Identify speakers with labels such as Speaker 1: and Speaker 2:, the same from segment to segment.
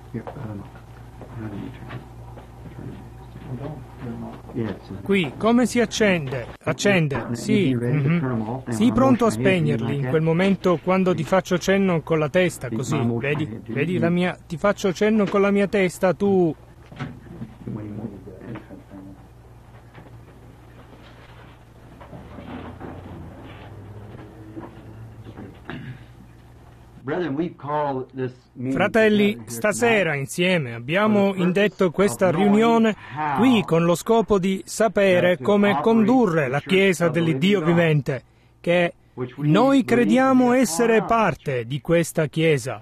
Speaker 1: Qui, come si accende? Accende, sì. Sii pronto a spegnerli in quel momento quando ti faccio cenno con la testa, così, vedi? Vedi la mia... Ti faccio cenno con la mia testa, tu... Fratelli, stasera insieme abbiamo indetto questa riunione qui con lo scopo di sapere come condurre la Chiesa dell'Iddio vivente, che noi crediamo essere parte di questa Chiesa.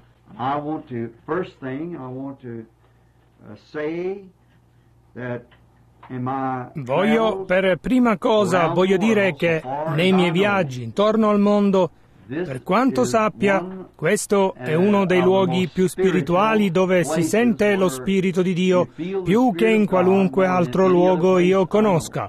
Speaker 1: Per prima cosa voglio dire che nei miei viaggi intorno al mondo, per quanto sappia, questo è uno dei luoghi più spirituali dove si sente lo Spirito di Dio più che in qualunque altro luogo io conosca.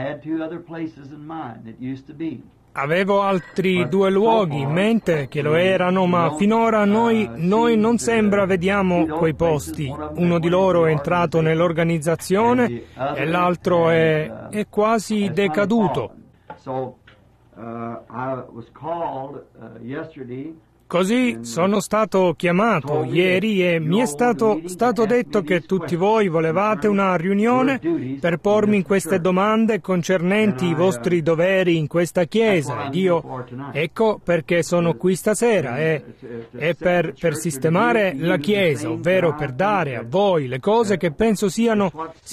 Speaker 1: Avevo altri 2 luoghi in mente che lo erano, ma finora noi non sembra vediamo quei posti. Uno di loro è entrato nell'organizzazione e l'altro è quasi decaduto. Così sono stato chiamato ieri e mi è stato detto che tutti voi volevate una riunione per pormi queste domande concernenti i vostri doveri in questa Chiesa. Ed io, ecco perché sono qui stasera, è per sistemare la Chiesa, ovvero per dare a voi le cose che penso siano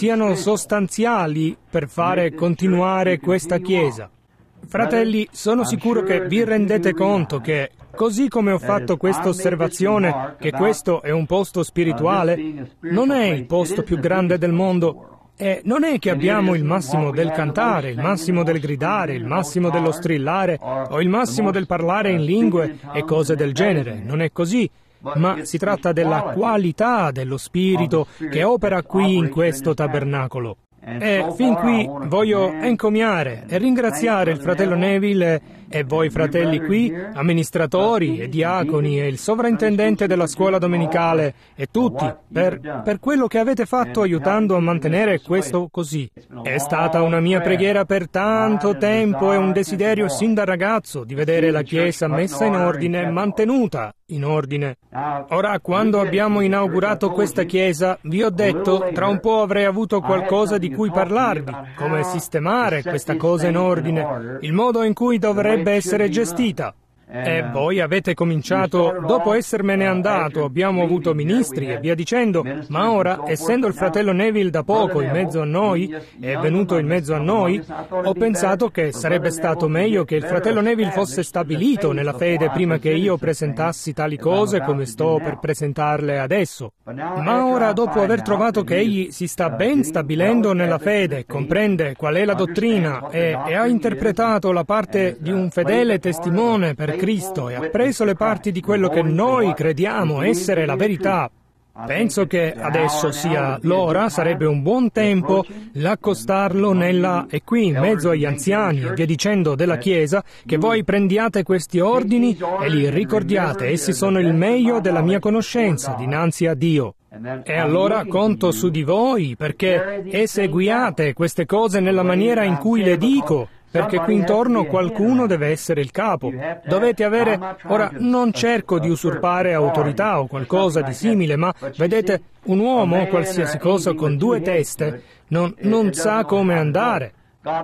Speaker 1: sostanziali per fare continuare questa Chiesa. Fratelli, sono sicuro che vi rendete conto che, così come ho fatto questa osservazione, che questo è un posto spirituale, non è il posto più grande del mondo, e non è che abbiamo il massimo del cantare, il massimo del gridare, il massimo dello strillare, o il massimo del parlare in lingue e cose del genere, non è così, ma si tratta della qualità dello Spirito che opera qui in questo tabernacolo. E fin qui voglio encomiare e ringraziare il fratello Neville e voi fratelli qui, amministratori e diaconi e il sovrintendente della scuola domenicale e tutti, per quello che avete fatto aiutando a mantenere questo così. È stata una mia preghiera per tanto tempo e un desiderio sin da ragazzo di vedere la Chiesa messa in ordine e mantenuta in ordine. Ora, quando abbiamo inaugurato questa Chiesa, vi ho detto, tra un po' avrei avuto qualcosa di cui parlarvi, come sistemare questa cosa in ordine, il modo in cui dovrebbe essere gestita. E voi avete cominciato, dopo essermene andato, abbiamo avuto ministri e via dicendo, ma ora, essendo il fratello Neville da poco in mezzo a noi, è venuto in mezzo a noi, ho pensato che sarebbe stato meglio che il fratello Neville fosse stabilito nella fede prima che io presentassi tali cose come sto per presentarle adesso. Ma ora, dopo aver trovato che egli si sta ben stabilendo nella fede, comprende qual è la dottrina e ha interpretato la parte di un fedele testimone per Cristo e ha preso le parti di quello che noi crediamo essere la verità, penso che adesso sia l'ora, sarebbe un buon tempo l'accostarlo e qui in mezzo agli anziani e via dicendo della Chiesa, che voi prendiate questi ordini e li ricordiate, essi sono il meglio della mia conoscenza dinanzi a Dio. E allora conto su di voi perché eseguiate queste cose nella maniera in cui le dico, perché qui intorno qualcuno deve essere il capo. Dovete avere... Ora, non cerco di usurpare autorità o qualcosa di simile, ma vedete, un uomo, qualsiasi cosa con 2 teste, non sa come andare.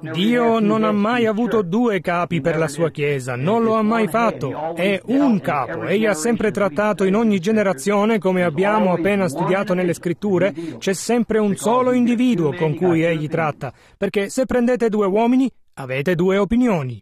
Speaker 1: Dio non ha mai avuto 2 capi per la sua Chiesa, non lo ha mai fatto, è un capo. Egli ha sempre trattato in ogni generazione, come abbiamo appena studiato nelle Scritture, c'è sempre un solo individuo con cui egli tratta, perché se prendete 2 uomini, avete 2 opinioni.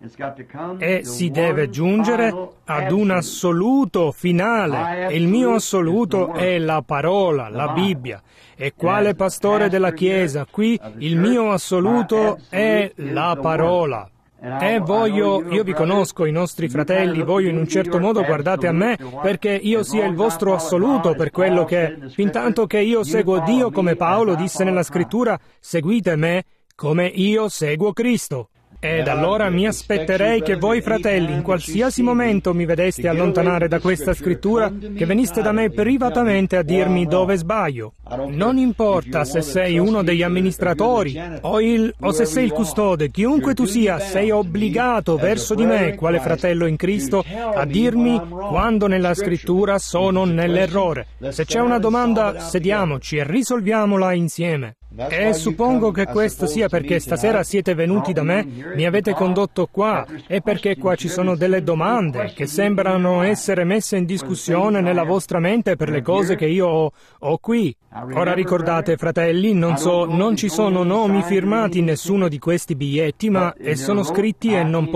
Speaker 1: E si deve giungere ad un assoluto finale, e il mio assoluto è la parola, la Bibbia. E quale pastore della Chiesa, qui il mio assoluto è la parola. E io vi conosco, i nostri fratelli, voi in un certo modo guardate a me perché io sia il vostro assoluto per quello che, fintanto che io seguo Dio come Paolo disse nella Scrittura, seguite me come io seguo Cristo. Ed allora mi aspetterei che voi, fratelli, in qualsiasi momento mi vedeste allontanare da questa scrittura, che veniste da me privatamente a dirmi dove sbaglio. Non importa se sei uno degli amministratori o se sei il custode, chiunque tu sia, sei obbligato verso di me, quale fratello in Cristo, a dirmi quando nella scrittura sono nell'errore. Se c'è una domanda, sediamoci e risolviamola insieme. E suppongo che questo sia perché stasera siete venuti da me, mi avete condotto qua, e perché qua ci sono delle domande che sembrano essere messe in discussione nella vostra mente per le cose che io ho qui. Ora ricordate, fratelli, non ci sono nomi firmati in nessuno di questi biglietti, ma sono scritti e non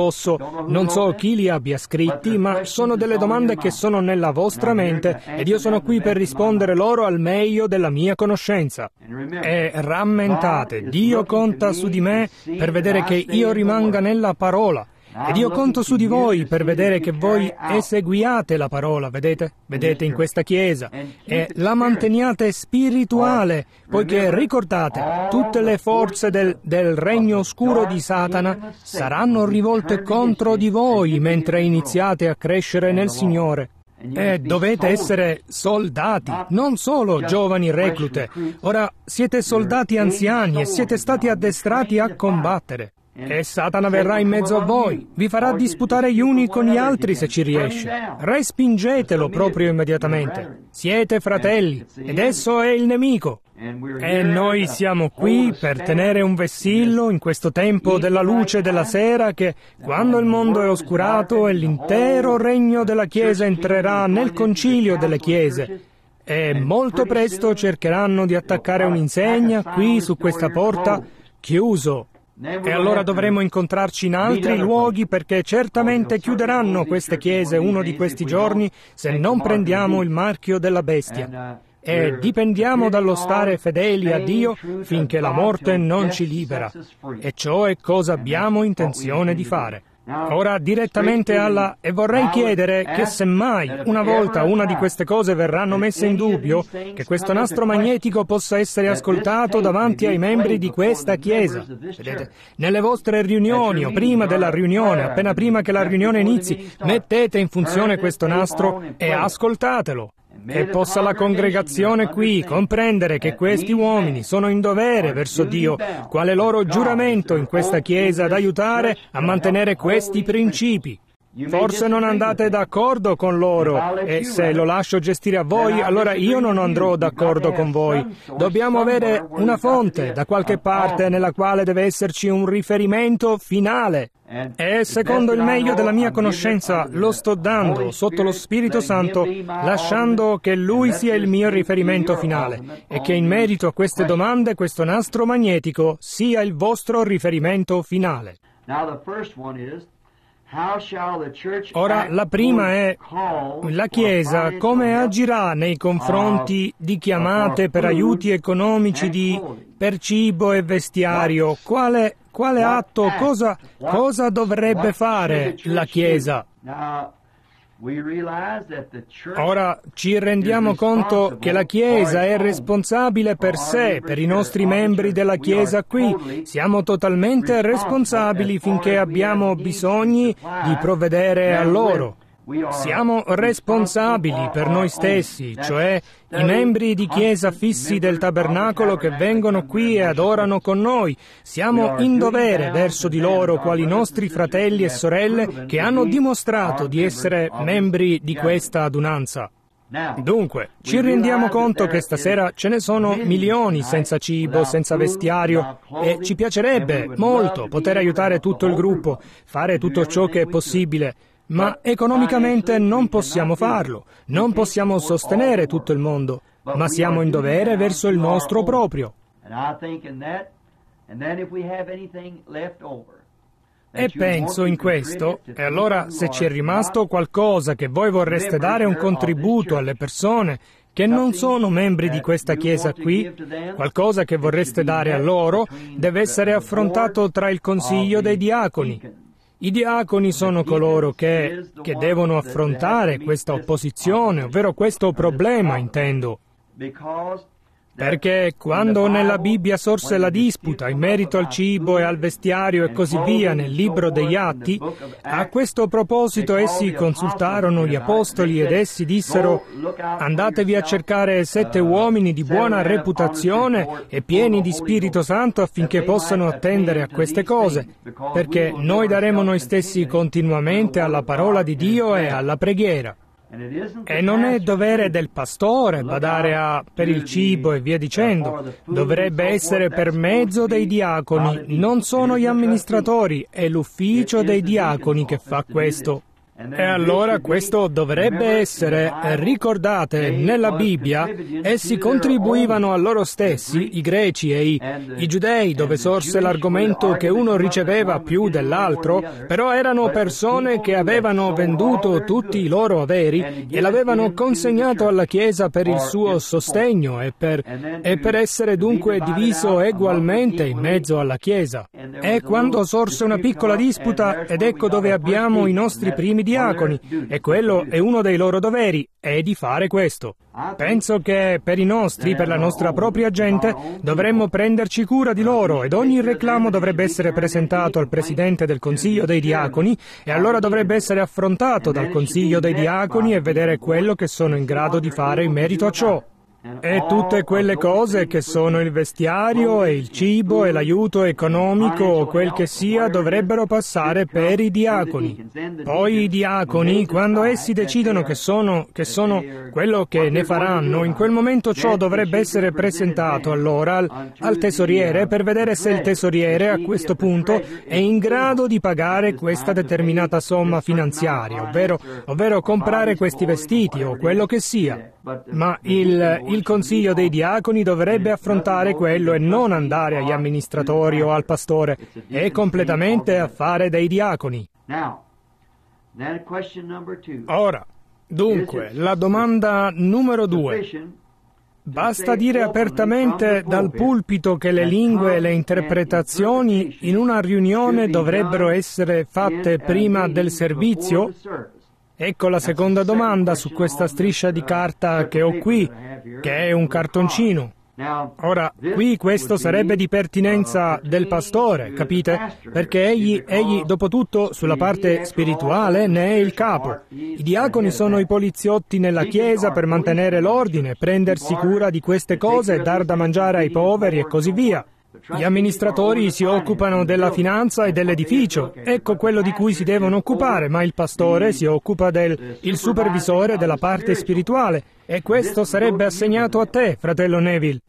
Speaker 1: so chi li abbia scritti, ma sono delle domande che sono nella vostra mente ed io sono qui per rispondere loro al meglio della mia conoscenza. E rammentate, Dio conta su di me per vedere che io rimanga nella parola. Ed io conto su di voi per vedere che voi eseguiate la parola, vedete in questa Chiesa, e la manteniate spirituale, poiché ricordate, tutte le forze del regno oscuro di Satana saranno rivolte contro di voi mentre iniziate a crescere nel Signore. E dovete essere soldati, non solo giovani reclute. Ora siete soldati anziani e siete stati addestrati a combattere. E Satana verrà in mezzo a voi, vi farà disputare gli uni con gli altri se ci riesce. Respingetelo proprio immediatamente. Siete fratelli, ed esso è il nemico. E noi siamo qui per tenere un vessillo in questo tempo della luce della sera che, quando il mondo è oscurato e l'intero regno della Chiesa entrerà nel concilio delle Chiese, e molto presto cercheranno di attaccare un'insegna qui su questa porta, chiuso. E allora dovremo incontrarci in altri luoghi perché certamente chiuderanno queste chiese uno di questi giorni se non prendiamo il marchio della bestia. E dipendiamo dallo stare fedeli a Dio finché la morte non ci libera. E ciò è cosa abbiamo intenzione di fare. Ora direttamente e vorrei chiedere che se mai una volta una di queste cose verranno messe in dubbio, che questo nastro magnetico possa essere ascoltato davanti ai membri di questa Chiesa. Vedete, nelle vostre riunioni o prima della riunione, appena prima che la riunione inizi, mettete in funzione questo nastro e ascoltatelo. E possa la congregazione qui comprendere che questi uomini sono in dovere verso Dio, quale loro giuramento in questa Chiesa ad aiutare a mantenere questi principi. Forse non andate d'accordo con loro e se lo lascio gestire a voi, allora io non andrò d'accordo con voi. Dobbiamo avere una fonte da qualche parte nella quale deve esserci un riferimento finale. E secondo il meglio della mia conoscenza lo sto dando sotto lo Spirito Santo, lasciando che Lui sia il mio riferimento finale e che in merito a queste domande questo nastro magnetico sia il vostro riferimento finale. Ora, la prima è: la Chiesa come agirà nei confronti di chiamate per aiuti economici per cibo e vestiario? Quale atto, cosa dovrebbe fare la Chiesa? Ora ci rendiamo conto che la Chiesa è responsabile per sé, per i nostri membri della Chiesa qui. Siamo totalmente responsabili finché abbiamo bisogni di provvedere a loro. Siamo responsabili per noi stessi, cioè i membri di Chiesa fissi del Tabernacolo che vengono qui e adorano con noi. Siamo in dovere verso di loro quali nostri fratelli e sorelle che hanno dimostrato di essere membri di questa adunanza. Dunque, ci rendiamo conto che stasera ce ne sono milioni senza cibo, senza vestiario, e ci piacerebbe molto poter aiutare tutto il gruppo, fare tutto ciò che è possibile. Ma economicamente non possiamo farlo, non possiamo sostenere tutto il mondo, ma siamo in dovere verso il nostro proprio. E penso in questo, e allora se ci è rimasto qualcosa che voi vorreste dare un contributo alle persone che non sono membri di questa Chiesa qui, qualcosa che vorreste dare a loro, deve essere affrontato tra il Consiglio dei diaconi. I diaconi sono coloro che devono affrontare questa opposizione, ovvero questo problema, intendo. Perché quando nella Bibbia sorse la disputa in merito al cibo e al vestiario e così via nel libro degli Atti, a questo proposito essi consultarono gli apostoli ed essi dissero: andatevi a cercare 7 uomini di buona reputazione e pieni di Spirito Santo affinché possano attendere a queste cose, perché noi daremo noi stessi continuamente alla parola di Dio e alla preghiera. E non è dovere del pastore badare per il cibo e via dicendo. Dovrebbe essere per mezzo dei diaconi. Non sono gli amministratori, è l'ufficio dei diaconi che fa questo. E allora questo dovrebbe essere, ricordate, nella Bibbia, essi contribuivano a loro stessi, i greci e i giudei, dove sorse l'argomento che uno riceveva più dell'altro, però erano persone che avevano venduto tutti i loro averi e l'avevano consegnato alla Chiesa per il suo sostegno e per essere dunque diviso egualmente in mezzo alla Chiesa. E quando sorse una piccola disputa, ed ecco dove abbiamo i nostri primi diaconi, e quello è uno dei loro doveri, è di fare questo. Penso che per la nostra propria gente, dovremmo prenderci cura di loro ed ogni reclamo dovrebbe essere presentato al Presidente del Consiglio dei Diaconi e allora dovrebbe essere affrontato dal Consiglio dei Diaconi e vedere quello che sono in grado di fare in merito a ciò. E tutte quelle cose che sono il vestiario e il cibo e l'aiuto economico o quel che sia dovrebbero passare per i diaconi. Poi i diaconi, quando essi decidono che sono quello che ne faranno, in quel momento ciò dovrebbe essere presentato allora al tesoriere per vedere se il tesoriere a questo punto è in grado di pagare questa determinata somma finanziaria, ovvero comprare questi vestiti o quello che sia. Ma il Consiglio dei Diaconi dovrebbe affrontare quello e non andare agli amministratori o al pastore. È completamente affare dei diaconi. Ora, dunque, la domanda numero 2. Basta dire apertamente dal pulpito che le lingue e le interpretazioni in una riunione dovrebbero essere fatte prima del servizio? Ecco la seconda domanda su questa striscia di carta che ho qui, che è un cartoncino. Ora, qui questo sarebbe di pertinenza del pastore, capite? Perché egli, dopo tutto, sulla parte spirituale ne è il capo. I diaconi sono i poliziotti nella Chiesa per mantenere l'ordine, prendersi cura di queste cose e dar da mangiare ai poveri e così via. Gli amministratori si occupano della finanza e dell'edificio, ecco quello di cui si devono occupare, ma il pastore si occupa il supervisore della parte spirituale, e questo sarebbe assegnato a te, fratello Neville.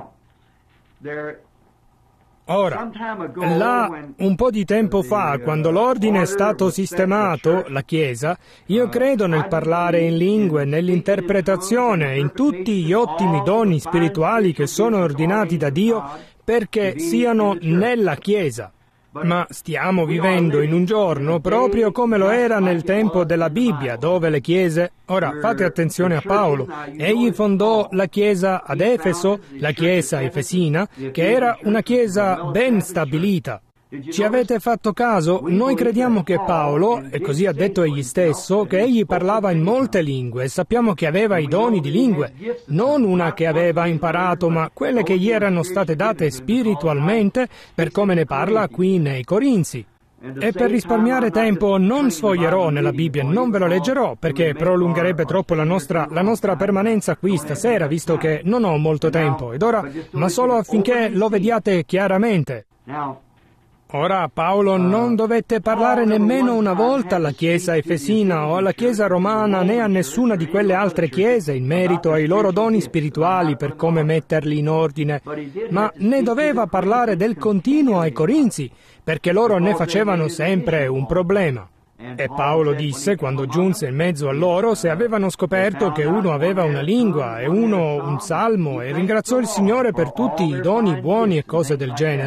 Speaker 1: Ora, là, un po' di tempo fa, quando l'ordine è stato sistemato, la Chiesa, io credo nel parlare in lingue, nell'interpretazione, in tutti gli ottimi doni spirituali che sono ordinati da Dio perché siano nella Chiesa. Ma stiamo vivendo in un giorno proprio come lo era nel tempo della Bibbia, dove le chiese... Ora, fate attenzione a Paolo. Egli fondò la chiesa ad Efeso, la chiesa efesina, che era una chiesa ben stabilita. Ci avete fatto caso? Noi crediamo che Paolo, e così ha detto egli stesso, che egli parlava in molte lingue e sappiamo che aveva i doni di lingue, non una che aveva imparato, ma quelle che gli erano state date spiritualmente, per come ne parla qui nei Corinzi. E per risparmiare tempo non sfoglierò nella Bibbia, non ve lo leggerò, perché prolungherebbe troppo la nostra permanenza qui stasera, visto che non ho molto tempo, ed ora, ma solo affinché lo vediate chiaramente. Ora, Paolo non dovette parlare nemmeno una volta alla Chiesa efesina o alla Chiesa romana né a nessuna di quelle altre chiese in merito ai loro doni spirituali per come metterli in ordine, ma ne doveva parlare del continuo ai Corinzi, perché loro ne facevano sempre un problema. E Paolo disse, quando giunse in mezzo a loro, se avevano scoperto che uno aveva una lingua e uno un salmo, e ringraziò il Signore per tutti i doni buoni e cose del genere.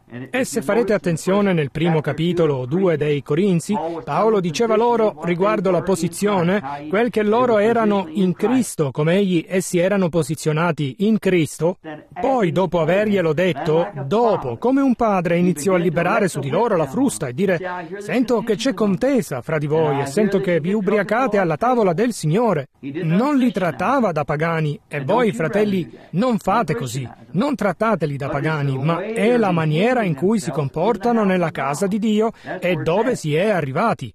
Speaker 1: E se farete attenzione nel primo capitolo 2 dei Corinzi, Paolo diceva loro riguardo la posizione, quel che loro erano in Cristo, come essi erano posizionati in Cristo, poi dopo averglielo detto, dopo, come un padre iniziò a liberare su di loro la frusta e dire, sento che c'è contesa fra di voi e sento che vi ubriacate alla tavola del Signore. Non li trattava da pagani e voi, fratelli, non fate così, non trattateli da pagani, ma è la maniera in cui si comportano nella casa di Dio e dove si è arrivati.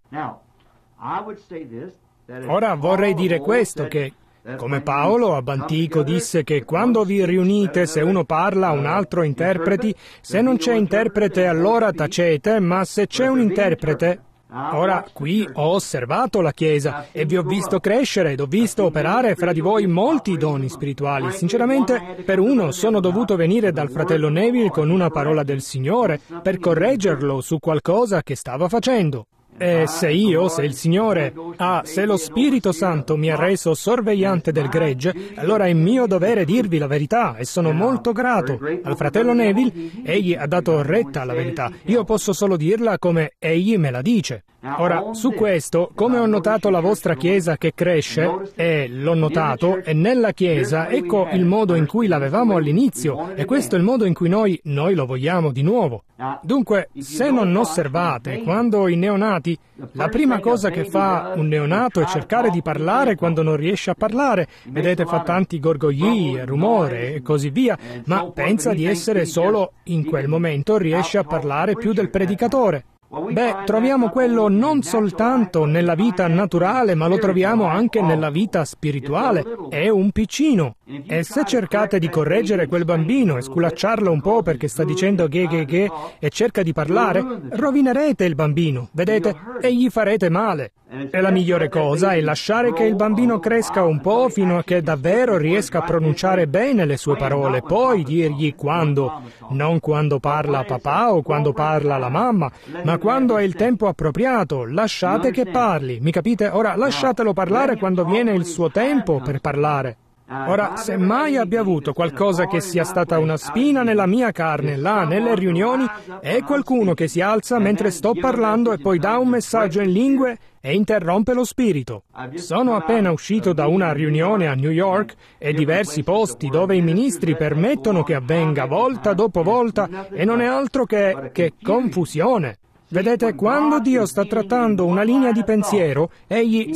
Speaker 1: Ora vorrei dire questo, che come Paolo ab antico disse che quando vi riunite, se uno parla, un altro interpreti, se non c'è interprete allora tacete, ma se c'è un interprete... Ora, qui ho osservato la Chiesa e vi ho visto crescere ed ho visto operare fra di voi molti doni spirituali. Sinceramente, per uno sono dovuto venire dal fratello Neville con una parola del Signore per correggerlo su qualcosa che stava facendo. E se il Signore, se lo Spirito Santo mi ha reso sorvegliante del gregge, allora è mio dovere dirvi la verità e sono molto grato al fratello Neville. Egli ha dato retta alla verità. Io posso solo dirla come egli me la dice. Ora, su questo, come ho notato la vostra Chiesa che cresce, e l'ho notato, e nella Chiesa, ecco il modo in cui l'avevamo all'inizio, e questo è il modo in cui noi lo vogliamo di nuovo. Dunque, se non osservate, quando i neonati, la prima cosa che fa un neonato è cercare di parlare quando non riesce a parlare. Vedete, fa tanti gorgogli e rumore e così via, ma pensa di essere solo in quel momento riesce a parlare più del predicatore. Beh, troviamo quello non soltanto nella vita naturale, ma lo troviamo anche nella vita spirituale. È un piccino. E se cercate di correggere quel bambino e sculacciarlo un po' perché sta dicendo che e cerca di parlare, rovinerete il bambino, vedete? E gli farete male. E la migliore cosa è lasciare che il bambino cresca un po' fino a che davvero riesca a pronunciare bene le sue parole, poi dirgli quando, non quando parla papà o quando parla la mamma, ma quando è il tempo appropriato, lasciate che parli, mi capite? Ora lasciatelo parlare quando viene il suo tempo per parlare. Ora, se mai abbia avuto qualcosa che sia stata una spina nella mia carne, là, nelle riunioni, è qualcuno che si alza mentre sto parlando e poi dà un messaggio in lingue e interrompe lo spirito. Sono appena uscito da una riunione a New York e diversi posti dove i ministri permettono che avvenga volta dopo volta e non è altro che confusione. Vedete, quando Dio sta trattando una linea di pensiero, egli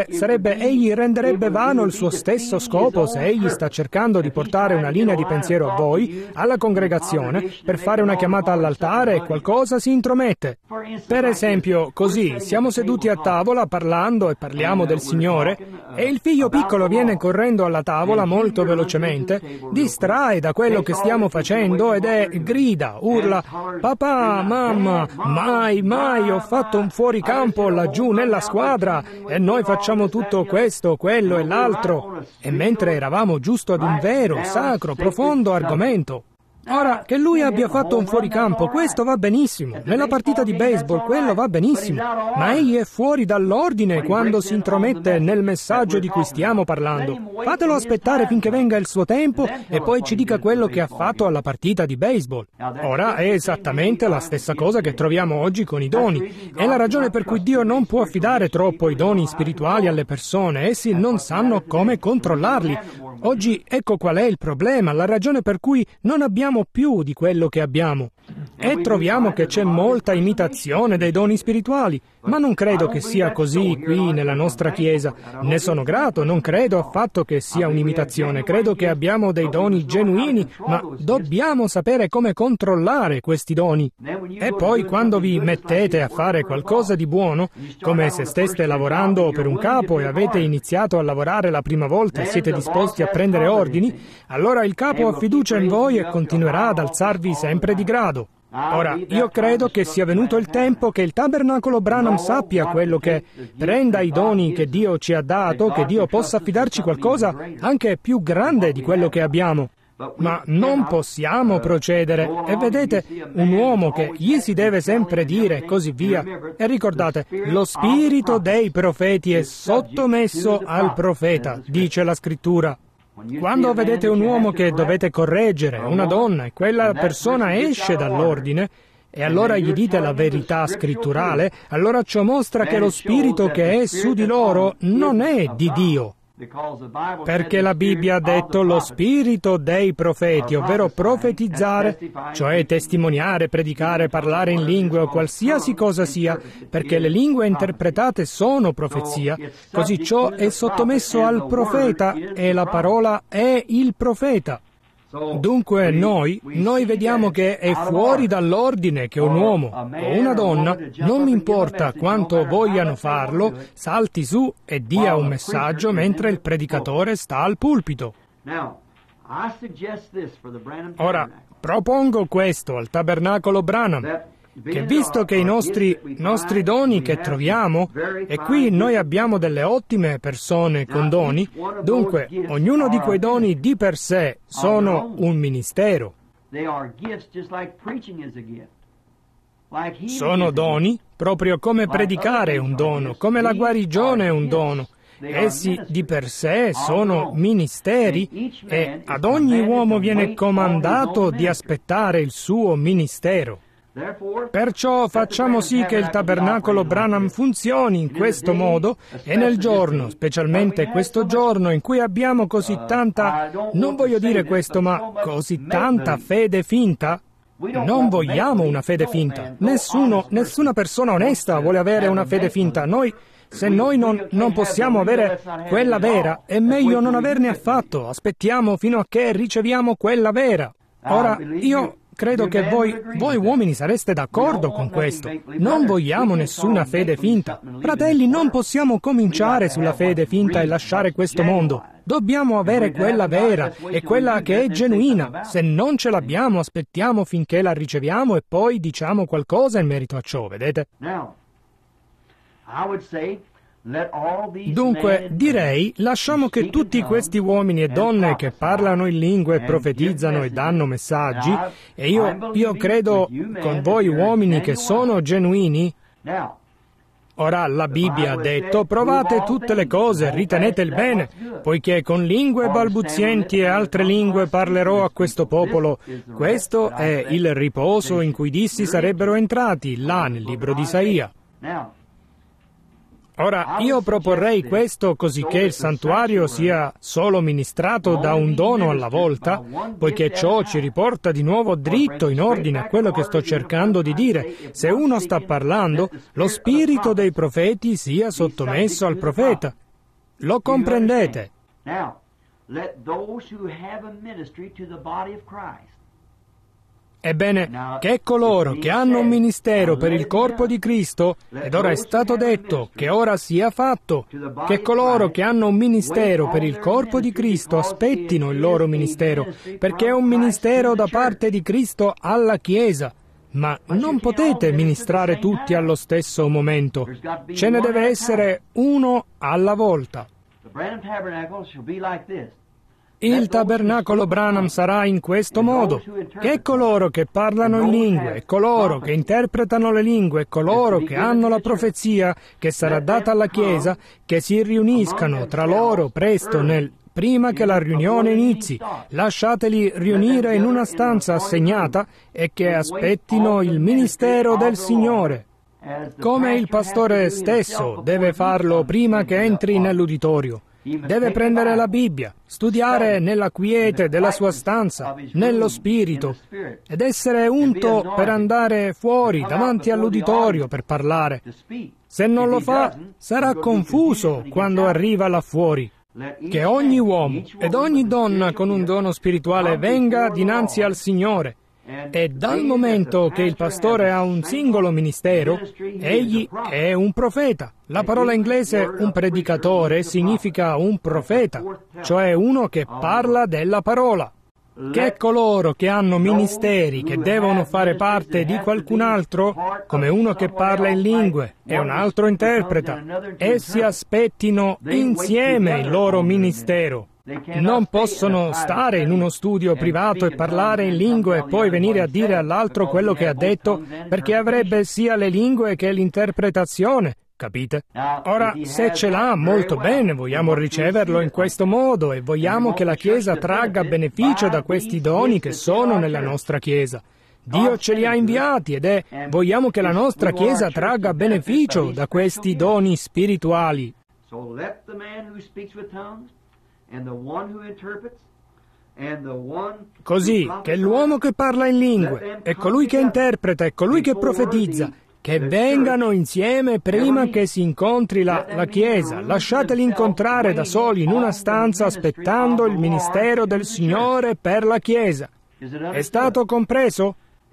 Speaker 1: renderebbe vano il suo stesso scopo se egli sta cercando di portare una linea di pensiero a voi, alla congregazione, per fare una chiamata all'altare e qualcosa si intromette. Per esempio, così, siamo seduti a tavola parlando e parliamo del Signore e il figlio piccolo viene correndo alla tavola molto velocemente, distrae da quello che stiamo facendo ed grida, urla, papà, mamma, mai, ho fatto un fuoricampo laggiù nella squadra e noi facciamo tutto questo, quello e l'altro. E mentre eravamo giusto ad un vero, sacro, profondo argomento. Ora, che lui abbia fatto un fuoricampo, questo va benissimo. Nella partita di baseball, quello va benissimo. Ma egli è fuori dall'ordine quando si intromette nel messaggio di cui stiamo parlando. Fatelo aspettare finché venga il suo tempo e poi ci dica quello che ha fatto alla partita di baseball. Ora, è esattamente la stessa cosa che troviamo oggi con i doni. È la ragione per cui Dio non può affidare troppo i doni spirituali alle persone. Essi non sanno come controllarli. Oggi ecco qual è il problema, la ragione per cui non abbiamo più di quello che abbiamo. E troviamo che c'è molta imitazione dei doni spirituali, ma non credo che sia così qui nella nostra Chiesa. Ne sono grato, non credo affatto che sia un'imitazione. Credo che abbiamo dei doni genuini, ma dobbiamo sapere come controllare questi doni. E poi quando vi mettete a fare qualcosa di buono, come se steste lavorando per un capo e avete iniziato a lavorare la prima volta e siete disposti a prendere ordini, allora il capo ha fiducia in voi e continuerà ad alzarvi sempre di grado. Ora, io credo che sia venuto il tempo che il Tabernacolo Branham sappia quello che prenda i doni che Dio ci ha dato, che Dio possa affidarci qualcosa anche più grande di quello che abbiamo. Ma non possiamo procedere. E vedete, un uomo che gli si deve sempre dire e così via. E ricordate, lo spirito dei profeti è sottomesso al profeta, dice la Scrittura. Quando vedete un uomo che dovete correggere, una donna, e quella persona esce dall'ordine, e allora gli dite la verità scritturale, allora ciò mostra che lo spirito che è su di loro non è di Dio. Perché la Bibbia ha detto lo spirito dei profeti, ovvero profetizzare, cioè testimoniare, predicare, parlare in lingue o qualsiasi cosa sia, perché le lingue interpretate sono profezia, così ciò è sottomesso al profeta e la parola è il profeta. Dunque noi vediamo che è fuori dall'ordine che un uomo o una donna, non mi importa quanto vogliano farlo, salti su e dia un messaggio mentre il predicatore sta al pulpito. Ora, propongo questo al Tabernacolo Branham, che visto che i nostri doni che troviamo, e qui noi abbiamo delle ottime persone con doni, dunque ognuno di quei doni di per sé sono un ministero. Sono doni proprio come predicare è un dono, come la guarigione è un dono. Essi di per sé sono ministeri e ad ogni uomo viene comandato di aspettare il suo ministero. Perciò facciamo sì che il Tabernacolo Branham funzioni in questo modo e nel giorno, specialmente questo giorno in cui abbiamo così tanta, non voglio dire questo, ma così tanta fede finta. Non vogliamo una fede finta. Nessuna persona onesta vuole avere una fede finta. Se noi non possiamo avere quella vera, è meglio non averne affatto. Aspettiamo fino a che riceviamo quella vera. Ora, io credo che voi uomini sareste d'accordo con questo. Non vogliamo nessuna fede finta. Fratelli, non possiamo cominciare sulla fede finta e lasciare questo mondo. Dobbiamo avere quella vera e quella che è genuina. Se non ce l'abbiamo, aspettiamo finché la riceviamo e poi diciamo qualcosa in merito a ciò, vedete? Dunque, direi, lasciamo che tutti questi uomini e donne che parlano in lingue, profetizzano e danno messaggi, e io credo con voi uomini che sono genuini. Ora, la Bibbia ha detto, provate tutte le cose, ritenete il bene, poiché con lingue balbuzienti e altre lingue parlerò a questo popolo. Questo è il riposo in cui dissi sarebbero entrati, là nel libro di Isaia. Ora, io proporrei questo così che il santuario sia solo ministrato da un dono alla volta, poiché ciò ci riporta di nuovo dritto in ordine a quello che sto cercando di dire. Se uno sta parlando, lo spirito dei profeti sia sottomesso al profeta. Lo comprendete? Ebbene, che coloro che hanno un ministero per il corpo di Cristo, ed ora è stato detto che ora sia fatto, che coloro che hanno un ministero per il corpo di Cristo aspettino il loro ministero, perché è un ministero da parte di Cristo alla Chiesa. Ma non potete ministrare tutti allo stesso momento. Ce ne deve essere uno alla volta. Il Tabernacolo Branham sarà in questo modo, che coloro che parlano in lingue, e coloro che interpretano le lingue, e coloro che hanno la profezia che sarà data alla Chiesa, che si riuniscano tra loro presto prima che la riunione inizi. Lasciateli riunire in una stanza assegnata e che aspettino il ministero del Signore. Come il pastore stesso deve farlo prima che entri nell'uditorio. Deve prendere la Bibbia, studiare nella quiete della sua stanza, nello spirito, ed essere unto per andare fuori davanti all'uditorio per parlare. Se non lo fa, sarà confuso quando arriva là fuori. Che ogni uomo ed ogni donna con un dono spirituale venga dinanzi al Signore. E dal momento che il pastore ha un singolo ministero, egli è un profeta. La parola inglese un predicatore significa un profeta, cioè uno che parla della parola. Che coloro che hanno ministeri che devono fare parte di qualcun altro, come uno che parla in lingue e un altro interpreta, essi aspettino insieme il loro ministero. Non possono stare in uno studio privato e parlare in lingue e poi venire a dire all'altro quello che ha detto, perché avrebbe sia le lingue che l'interpretazione. capite? Ora, se ce l'ha, molto bene, vogliamo riceverlo in questo modo e vogliamo che la Chiesa tragga beneficio da questi doni che sono nella nostra Chiesa. Dio ce li ha inviati vogliamo che la nostra Chiesa tragga beneficio da questi doni spirituali. Così che l'uomo che parla in lingue, e colui che interpreta, e colui che profetizza, che vengano insieme prima che si incontri la Chiesa. Lasciateli incontrare da soli in una stanza aspettando il ministero del Signore per la Chiesa. È stato compreso?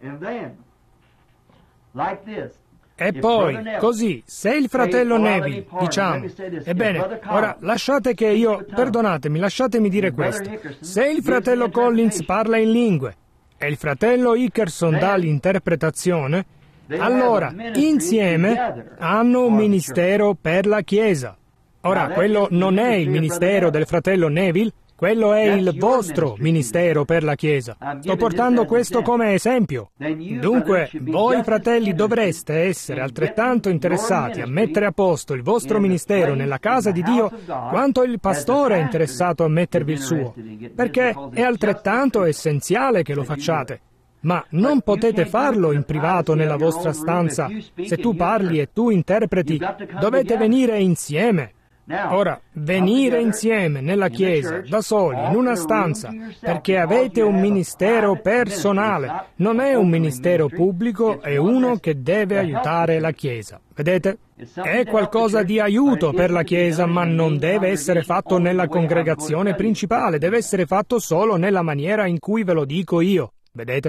Speaker 1: E poi, così, se il fratello Neville, diciamo, ebbene, ora lasciate che perdonatemi, lasciatemi dire questo. Se il fratello Collins parla in lingue e il fratello Hickerson dà l'interpretazione, allora, insieme, hanno un ministero per la Chiesa. Ora, quello non è il ministero del fratello Neville, quello è il vostro ministero per la Chiesa. Sto portando questo come esempio. Dunque, voi fratelli dovreste essere altrettanto interessati a mettere a posto il vostro ministero nella casa di Dio quanto il pastore è interessato a mettervi il suo, perché è altrettanto essenziale che lo facciate. Ma non potete farlo in privato nella vostra stanza. Se tu parli e tu interpreti, dovete venire insieme. Ora, venire insieme nella Chiesa, da soli, in una stanza, perché avete un ministero personale. Non è un ministero pubblico, è uno che deve aiutare la Chiesa. Vedete? È qualcosa di aiuto per la Chiesa, ma non deve essere fatto nella congregazione principale, deve essere fatto solo nella maniera in cui ve lo dico io. Vedete?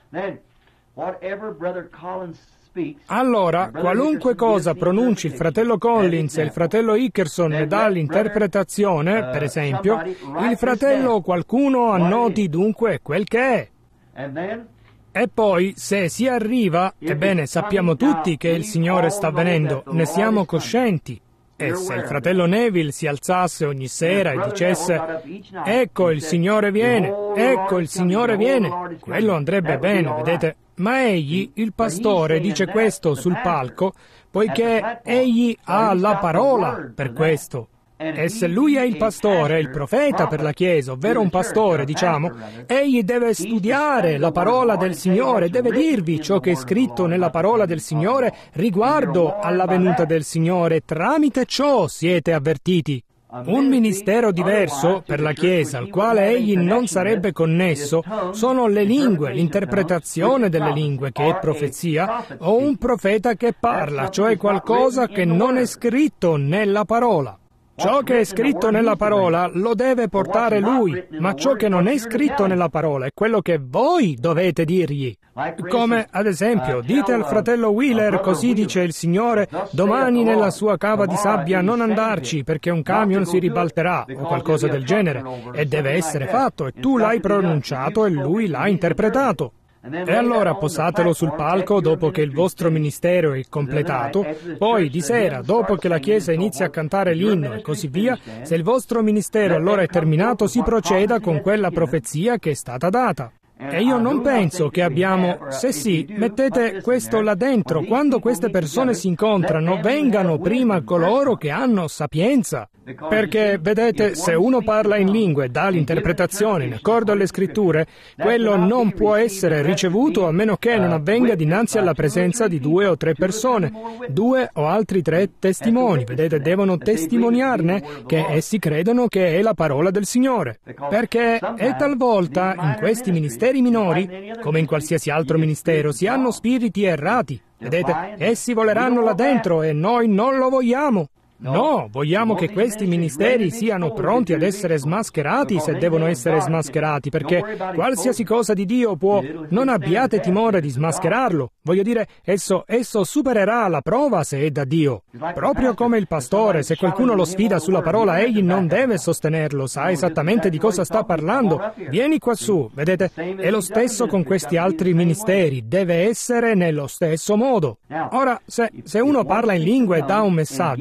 Speaker 1: Allora, qualunque cosa pronunci il fratello Collins e il fratello Hickerson e dà l'interpretazione, per esempio, il fratello qualcuno annoti dunque quel che è. E poi, se si arriva, ebbene, sappiamo tutti che il Signore sta venendo, ne siamo coscienti. E se il fratello Neville si alzasse ogni sera e dicesse «Ecco il Signore viene, ecco il Signore viene», quello andrebbe bene, vedete? Ma egli, il pastore, dice questo sul palco, poiché egli ha la parola per questo. E se lui è il pastore, il profeta per la Chiesa, ovvero un pastore, diciamo, egli deve studiare la parola del Signore, deve dirvi ciò che è scritto nella parola del Signore riguardo alla venuta del Signore. Tramite ciò siete avvertiti. Un ministero diverso per la Chiesa, al quale egli non sarebbe connesso, sono le lingue, l'interpretazione delle lingue, che è profezia, o un profeta che parla, cioè qualcosa che non è scritto nella parola. Ciò che è scritto nella parola lo deve portare lui, ma ciò che non è scritto nella parola è quello che voi dovete dirgli. Come, ad esempio, dite al fratello Wheeler, così dice il Signore, domani nella sua cava di sabbia non andarci perché un camion si ribalterà, o qualcosa del genere, e deve essere fatto, e tu l'hai pronunciato e lui l'ha interpretato. E allora posatelo sul palco dopo che il vostro ministero è completato, poi di sera, dopo che la Chiesa inizia a cantare l'inno e così via, se il vostro ministero allora è terminato, si proceda con quella profezia che è stata data. E io non penso che abbiamo... Se sì, mettete questo là dentro. Quando queste persone si incontrano, vengano prima coloro che hanno sapienza. Perché, vedete, se uno parla in lingue e dà l'interpretazione in accordo alle scritture, quello non può essere ricevuto a meno che non avvenga dinanzi alla presenza di 2 o 3 persone, 2 o altri 3 testimoni. Vedete, devono testimoniarne che essi credono che è la parola del Signore. Perché è talvolta in questi ministeri minori, come in qualsiasi altro ministero, si hanno spiriti errati. Vedete, essi voleranno là dentro e noi non lo vogliamo. No, vogliamo che questi ministeri siano pronti ad essere smascherati se devono essere smascherati, perché qualsiasi cosa di Dio può... Non abbiate timore di smascherarlo. Voglio dire, esso supererà la prova se è da Dio. Proprio come il pastore, se qualcuno lo sfida sulla parola, egli non deve sostenerlo, sa esattamente di cosa sta parlando. Vieni qua su, vedete? È lo stesso con questi altri ministeri, deve essere nello stesso modo. Ora, se uno parla in lingue e dà un messaggio,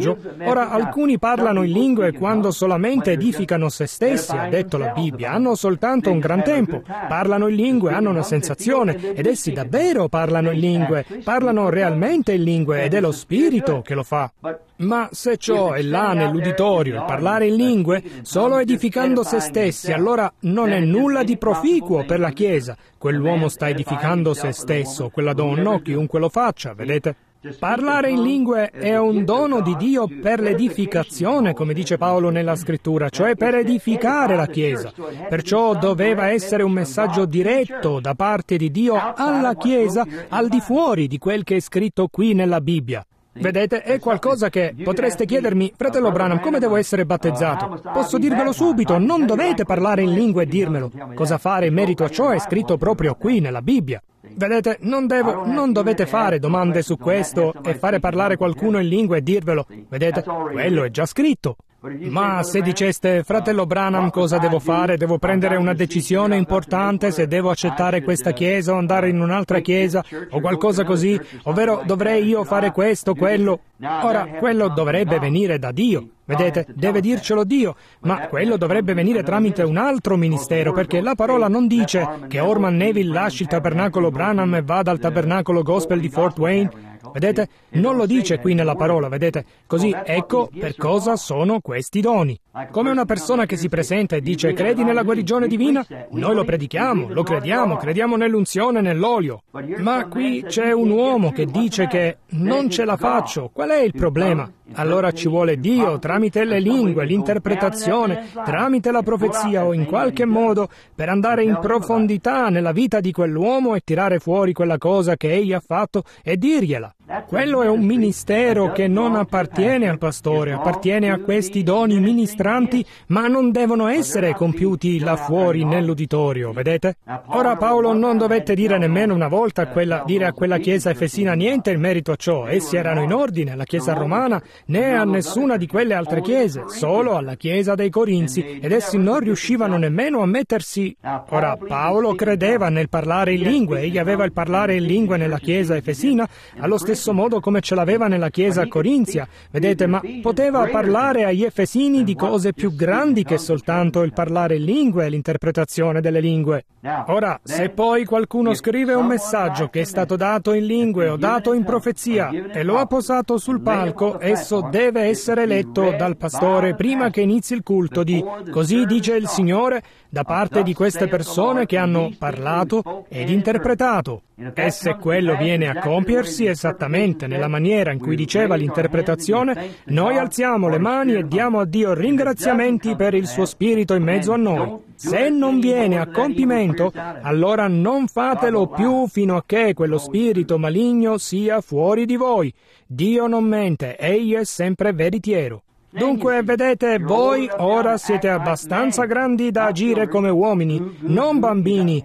Speaker 1: Ora, alcuni parlano in lingue quando solamente edificano se stessi, ha detto la Bibbia, hanno soltanto un gran tempo. Parlano in lingue, hanno una sensazione, ed essi davvero parlano in lingue, parlano realmente in lingue, ed è lo Spirito che lo fa. Ma se ciò è là nell'uditorio, il parlare in lingue, solo edificando se stessi, allora non è nulla di proficuo per la Chiesa. Quell'uomo sta edificando se stesso, quella donna o chiunque lo faccia, vedete? Parlare in lingue è un dono di Dio per l'edificazione, come dice Paolo nella Scrittura, cioè per edificare la Chiesa. Perciò doveva essere un messaggio diretto da parte di Dio alla Chiesa, al di fuori di quel che è scritto qui nella Bibbia. Vedete, è qualcosa che potreste chiedermi, fratello Branham, come devo essere battezzato? Posso dirvelo subito, non dovete parlare in lingue e dirmelo. Cosa fare in merito a ciò è scritto proprio qui nella Bibbia. Vedete, non dovete fare domande su questo e fare parlare qualcuno in lingua e dirvelo. Vedete, quello è già scritto. Ma se diceste, fratello Branham, cosa devo fare? Devo prendere una decisione importante, se devo accettare questa chiesa o andare in un'altra chiesa o qualcosa così, ovvero dovrei io fare questo, quello. Ora, quello dovrebbe venire da Dio. Vedete, deve dircelo Dio, ma quello dovrebbe venire tramite un altro ministero, perché la parola non dice che Orman Neville lasci il tabernacolo Branham e vada al tabernacolo Gospel di Fort Wayne. Vedete? Non lo dice qui nella parola, vedete? Così ecco per cosa sono questi doni. Come una persona che si presenta e dice credi nella guarigione divina? Noi lo predichiamo, lo crediamo nell'unzione e nell'olio. Ma qui c'è un uomo che dice che non ce la faccio. Qual è il problema? Allora ci vuole Dio tramite le lingue, l'interpretazione, tramite la profezia o in qualche modo per andare in profondità nella vita di quell'uomo e tirare fuori quella cosa che egli ha fatto e dirgliela. Quello è un ministero che non appartiene al pastore, appartiene a questi doni ministranti, ma non devono essere compiuti là fuori nell'uditorio, vedete? Ora Paolo non dovette dire nemmeno una volta dire a quella chiesa efesina niente in merito a ciò. Essi erano in ordine alla chiesa romana, né a nessuna di quelle altre chiese, solo alla chiesa dei Corinzi, ed essi non riuscivano nemmeno a mettersi. Ora Paolo credeva nel parlare in lingue, egli aveva il parlare in lingue nella chiesa efesina, allo stesso modo come ce l'aveva nella chiesa corinzia, vedete, ma poteva parlare agli efesini di cose più grandi che soltanto il parlare in lingue e l'interpretazione delle lingue. Ora, se poi qualcuno scrive un messaggio che è stato dato in lingue o dato in profezia e lo ha posato sul palco, esso deve essere letto dal pastore prima che inizi il culto di "Così dice il Signore" da parte di queste persone che hanno parlato ed interpretato. E se quello viene a compiersi esattamente nella maniera in cui diceva l'interpretazione, noi alziamo le mani e diamo a Dio ringraziamenti per il suo Spirito in mezzo a noi. Se non viene a compimento, allora non fatelo più fino a che quello spirito maligno sia fuori di voi. Dio non mente, egli è sempre veritiero. Dunque, vedete, voi ora siete abbastanza grandi da agire come uomini, non bambini.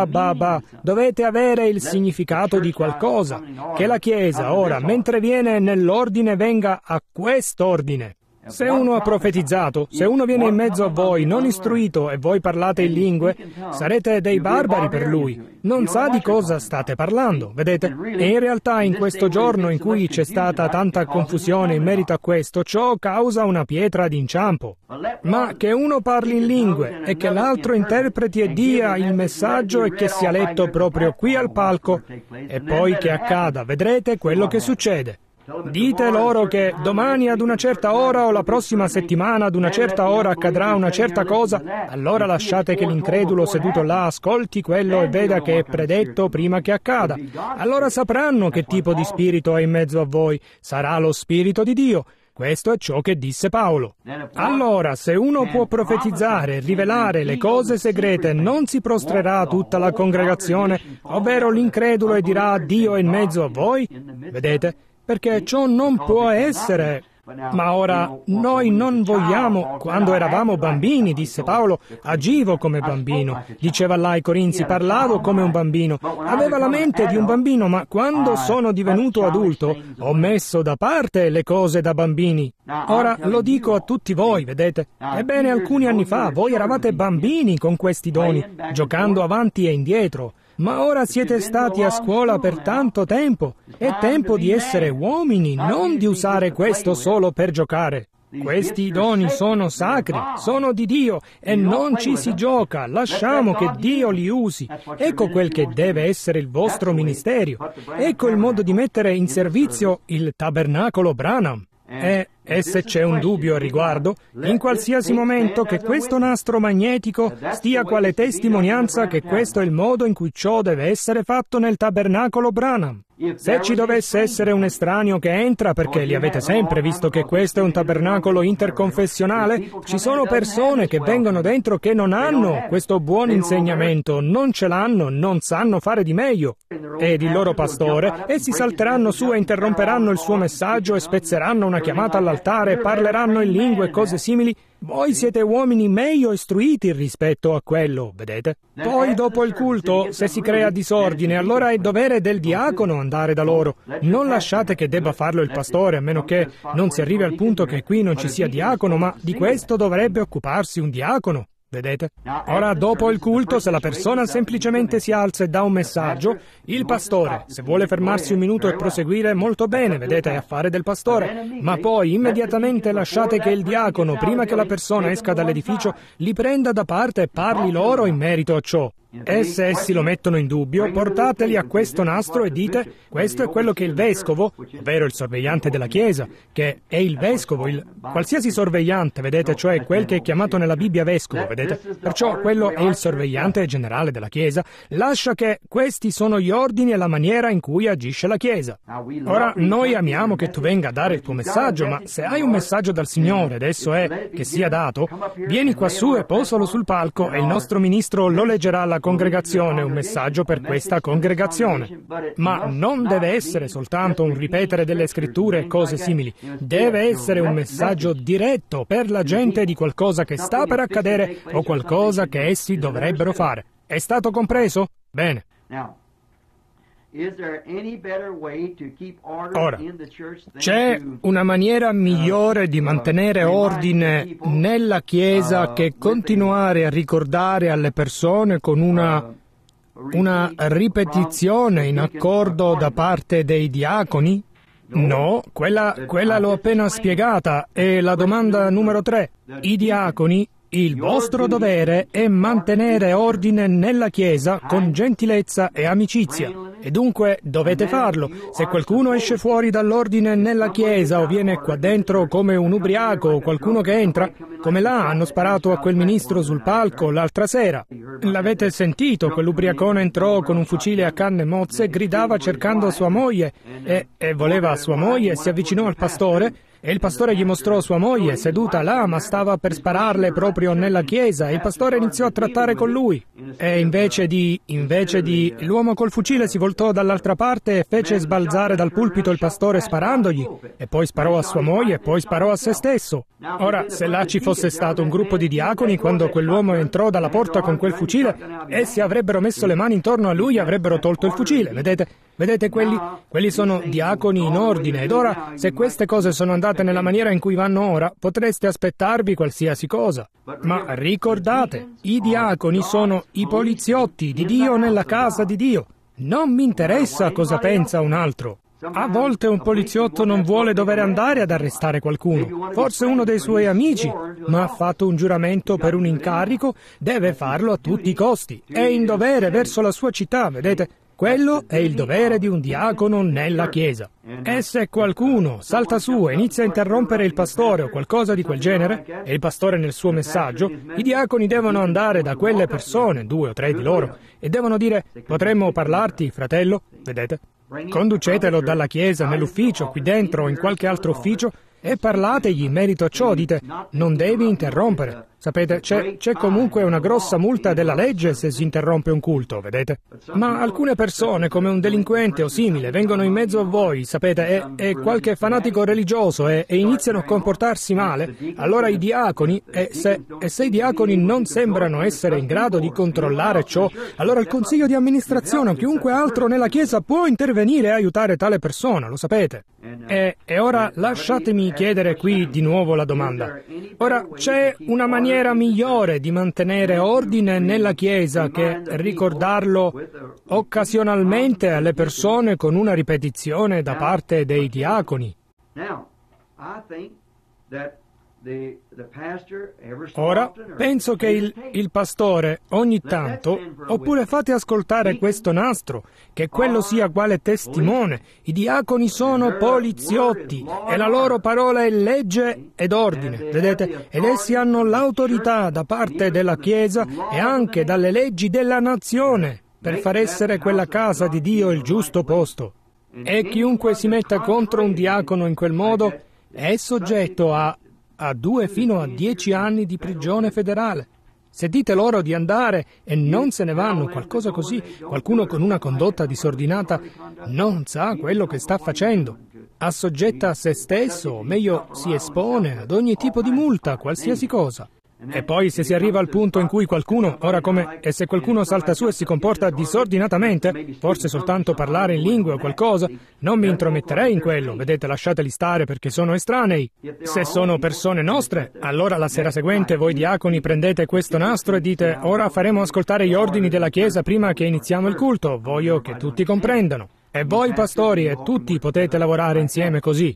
Speaker 1: Dovete avere il significato di qualcosa. Che la Chiesa ora, mentre viene nell'ordine, venga a quest'ordine. Se uno ha profetizzato, se uno viene in mezzo a voi non istruito e voi parlate in lingue, sarete dei barbari per lui. Non sa di cosa state parlando, vedete? E in realtà in questo giorno in cui c'è stata tanta confusione in merito a questo, ciò causa una pietra d'inciampo. Ma che uno parli in lingue e che l'altro interpreti e dia il messaggio e che sia letto proprio qui al palco, e poi che accada, vedrete quello che succede. Dite loro che domani ad una certa ora o la prossima settimana ad una certa ora accadrà una certa cosa, allora lasciate che l'incredulo seduto là ascolti quello e veda che è predetto prima che accada. Allora sapranno che tipo di spirito è in mezzo a voi. Sarà lo Spirito di Dio. Questo è ciò che disse Paolo. Allora, se uno può profetizzare e rivelare le cose segrete, non si prostrerà tutta la congregazione, ovvero l'incredulo, e dirà Dio è in mezzo a voi? Vedete? Perché ciò non può essere. Ma ora, noi non vogliamo, quando eravamo bambini, disse Paolo, agivo come bambino. Diceva là ai Corinzi, parlavo come un bambino. Aveva la mente di un bambino, ma quando sono divenuto adulto, ho messo da parte le cose da bambini. Ora, lo dico a tutti voi, vedete? Ebbene, alcuni anni fa, voi eravate bambini con questi doni, giocando avanti e indietro. Ma ora siete stati a scuola per tanto tempo. È tempo di essere uomini, non di usare questo solo per giocare. Questi doni sono sacri, sono di Dio e non ci si gioca, lasciamo che Dio li usi. Ecco quel che deve essere il vostro ministero. Ecco il modo di mettere in servizio il tabernacolo Branham. E se c'è un dubbio al riguardo, in qualsiasi momento che questo nastro magnetico stia quale testimonianza che questo è il modo in cui ciò deve essere fatto nel tabernacolo Branham. Se ci dovesse essere un estraneo che entra, perché li avete sempre visto che questo è un tabernacolo interconfessionale, ci sono persone che vengono dentro che non hanno questo buon insegnamento, non ce l'hanno, non sanno fare di meglio. Ed il loro pastore, essi salteranno su e interromperanno il suo messaggio e spezzeranno una chiamata all'altare, parleranno in lingue e cose simili. Voi siete uomini meglio istruiti rispetto a quello, vedete? Poi, dopo il culto, se si crea disordine, allora è dovere del diacono andare da loro. Non lasciate che debba farlo il pastore, a meno che non si arrivi al punto che qui non ci sia diacono, ma di questo dovrebbe occuparsi un diacono. Vedete? Ora, dopo il culto, se la persona semplicemente si alza e dà un messaggio, il pastore, se vuole fermarsi un minuto e proseguire, molto bene, vedete, è affare del pastore. Ma poi, immediatamente lasciate che il diacono, prima che la persona esca dall'edificio, li prenda da parte e parli loro in merito a ciò. E se essi lo mettono in dubbio, portateli a questo nastro e dite: questo è quello che il vescovo, ovvero il sorvegliante della chiesa, che è il vescovo, il qualsiasi sorvegliante, vedete, cioè quel che è chiamato nella Bibbia vescovo, vedete? Perciò quello è il sorvegliante generale della chiesa, lascia che questi sono gli ordini e la maniera in cui agisce la chiesa. Ora, noi amiamo che tu venga a dare il tuo messaggio, ma se hai un messaggio dal Signore, ed esso è che sia dato, vieni quassù e posalo sul palco e il nostro ministro lo leggerà alla congregazione, un messaggio per questa congregazione. Ma non deve essere soltanto un ripetere delle scritture e cose simili, deve essere un messaggio diretto per la gente di qualcosa che sta per accadere o qualcosa che essi dovrebbero fare. È stato compreso? Bene. Ora, c'è una maniera migliore di mantenere ordine nella Chiesa che continuare a ricordare alle persone con una ripetizione in accordo da parte dei diaconi? No, quella l'ho appena spiegata, è la domanda numero 3. I diaconi, il vostro dovere è mantenere ordine nella Chiesa con gentilezza e amicizia. E dunque dovete farlo. Se qualcuno esce fuori dall'ordine nella Chiesa o viene qua dentro come un ubriaco o qualcuno che entra, come là hanno sparato a quel ministro sul palco l'altra sera. L'avete sentito, quell'ubriacone entrò con un fucile a canne mozze, gridava cercando sua moglie e voleva sua moglie, si avvicinò al pastore e il pastore gli mostrò sua moglie seduta là, ma stava per spararle proprio nella chiesa, e il pastore iniziò a trattare con lui. E invece di l'uomo col fucile si voltò dall'altra parte e fece sbalzare dal pulpito il pastore sparandogli, e poi sparò a sua moglie e poi sparò a se stesso. Ora, se là ci fosse stato un gruppo di diaconi quando quell'uomo entrò dalla porta con quel fucile, essi avrebbero messo le mani intorno a lui e avrebbero tolto il fucile, vedete? Vedete, quelli sono diaconi in ordine, ed ora, se queste cose sono andate nella maniera in cui vanno ora, potreste aspettarvi qualsiasi cosa. Ma ricordate, i diaconi sono i poliziotti di Dio nella casa di Dio. Non mi interessa cosa pensa un altro. A volte un poliziotto non vuole dover andare ad arrestare qualcuno, forse uno dei suoi amici, ma ha fatto un giuramento per un incarico, deve farlo a tutti i costi. È in dovere verso la sua città, vedete? Quello è il dovere di un diacono nella Chiesa. E se qualcuno salta su e inizia a interrompere il pastore o qualcosa di quel genere, e il pastore nel suo messaggio, i diaconi devono andare da quelle persone, 2 o 3 di loro, e devono dire: potremmo parlarti, fratello? Vedete? Conducetelo dalla Chiesa, nell'ufficio, qui dentro o in qualche altro ufficio, e parlategli in merito a ciò. Dite: non devi interrompere. Sapete, c'è comunque una grossa multa della legge se si interrompe un culto, vedete? Ma alcune persone, come un delinquente o simile, vengono in mezzo a voi, sapete, e qualche fanatico religioso e iniziano a comportarsi male, allora i diaconi, se i diaconi non sembrano essere in grado di controllare ciò, allora il consiglio di amministrazione o chiunque altro nella Chiesa può intervenire e aiutare tale persona, lo sapete. E ora lasciatemi chiedere qui di nuovo la domanda. Ora, c'è una maniera maniera migliore di mantenere ordine nella Chiesa che ricordarlo occasionalmente alle persone con una ripetizione da parte dei diaconi. Ora, penso che il pastore ogni tanto, oppure fate ascoltare questo nastro, che quello sia quale testimone. I diaconi sono poliziotti e la loro parola è legge ed ordine, vedete? Ed essi hanno l'autorità da parte della Chiesa e anche dalle leggi della nazione per far essere quella casa di Dio il giusto posto. E chiunque si metta contro un diacono in quel modo è soggetto a 2 fino a 10 anni di prigione federale. Se dite loro di andare e non se ne vanno, qualcosa così, qualcuno con una condotta disordinata non sa quello che sta facendo. Assoggetta a se stesso, o meglio si espone ad ogni tipo di multa, qualsiasi cosa. E poi se si arriva al punto in cui qualcuno, e se qualcuno salta su e si comporta disordinatamente, forse soltanto parlare in lingue o qualcosa, non mi intrometterei in quello, vedete, lasciateli stare perché sono estranei. Se sono persone nostre, allora la sera seguente voi diaconi prendete questo nastro e dite: ora faremo ascoltare gli ordini della Chiesa prima che iniziamo il culto, voglio che tutti comprendano. E voi pastori e tutti potete lavorare insieme così.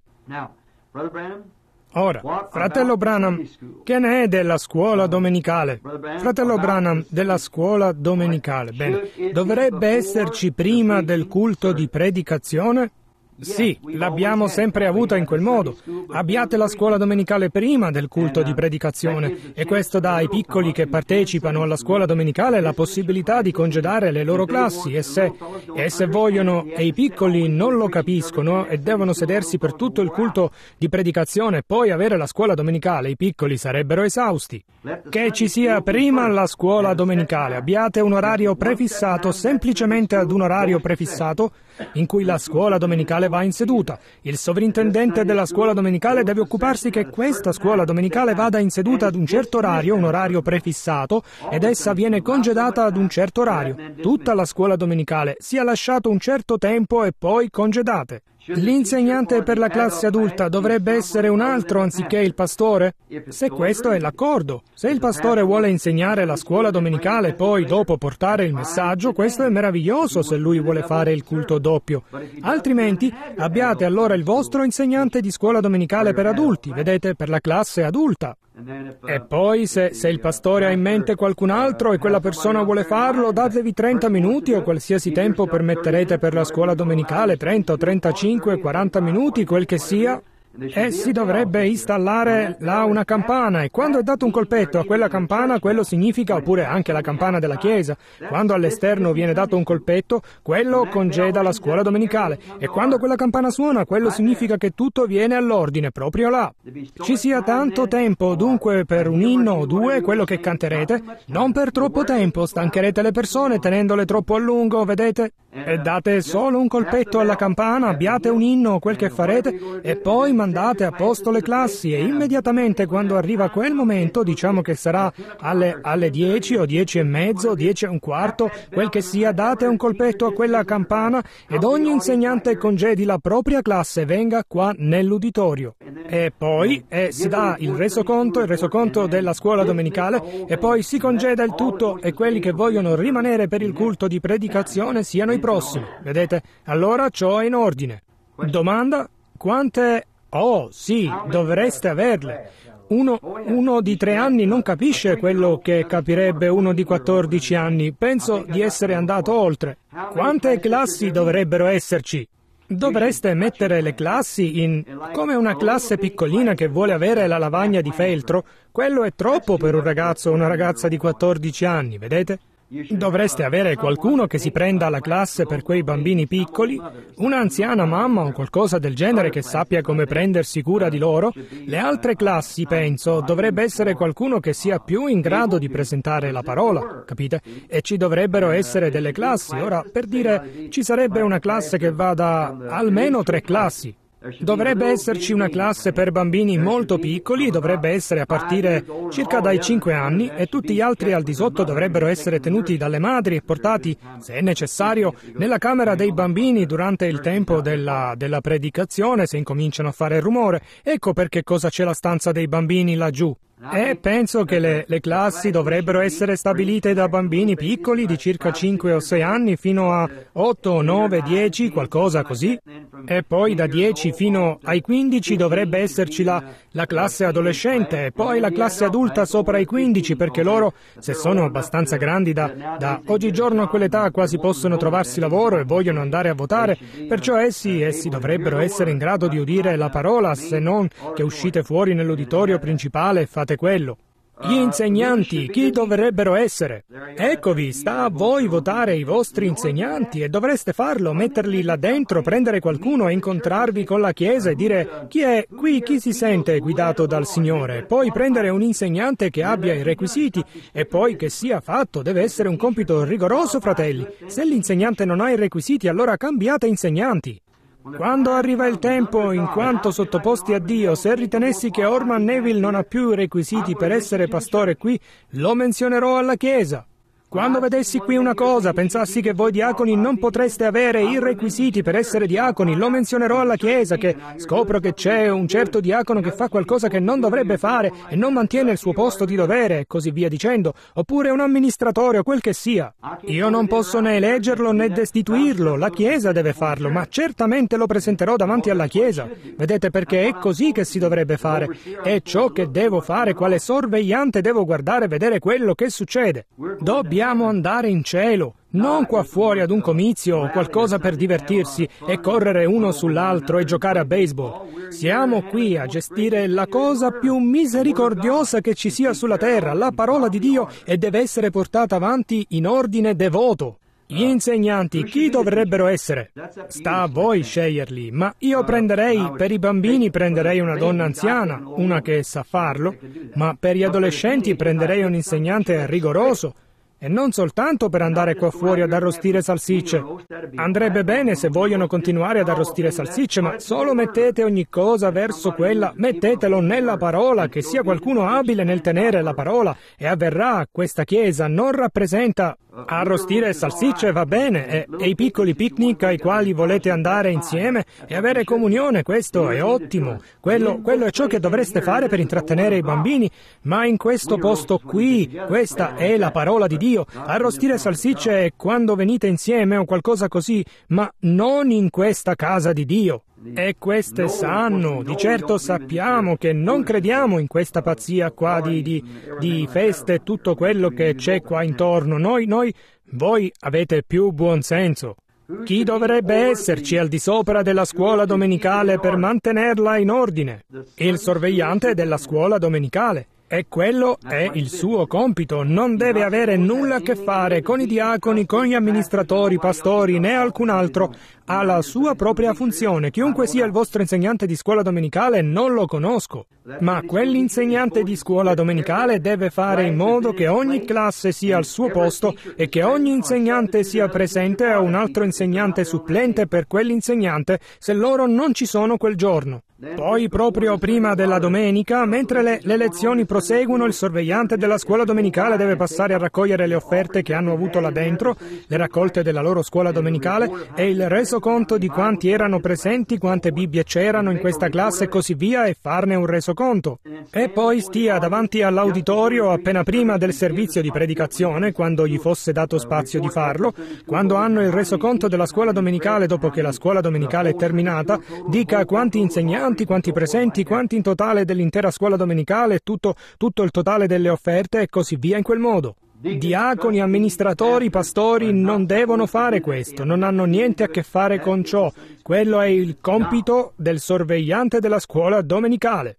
Speaker 1: Ora, fratello Branham, che ne è della scuola domenicale? Fratello Branham, della scuola domenicale. Bene, dovrebbe esserci prima del culto di predicazione? Sì, l'abbiamo sempre avuta in quel modo. Abbiate la scuola domenicale prima del culto di predicazione e questo dà ai piccoli che partecipano alla scuola domenicale la possibilità di congedare le loro classi e se vogliono e i piccoli non lo capiscono e devono sedersi per tutto il culto di predicazione e poi avere la scuola domenicale, i piccoli sarebbero esausti. Che ci sia prima la scuola domenicale, abbiate un orario prefissato, semplicemente ad un orario prefissato in cui la scuola domenicale va in seduta. Il sovrintendente della scuola domenicale deve occuparsi che questa scuola domenicale vada in seduta ad un certo orario, un orario prefissato, ed essa viene congedata ad un certo orario. Tutta la scuola domenicale sia lasciato un certo tempo e poi congedate. L'insegnante per la classe adulta dovrebbe essere un altro anziché il pastore? Se questo è l'accordo. Se il pastore vuole insegnare la scuola domenicale e poi dopo portare il messaggio, questo è meraviglioso se lui vuole fare il culto doppio. Altrimenti abbiate allora il vostro insegnante di scuola domenicale per adulti, vedete, per la classe adulta. E poi se il pastore ha in mente qualcun altro e quella persona vuole farlo, datevi 30 minuti o qualsiasi tempo permetterete per la scuola domenicale, 30 o 35, 40 minuti, quel che sia. E si dovrebbe installare là una campana e quando è dato un colpetto a quella campana, quello significa, oppure anche la campana della chiesa, quando all'esterno viene dato un colpetto, quello congeda la scuola domenicale e quando quella campana suona, quello significa che tutto viene all'ordine proprio là. Ci sia tanto tempo dunque per un inno o due, quello che canterete, non per troppo tempo, stancherete le persone tenendole troppo a lungo, vedete? E date solo un colpetto alla campana, abbiate un inno o quel che farete e poi mandate a posto le classi e immediatamente quando arriva quel momento, diciamo che sarà alle 10 o 10 e mezzo, 10 e un quarto, quel che sia, date un colpetto a quella campana ed ogni insegnante congedi la propria classe e venga qua nell'uditorio. E poi si dà il resoconto della scuola domenicale e poi si congeda il tutto e quelli che vogliono rimanere per il culto di predicazione siano i prossimi. Vedete? Allora ciò è in ordine. Domanda? Quante... Oh, sì, dovreste averle. Uno di 3 anni non capisce quello che capirebbe uno di 14 anni. Penso di essere andato oltre. Quante classi dovrebbero esserci? Dovreste mettere le classi come una classe piccolina che vuole avere la lavagna di feltro. Quello è troppo per un ragazzo o una ragazza di 14 anni, vedete? Dovreste avere qualcuno che si prenda la classe per quei bambini piccoli, un'anziana mamma o qualcosa del genere che sappia come prendersi cura di loro. Le altre classi, penso, dovrebbe essere qualcuno che sia più in grado di presentare la parola, capite? E ci dovrebbero essere delle classi. Ora, per dire, ci sarebbe una classe che va da almeno 3 classi. Dovrebbe esserci una classe per bambini molto piccoli, dovrebbe essere a partire circa dai 5 anni e tutti gli altri al di sotto dovrebbero essere tenuti dalle madri e portati, se è necessario, nella camera dei bambini durante il tempo della predicazione, se incominciano a fare rumore. Ecco perché cosa c'è la stanza dei bambini laggiù. E penso che le classi dovrebbero essere stabilite da bambini piccoli di circa 5 o 6 anni fino a 8, 9, 10, qualcosa così. E poi da 10 fino ai 15 dovrebbe esserci la classe adolescente e poi la classe adulta sopra i 15, perché loro, se sono abbastanza grandi da oggigiorno a quell'età, quasi possono trovarsi lavoro e vogliono andare a votare, perciò essi dovrebbero essere in grado di udire la parola, se non che uscite fuori nell'uditorio principale e fate quello. Gli insegnanti, chi dovrebbero essere? Eccovi, sta a voi votare i vostri insegnanti e dovreste farlo, metterli là dentro, prendere qualcuno e incontrarvi con la Chiesa e dire chi è qui, chi si sente guidato dal Signore, poi prendere un insegnante che abbia i requisiti e poi che sia fatto. Deve essere un compito rigoroso, fratelli. Se l'insegnante non ha i requisiti, allora cambiate insegnanti. Quando arriva il tempo, in quanto sottoposti a Dio, se ritenessi che Orman Neville non ha più i requisiti per essere pastore qui, lo menzionerò alla Chiesa. Quando vedessi qui una cosa, pensassi che voi diaconi non potreste avere i requisiti per essere diaconi, lo menzionerò alla Chiesa, che scopro che c'è un certo diacono che fa qualcosa che non dovrebbe fare e non mantiene il suo posto di dovere, e così via dicendo, oppure un amministratore o quel che sia. Io non posso né eleggerlo né destituirlo, la Chiesa deve farlo, ma certamente lo presenterò davanti alla Chiesa. Vedete, perché è così che si dovrebbe fare. È ciò che devo fare, quale sorvegliante devo guardare e vedere quello che succede. Dobbiamo andare in cielo, non qua fuori ad un comizio o qualcosa per divertirsi e correre uno sull'altro e giocare a baseball. Siamo qui a gestire la cosa più misericordiosa che ci sia sulla terra, la parola di Dio, e deve essere portata avanti in ordine devoto. Gli insegnanti, chi dovrebbero essere? Sta a voi sceglierli, ma io prenderei, per i bambini prenderei una donna anziana, una che sa farlo, ma per gli adolescenti prenderei un insegnante rigoroso. E non soltanto per andare qua fuori ad arrostire salsicce. Andrebbe bene se vogliono continuare ad arrostire salsicce, ma solo mettete ogni cosa verso quella, mettetelo nella parola, che sia qualcuno abile nel tenere la parola, e avverrà. Questa Chiesa non rappresenta arrostire salsicce, va bene, e i piccoli picnic ai quali volete andare insieme e avere comunione, questo è ottimo. Quello è ciò che dovreste fare per intrattenere i bambini, ma in questo posto qui, questa è la parola di Dio. Arrostire salsicce è quando venite insieme o qualcosa così, ma non in questa casa di Dio. E queste sanno, di certo sappiamo che non crediamo in questa pazzia qua di feste e tutto quello che c'è qua intorno. Voi avete più buon senso. Chi dovrebbe esserci al di sopra della scuola domenicale per mantenerla in ordine? Il sorvegliante della scuola domenicale. E quello è il suo compito, non deve avere nulla a che fare con i diaconi, con gli amministratori, pastori, né alcun altro. Ha la sua propria funzione. Chiunque sia il vostro insegnante di scuola domenicale, non lo conosco. Ma quell'insegnante di scuola domenicale deve fare in modo che ogni classe sia al suo posto e che ogni insegnante sia presente a un altro insegnante supplente per quell'insegnante se loro non ci sono quel giorno. Poi, proprio prima della domenica, mentre le lezioni proseguono, il sorvegliante della scuola domenicale deve passare a raccogliere le offerte che hanno avuto là dentro, le raccolte della loro scuola domenicale e il resoconto di quanti erano presenti, quante Bibbie c'erano in questa classe e così via, e farne un resoconto. E poi stia davanti all'auditorio appena prima del servizio di predicazione, quando gli fosse dato spazio di farlo, quando hanno il resoconto della scuola domenicale dopo che la scuola domenicale è terminata, dica quanti insegnanti, quanti presenti, quanti in totale dell'intera scuola domenicale, tutto il totale delle offerte e così via in quel modo. Diaconi, amministratori, pastori non devono fare questo, non hanno niente a che fare con ciò. Quello è il compito del sorvegliante della scuola domenicale.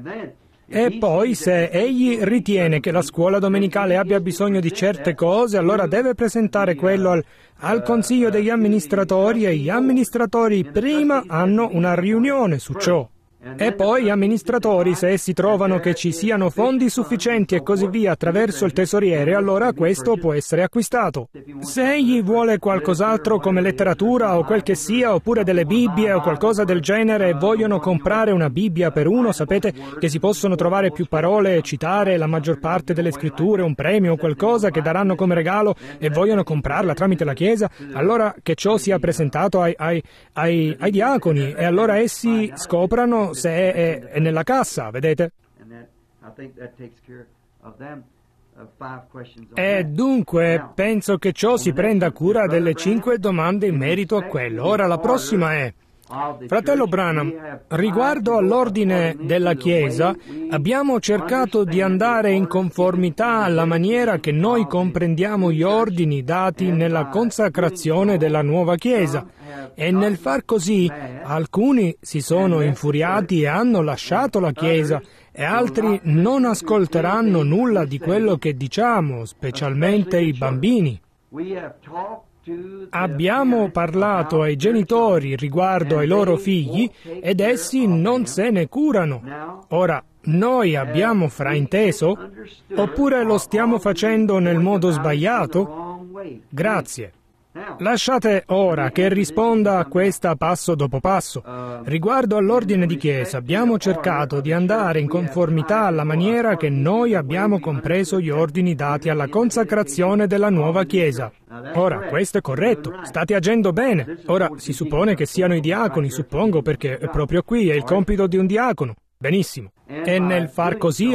Speaker 1: E poi, se egli ritiene che la scuola domenicale abbia bisogno di certe cose, allora deve presentare quello al consiglio degli amministratori, e gli amministratori prima hanno una riunione su ciò. E poi gli amministratori, se essi trovano che ci siano fondi sufficienti e così via attraverso il tesoriere, allora questo può essere acquistato. Se egli vuole qualcos'altro come letteratura o quel che sia, oppure delle Bibbie o qualcosa del genere, e vogliono comprare una Bibbia per uno, sapete che si possono trovare più parole e citare la maggior parte delle scritture, un premio o qualcosa che daranno come regalo, e vogliono comprarla tramite la Chiesa, allora che ciò sia presentato ai diaconi, e allora essi scoprano se è nella cassa, vedete? E dunque penso che ciò si prenda cura delle 5 domande in merito a quello. Ora la prossima è: fratello Branham, riguardo all'ordine della Chiesa, abbiamo cercato di andare in conformità alla maniera che noi comprendiamo gli ordini dati nella consacrazione della nuova Chiesa, e nel far così alcuni si sono infuriati e hanno lasciato la Chiesa, e altri non ascolteranno nulla di quello che diciamo, specialmente i bambini. Abbiamo parlato ai genitori riguardo ai loro figli ed essi non se ne curano. Ora, noi abbiamo frainteso? Oppure lo stiamo facendo nel modo sbagliato? Grazie. Lasciate ora che risponda a questa passo dopo passo. Riguardo all'ordine di chiesa, abbiamo cercato di andare in conformità alla maniera che noi abbiamo compreso gli ordini dati alla consacrazione della nuova chiesa. Ora, questo è corretto, state agendo bene. Ora, si suppone che siano i diaconi, suppongo, perché proprio qui è il compito di un diacono. Benissimo. E nel far così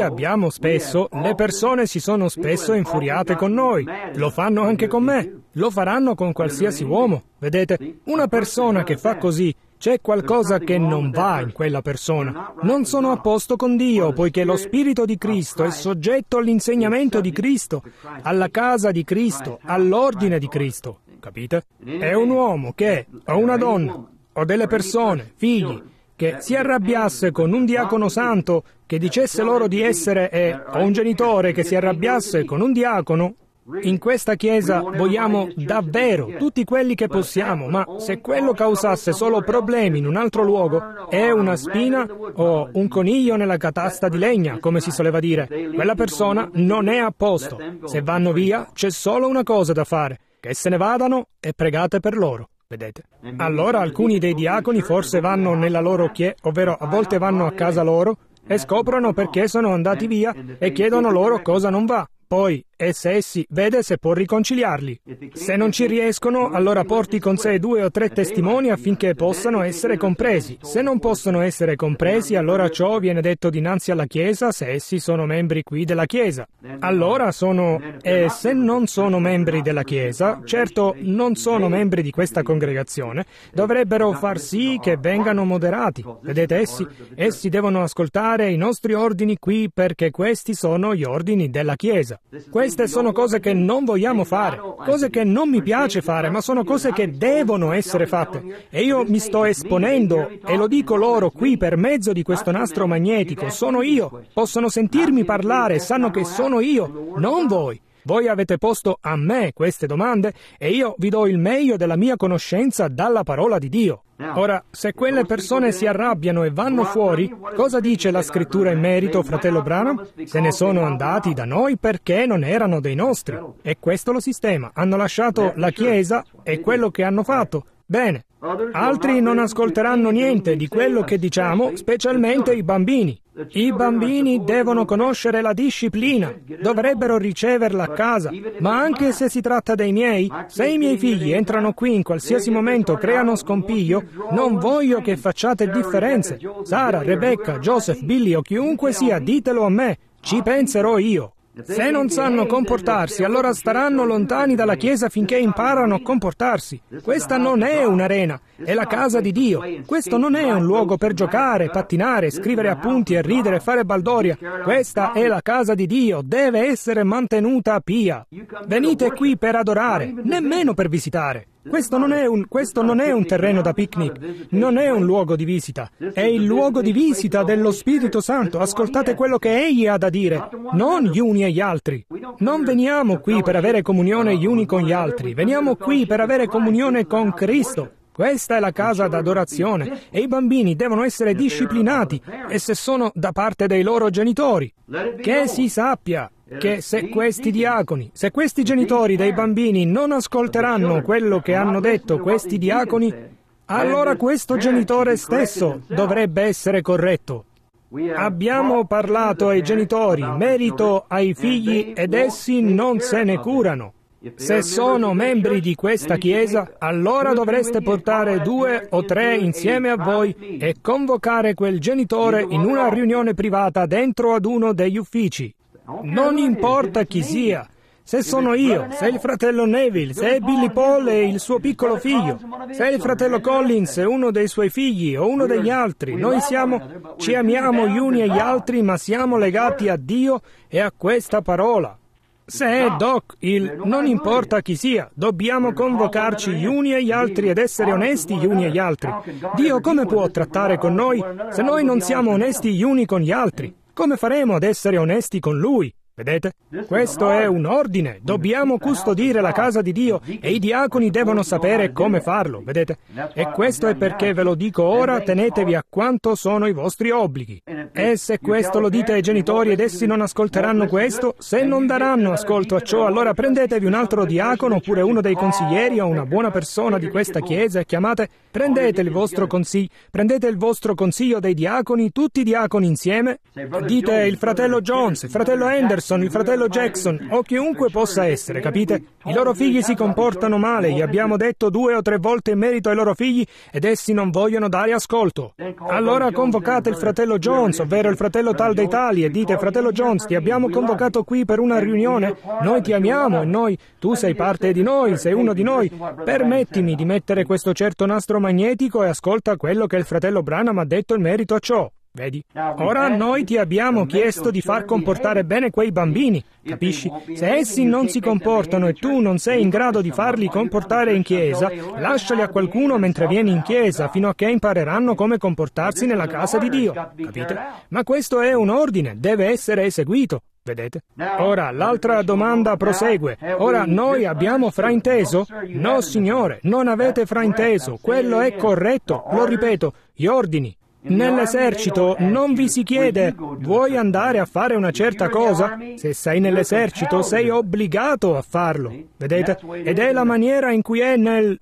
Speaker 1: le persone si sono spesso infuriate con noi. Lo fanno anche con me. Lo faranno con qualsiasi uomo. Vedete, una persona che fa così, c'è qualcosa che non va in quella persona. Non sono a posto con Dio, poiché lo Spirito di Cristo è soggetto all'insegnamento di Cristo, alla casa di Cristo, all'ordine di Cristo. Capite? È un uomo che, o una donna, o delle persone, figli, che si arrabbiasse con un diacono santo che dicesse loro di essere o un genitore che si arrabbiasse con un diacono. In questa Chiesa vogliamo davvero tutti quelli che possiamo, ma se quello causasse solo problemi in un altro luogo, è una spina o un coniglio nella catasta di legna, come si soleva dire. Quella persona non è a posto. Se vanno via, c'è solo una cosa da fare, che se ne vadano e pregate per loro. Vedete? Allora alcuni dei diaconi forse vanno nella loro chiesa, ovvero a volte vanno a casa loro e scoprono perché sono andati via e chiedono loro cosa non va. Poi, essi vede se può riconciliarli. Se non ci riescono, allora porti con sé 2 o 3 testimoni affinché possano essere compresi. Se non possono essere compresi, allora ciò viene detto dinanzi alla Chiesa se essi sono membri qui della Chiesa. Allora e se non sono membri della Chiesa, certo non sono membri di questa congregazione, dovrebbero far sì che vengano moderati. Vedete, essi devono ascoltare i nostri ordini qui perché questi sono gli ordini della Chiesa. Queste sono cose che non vogliamo fare, cose che non mi piace fare, ma sono cose che devono essere fatte. E io mi sto esponendo, e lo dico loro qui per mezzo di questo nastro magnetico, sono io. Possono sentirmi parlare, sanno che sono io, non voi. Voi avete posto a me queste domande e io vi do il meglio della mia conoscenza dalla parola di Dio. Ora, se quelle persone si arrabbiano e vanno fuori, cosa dice la Scrittura in merito, fratello Branham? Se ne sono andati da noi perché non erano dei nostri. E questo lo sistema. Hanno lasciato la Chiesa e quello che hanno fatto. Bene. Altri non ascolteranno niente di quello che diciamo, specialmente i bambini. I bambini devono conoscere la disciplina, dovrebbero riceverla a casa, ma anche se si tratta dei miei, se i miei figli entrano qui in qualsiasi momento, creano scompiglio, non voglio che facciate differenze. Sara, Rebecca, Joseph, Billy o chiunque sia, ditelo a me, ci penserò io. Se non sanno comportarsi, allora staranno lontani dalla Chiesa finché imparano a comportarsi. Questa non è un'arena, è la casa di Dio. Questo non è un luogo per giocare, pattinare, scrivere appunti e ridere e fare baldoria. Questa è la casa di Dio, deve essere mantenuta pia. Venite qui per adorare, nemmeno per visitare. Questo non è un terreno da picnic, non è un luogo di visita, è il luogo di visita dello Spirito Santo. Ascoltate quello che Egli ha da dire, non gli uni e gli altri. Non veniamo qui per avere comunione gli uni con gli altri, veniamo qui per avere comunione con Cristo. Questa è la casa d'adorazione e i bambini devono essere disciplinati e se sono da parte dei loro genitori. Che si sappia che se questi diaconi, se questi genitori dei bambini non ascolteranno quello che hanno detto questi diaconi, allora questo genitore stesso dovrebbe essere corretto. Abbiamo parlato ai genitori, merito ai figli ed essi non se ne curano. Se sono membri di questa Chiesa, allora dovreste portare 2 o 3 insieme a voi e convocare quel genitore in una riunione privata dentro ad uno degli uffici. Non importa chi sia. Se sono io, se è il fratello Neville, se è Billy Paul e il suo piccolo figlio, se è il fratello Collins e uno dei suoi figli o uno degli altri, noi ci amiamo gli uni e gli altri, ma siamo legati a Dio e a questa parola. Se è Doc, non importa chi sia, dobbiamo convocarci gli uni e gli altri ed essere onesti gli uni e gli altri. Dio come può trattare con noi se noi non siamo onesti gli uni con gli altri? Come faremo ad essere onesti con Lui? Vedete? Questo è un ordine. Dobbiamo custodire la casa di Dio e i diaconi devono sapere come farlo, vedete? E questo è perché ve lo dico ora, tenetevi a quanto sono i vostri obblighi. E se questo lo dite ai genitori ed essi non ascolteranno questo, se non daranno ascolto a ciò, allora prendetevi un altro diacono oppure uno dei consiglieri o una buona persona di questa chiesa e prendete il vostro consiglio dei diaconi, tutti i diaconi insieme. Dite il fratello Jones, il fratello Anderson, il fratello Jackson o chiunque possa essere, capite? I loro figli si comportano male, gli abbiamo detto 2 o 3 volte in merito ai loro figli ed essi non vogliono dare ascolto. Allora convocate il fratello Jones, ovvero il fratello tal dei tali, e dite: fratello Jones, ti abbiamo convocato qui per una riunione, noi ti amiamo e tu sei parte di noi, sei uno di noi, permettimi di mettere questo certo nastro magnetico e ascolta quello che il fratello Branham ha detto in merito a ciò. Vedi? Ora noi ti abbiamo chiesto di far comportare bene quei bambini, capisci? Se essi non si comportano e tu non sei in grado di farli comportare in chiesa, lasciali a qualcuno mentre vieni in chiesa, fino a che impareranno come comportarsi nella casa di Dio, capite? Ma questo è un ordine, deve essere eseguito. Vedete? Ora, l'altra domanda prosegue. Ora, noi abbiamo frainteso? No, signore, non avete frainteso. Quello è corretto. Lo ripeto, gli ordini. Nell'esercito non vi si chiede: vuoi andare a fare una certa cosa? Se sei nell'esercito sei obbligato a farlo, vedete? Ed è la maniera in cui è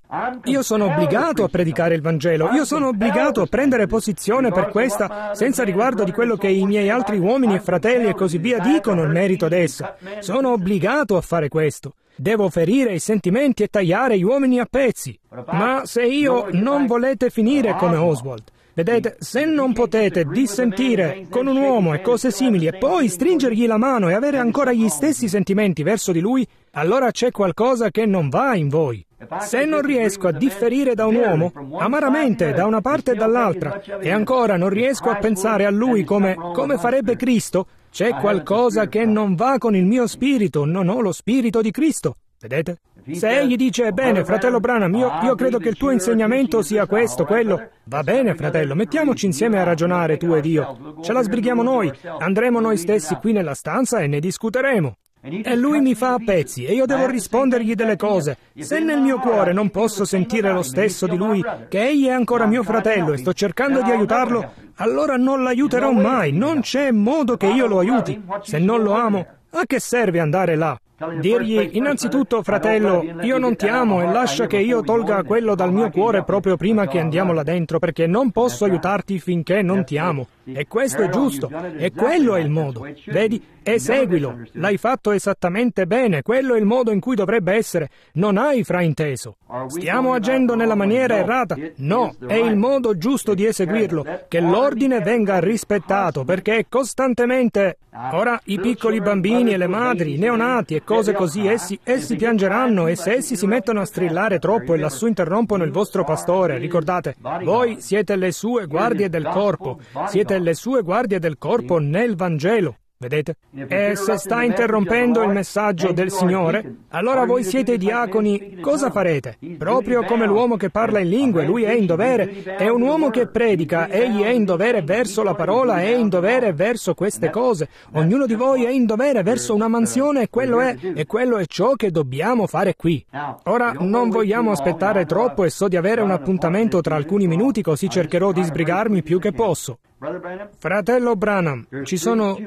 Speaker 1: Io sono obbligato a predicare il Vangelo, io sono obbligato a prendere posizione per questa, senza riguardo di quello che i miei altri uomini e fratelli e così via dicono in merito ad essa. Sono obbligato a fare questo. Devo ferire i sentimenti e tagliare gli uomini a pezzi. Ma se io non volete finire come Oswald, vedete, se non potete dissentire con un uomo e cose simili e poi stringergli la mano e avere ancora gli stessi sentimenti verso di lui, allora c'è qualcosa che non va in voi. Se non riesco a differire da un uomo, amaramente, da una parte e dall'altra, e ancora non riesco a pensare a lui come farebbe Cristo, c'è qualcosa che non va con il mio spirito, non ho lo spirito di Cristo, vedete? Se egli dice: bene, fratello Branham, io credo che il tuo insegnamento sia questo, quello, va bene, fratello, mettiamoci insieme a ragionare tu ed io, ce la sbrighiamo noi, andremo noi stessi qui nella stanza e ne discuteremo. E lui mi fa a pezzi e io devo rispondergli delle cose. Se nel mio cuore non posso sentire lo stesso di lui, che egli è ancora mio fratello e sto cercando di aiutarlo, allora non l'aiuterò mai, non c'è modo che io lo aiuti. Se non lo amo, a che serve andare là? Dirgli innanzitutto: fratello, io non ti amo e lascia che io tolga quello dal mio cuore proprio prima che andiamo là dentro, perché non posso aiutarti finché non ti amo. E questo è giusto, e quello è il modo. Vedi? Eseguilo. L'hai fatto esattamente bene, quello è il modo in cui dovrebbe essere. Non hai frainteso. Stiamo agendo nella maniera errata? No, è il modo giusto di eseguirlo, che l'ordine venga rispettato, perché costantemente... Ora, i piccoli bambini e le madri, i neonati e cose così, essi piangeranno, e se essi si mettono a strillare troppo e lassù interrompono il vostro pastore, ricordate, voi siete le sue guardie del corpo, siete le sue guardie del corpo nel Vangelo. Vedete? E se sta interrompendo il messaggio del Signore, allora voi siete i diaconi, cosa farete? Proprio come l'uomo che parla in lingue, lui è in dovere. È un uomo che predica, egli è in dovere verso la parola, è in dovere verso queste cose. Ognuno di voi è in dovere verso una mansione e quello è ciò che dobbiamo fare qui. Ora, non vogliamo aspettare troppo e so di avere un appuntamento tra alcuni minuti, così cercherò di sbrigarmi più che posso. Fratello Branham, ci sono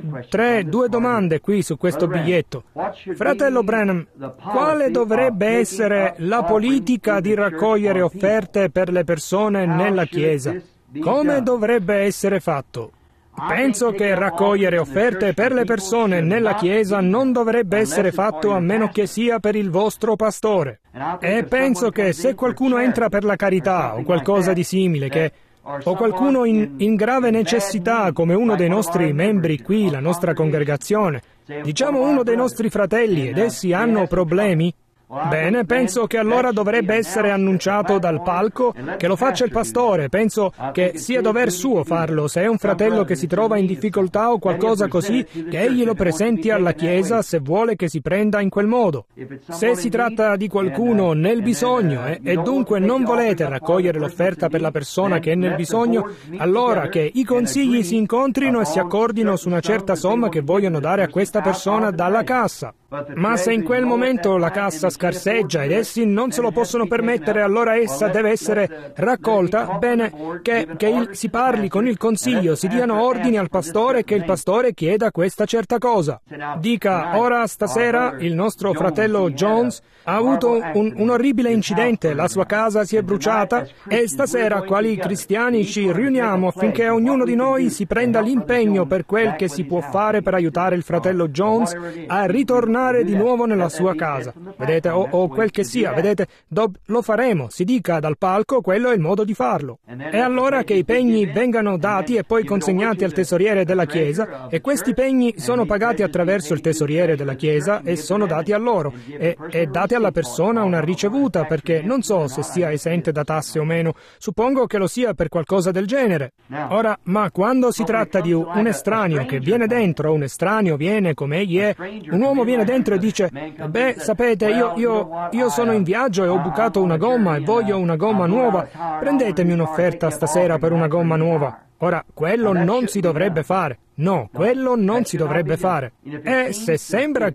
Speaker 1: 2 domande qui su questo biglietto. Fratello Branham, quale dovrebbe essere la politica di raccogliere offerte per le persone nella Chiesa? Come dovrebbe essere fatto? Penso che raccogliere offerte per le persone nella Chiesa non dovrebbe essere fatto a meno che sia per il vostro pastore. E penso che se qualcuno entra per la carità o qualcosa di simile, o qualcuno in grave necessità come uno dei nostri membri qui, la nostra congregazione, diciamo uno dei nostri fratelli, ed essi hanno problemi, bene, penso che allora dovrebbe essere annunciato dal palco che lo faccia il pastore. Penso che sia dover suo farlo. Se è un fratello che si trova in difficoltà o qualcosa così, che egli lo presenti alla Chiesa se vuole che si prenda in quel modo. Se si tratta di qualcuno nel bisogno e dunque non volete raccogliere l'offerta per la persona che è nel bisogno, allora che i consigli si incontrino e si accordino su una certa somma che vogliono dare a questa persona dalla cassa. Ma se in quel momento la cassa scarseggia ed essi non se lo possono permettere, allora essa deve essere raccolta. Bene, che si parli con il consiglio, si diano ordini al pastore e che il pastore chieda questa certa cosa. Dica, ora stasera il nostro fratello Jones ha avuto un orribile incidente, la sua casa si è bruciata e stasera quali cristiani ci riuniamo affinché ognuno di noi si prenda l'impegno per quel che si può fare per aiutare il fratello Jones a ritornare di nuovo nella sua casa, vedete, o quel che sia, vedete, lo faremo, si dica dal palco, quello è il modo di farlo. E allora che i pegni vengano dati e poi consegnati al tesoriere della Chiesa, e questi pegni sono pagati attraverso il tesoriere della Chiesa e sono dati a loro, e date alla persona una ricevuta, perché non so se sia esente da tasse o meno, suppongo che lo sia per qualcosa del genere. Ora, ma quando si tratta di un estraneo che viene dentro, un estraneo viene come egli è, un uomo viene dentro e dice, beh, sapete, io sono in viaggio e ho bucato una gomma e voglio una gomma nuova, prendetemi un'offerta stasera per una gomma nuova. Ora, quello non si dovrebbe fare. No, quello non si dovrebbe fare. E se sembra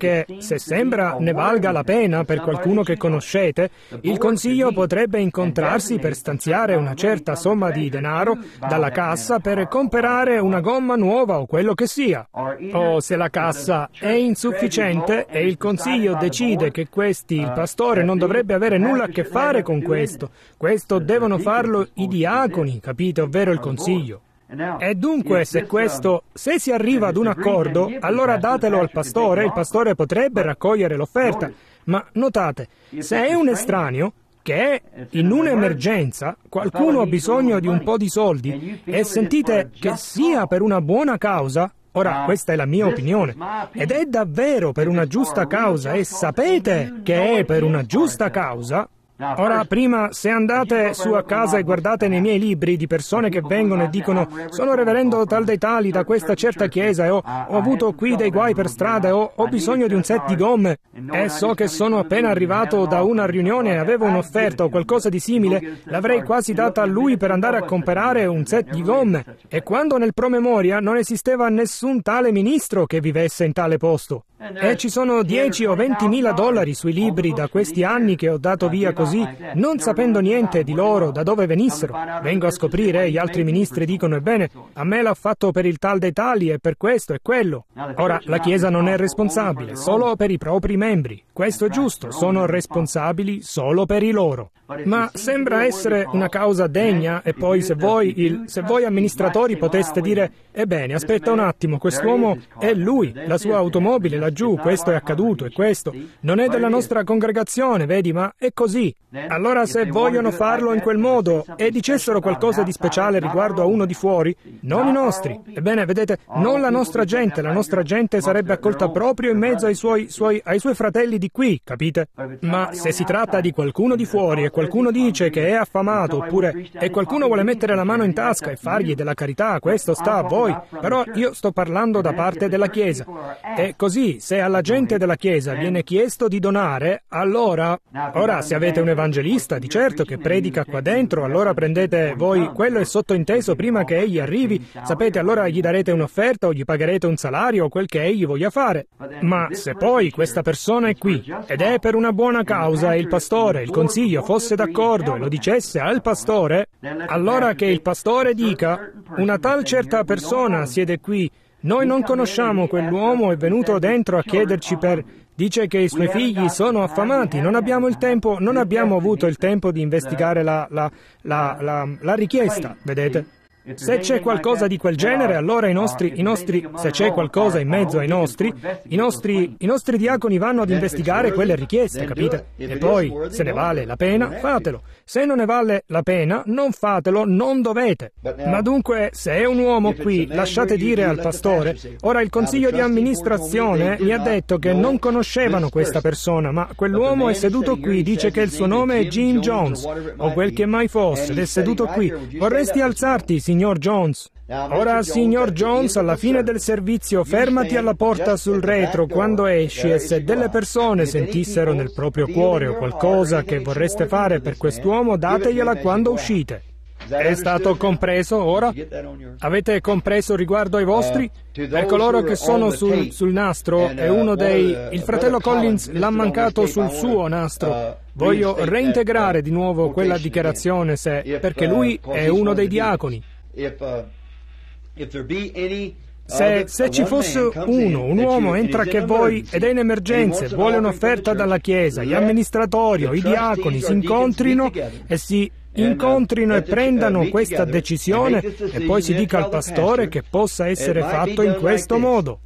Speaker 1: ne valga la pena per qualcuno che conoscete, il consiglio potrebbe incontrarsi per stanziare una certa somma di denaro dalla cassa per comprare una gomma nuova o quello che sia. O se la cassa è insufficiente e il consiglio decide che il pastore non dovrebbe avere nulla a che fare con questo devono farlo i diaconi, capite, ovvero il consiglio. E dunque, se si arriva ad un accordo, allora datelo al pastore, il pastore potrebbe raccogliere l'offerta. Ma notate, se è un estraneo che è in un'emergenza, qualcuno ha bisogno di un po' di soldi, e sentite che sia per una buona causa, ora questa è la mia opinione, ed è davvero per una giusta causa, e sapete che è per una giusta causa. Ora, prima, se andate su a casa e guardate nei miei libri di persone che vengono e dicono «Sono reverendo tal dei tali da questa certa chiesa e ho avuto qui dei guai per strada e ho bisogno di un set di gomme e so che sono appena arrivato da una riunione e avevo un'offerta o qualcosa di simile, l'avrei quasi data a lui per andare a comprare un set di gomme». E quando nel promemoria non esisteva nessun tale ministro che vivesse in tale posto. E ci sono 10 o 20 mila dollari sui libri da questi anni che ho dato via così, non sapendo niente di loro, da dove venissero. Vengo a scoprire, gli altri ministri dicono, ebbene, a me l'ha fatto per il tal dei tali e per questo e quello. Ora, la Chiesa non è responsabile, solo per i propri membri. Questo è giusto, sono responsabili solo per i loro. Ma sembra essere una causa degna, e poi se voi amministratori poteste dire, ebbene, aspetta un attimo, quest'uomo è lui, la sua automobile laggiù, questo è accaduto e questo non è della nostra congregazione, vedi, ma è così. Allora se vogliono farlo in quel modo e dicessero qualcosa di speciale riguardo a uno di fuori, non i nostri, ebbene, vedete, non la nostra gente sarebbe accolta proprio in mezzo ai suoi fratelli di qui, capite? Ma se si tratta di qualcuno di fuori e qualcuno dice che è affamato, oppure e qualcuno vuole mettere la mano in tasca e fargli della carità, questo sta a voi, però io sto parlando da parte della Chiesa. E così, se alla gente della Chiesa viene chiesto di donare, allora, ora se avete un evangelista, di certo, che predica qua dentro, allora prendete voi, quello è sottointeso prima che egli arrivi, sapete, allora gli darete un'offerta o gli pagherete un salario o quel che egli voglia fare. Ma se poi questa persona è qui ed è per una buona causa e il pastore, il consiglio fosse d'accordo e lo dicesse al pastore, allora che il pastore dica, una tal certa persona siede qui, noi non conosciamo quell'uomo, è venuto dentro a chiederci dice che i suoi figli sono affamati, non abbiamo avuto il tempo di investigare la richiesta, vedete? Se c'è qualcosa di quel genere, allora se c'è qualcosa in mezzo ai nostri diaconi vanno ad investigare quelle richieste, capite? E poi, se ne vale la pena, fatelo. Se non ne vale la pena, non fatelo, non dovete. Ma dunque, se è un uomo qui, lasciate dire al pastore. Ora, il consiglio di amministrazione mi ha detto che non conoscevano questa persona, ma quell'uomo è seduto qui, dice che il suo nome è Jim Jones, o quel che mai fosse, ed è seduto qui. Vorresti alzarti, signor Jones? Ora, signor Jones, alla fine del servizio, fermati alla porta sul retro quando esci, e se delle persone sentissero nel proprio cuore o qualcosa che vorreste fare per quest'uomo, dategliela quando uscite. È stato compreso ora? Avete compreso riguardo ai vostri? Per coloro che sono sul nastro, è uno il fratello Collins l'ha mancato sul suo nastro. Voglio reintegrare di nuovo quella dichiarazione, perché lui è uno dei diaconi. Se ci fosse un uomo entra che voi ed è in emergenza, vuole un'offerta dalla Chiesa, gli amministratori o i diaconi si incontrino e prendano questa decisione e poi si dica al pastore che possa essere fatto in questo modo.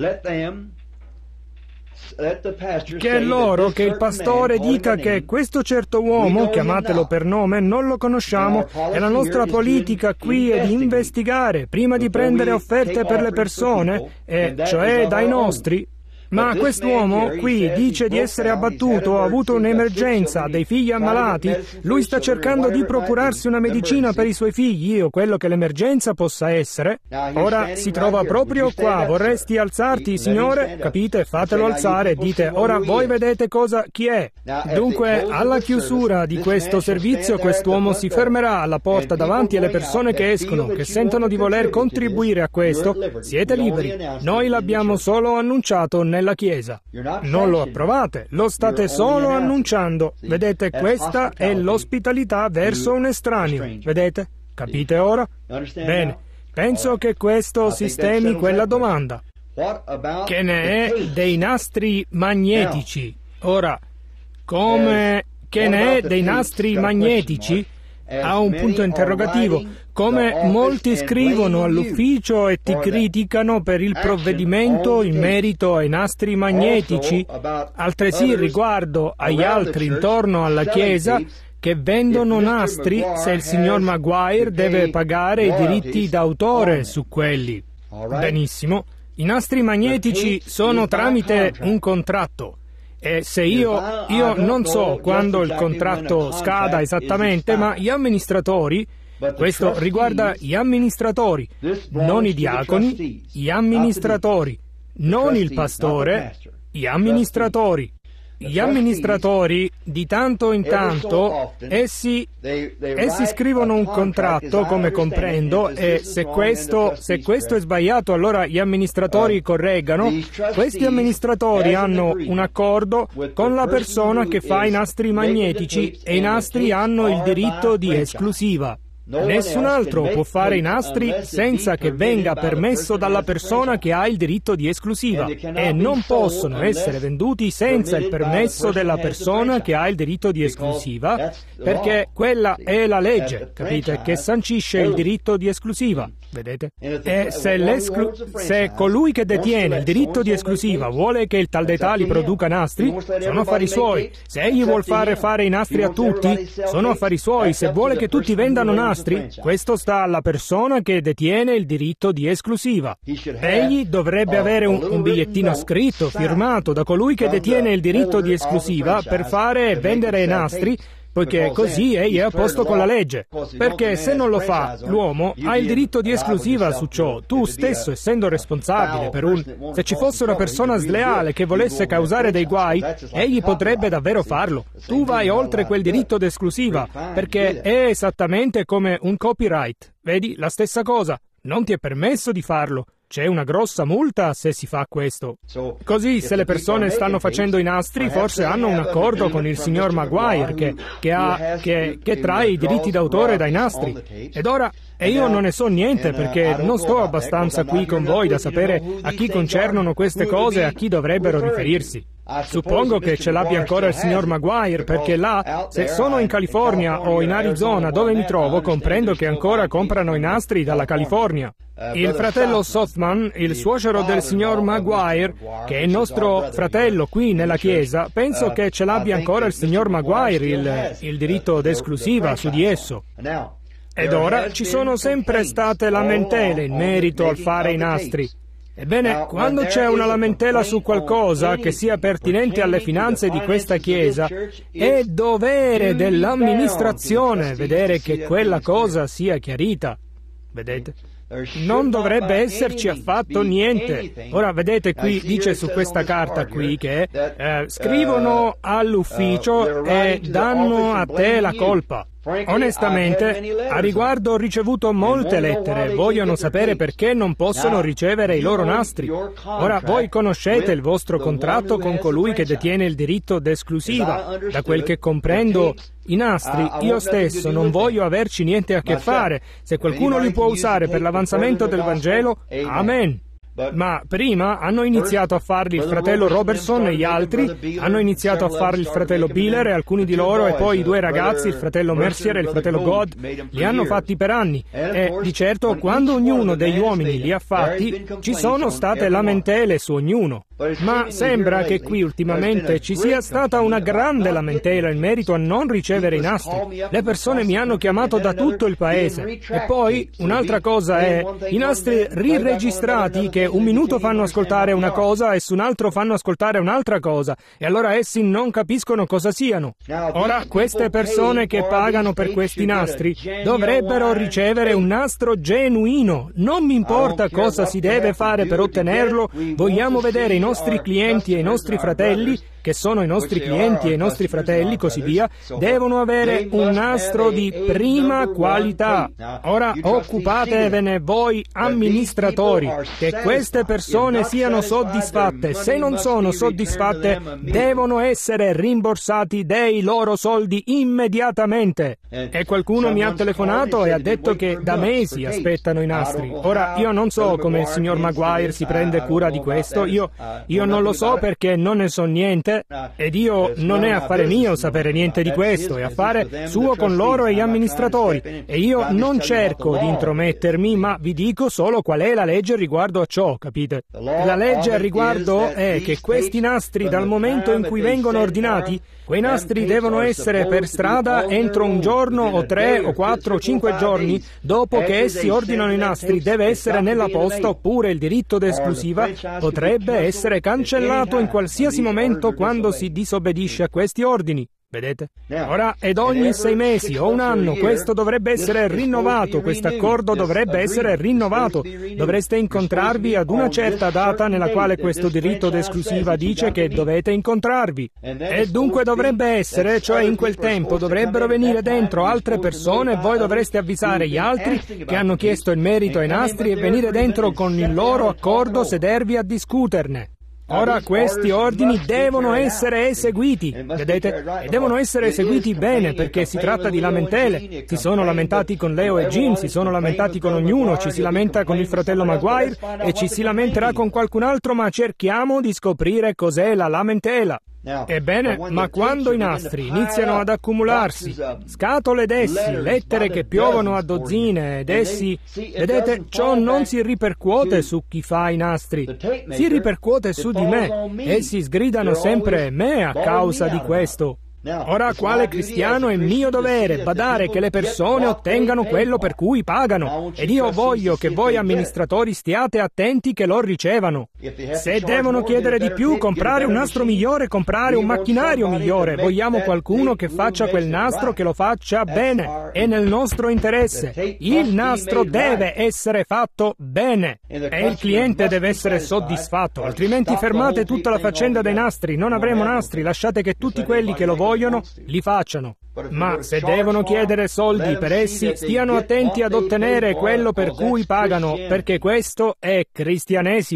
Speaker 1: Che il pastore dica che questo certo uomo, chiamatelo per nome, non lo conosciamo, e la nostra politica qui è di investigare prima di prendere offerte per le persone, cioè dai nostri. Ma quest'uomo qui dice di essere abbattuto, ha avuto un'emergenza, ha dei figli ammalati, lui sta cercando di procurarsi una medicina per i suoi figli, o quello che l'emergenza possa essere. Ora si trova proprio qua, vorresti alzarti, signore? Capite? Fatelo alzare, dite, ora voi vedete chi è. Dunque, alla chiusura di questo servizio, quest'uomo si fermerà alla porta davanti alle persone che escono, che sentono di voler contribuire a questo. Siete liberi. Noi l'abbiamo solo annunciato nella Chiesa. Non lo approvate, lo state solo annunciando. Vedete, questa è l'ospitalità verso un estraneo. Vedete? Capite ora? Bene, penso che questo sistemi quella domanda. Che ne è dei nastri magnetici? Ora, che ne è dei nastri magnetici? Ha un punto interrogativo. Come molti scrivono all'ufficio e ti criticano per il provvedimento in merito ai nastri magnetici, altresì riguardo agli altri intorno alla Chiesa che vendono nastri, se il signor Maguire deve pagare i diritti d'autore su quelli. Benissimo. I nastri magnetici sono tramite un contratto. E se io non so quando il contratto scada esattamente, ma gli amministratori, questo riguarda gli amministratori, non i diaconi, gli amministratori, non il pastore, gli amministratori. Gli amministratori, di tanto in tanto, essi scrivono un contratto, come comprendo, e se questo è sbagliato, allora gli amministratori correggano. Questi amministratori hanno un accordo con la persona che fa i nastri magnetici, e i nastri hanno il diritto di esclusiva. Nessun altro può fare i nastri senza che venga permesso dalla persona che ha il diritto di esclusiva, e non possono essere venduti senza il permesso della persona che ha il diritto di esclusiva, perché quella è la legge, capite, che sancisce il diritto di esclusiva. Vedete? E se colui che detiene il diritto di esclusiva vuole che il tal dei tali produca nastri, sono affari suoi. Se egli vuol fare i nastri a tutti, sono affari suoi. Se vuole che tutti vendano nastri, questo sta alla persona che detiene il diritto di esclusiva. Egli dovrebbe avere un bigliettino scritto, firmato da colui che detiene il diritto di esclusiva per fare e vendere nastri, poiché così egli è a posto con la legge. Perché se non lo fa, l'uomo ha il diritto di esclusiva su ciò. Tu stesso, essendo responsabile se ci fosse una persona sleale che volesse causare dei guai, egli potrebbe davvero farlo. Tu vai oltre quel diritto d'esclusiva, perché è esattamente come un copyright. Vedi, la stessa cosa. Non ti è permesso di farlo. C'è una grossa multa se si fa questo. Così, se le persone stanno facendo i nastri, forse hanno un accordo con il signor Maguire che trae i diritti d'autore dai nastri. E io non ne so niente, perché non sto abbastanza qui con voi da sapere a chi concernono queste cose e a chi dovrebbero riferirsi. Suppongo che ce l'abbia ancora il signor Maguire, perché là, se sono in California o in Arizona, dove mi trovo, comprendo che ancora comprano i nastri dalla California. Il fratello Sothman, il suocero del signor Maguire, che è nostro fratello qui nella chiesa, penso che ce l'abbia ancora il signor Maguire, il diritto d'esclusiva su di esso. Ed ora ci sono sempre state lamentele in merito al fare i nastri. Ebbene, quando c'è una lamentela su qualcosa che sia pertinente alle finanze di questa chiesa, è dovere dell'amministrazione vedere che quella cosa sia chiarita. Vedete? Non dovrebbe esserci affatto niente. Ora, vedete qui, dice su questa carta qui che scrivono all'ufficio e danno a te la colpa. Onestamente, a riguardo ho ricevuto molte lettere. Vogliono sapere perché non possono ricevere i loro nastri. Ora, voi conoscete il vostro contratto con colui che detiene il diritto d'esclusiva. Da quel che comprendo, i nastri, io stesso non voglio averci niente a che fare. Se qualcuno li può usare per l'avanzamento del Vangelo, amen. Ma prima hanno iniziato a farli il fratello Robertson e gli altri, hanno iniziato a farli il fratello Biller e alcuni di loro, e poi i due ragazzi, il fratello Mercier e il fratello God, li hanno fatti per anni. E di certo, quando ognuno degli uomini li ha fatti, ci sono state lamentele su ognuno. Ma sembra che qui ultimamente ci sia stata una grande lamentela in merito a non ricevere i nastri. Le persone mi hanno chiamato da tutto il paese. E poi, un'altra cosa è, i nastri riregistrati che un minuto fanno ascoltare una cosa e su un altro fanno ascoltare un'altra cosa, e allora essi non capiscono cosa siano. Ora, queste persone che pagano per questi nastri dovrebbero ricevere un nastro genuino. Non mi importa cosa si deve fare per ottenerlo, vogliamo vedere i nostri clienti e i nostri fratelli, che sono i nostri clienti e i nostri fratelli, così via, devono avere un nastro di prima qualità. Ora occupatevene voi amministratori, che queste persone siano soddisfatte. Se non sono soddisfatte, devono essere rimborsati dei loro soldi immediatamente. E qualcuno mi ha telefonato e ha detto che da mesi aspettano i nastri. Ora, io non so come il signor Maguire si prende cura di questo, io non lo so perché non ne so niente. Ed io non è affare mio sapere niente di questo, è affare suo con loro e gli amministratori, e io non cerco di intromettermi, ma vi dico solo qual è la legge riguardo a ciò, capite? La legge al riguardo è che questi nastri, dal momento in cui vengono ordinati, quei nastri devono essere per strada entro un giorno o 3 o 4 o 5 giorni dopo che essi ordinano i nastri. Deve essere nella posta, oppure il diritto d'esclusiva potrebbe essere cancellato in qualsiasi momento quando si disobbedisce a questi ordini. Vedete? Ora, ed ogni 6 mesi o un anno questo dovrebbe essere rinnovato, questo accordo dovrebbe essere rinnovato. Dovreste incontrarvi ad una certa data nella quale questo diritto d'esclusiva dice che dovete incontrarvi. E dunque dovrebbe essere, cioè in quel tempo dovrebbero venire dentro altre persone e voi dovreste avvisare gli altri che hanno chiesto in merito ai nastri e venire dentro con il loro accordo, sedervi a discuterne. Ora questi ordini devono essere eseguiti, vedete? E devono essere eseguiti bene, perché si tratta di lamentele. Si sono lamentati con Leo e Jim, si sono lamentati con ognuno, ci si lamenta con il fratello Maguire e ci si lamenterà con qualcun altro, ma cerchiamo di scoprire cos'è la lamentela. Ebbene, ma quando i nastri iniziano ad accumularsi, scatole d'essi, lettere che piovono a dozzine ed essi, vedete, ciò non si ripercuote su chi fa i nastri, si ripercuote su di me. Essi sgridano sempre me a causa di questo. Ora, quale cristiano è mio dovere badare che le persone ottengano quello per cui pagano, ed io voglio che voi amministratori stiate attenti che lo ricevano. Se devono chiedere di più, comprare un nastro migliore, comprare un macchinario migliore, vogliamo qualcuno che faccia quel nastro, che lo faccia bene. È nel nostro interesse. Il nastro deve essere fatto bene e il cliente deve essere soddisfatto, altrimenti fermate tutta la faccenda dei nastri. Non avremo nastri, lasciate che tutti quelli che lo vogliono li facciano. Ma se devono chiedere soldi per essi, stiano attenti ad ottenere quello per cui pagano, perché questo è cristianesimo.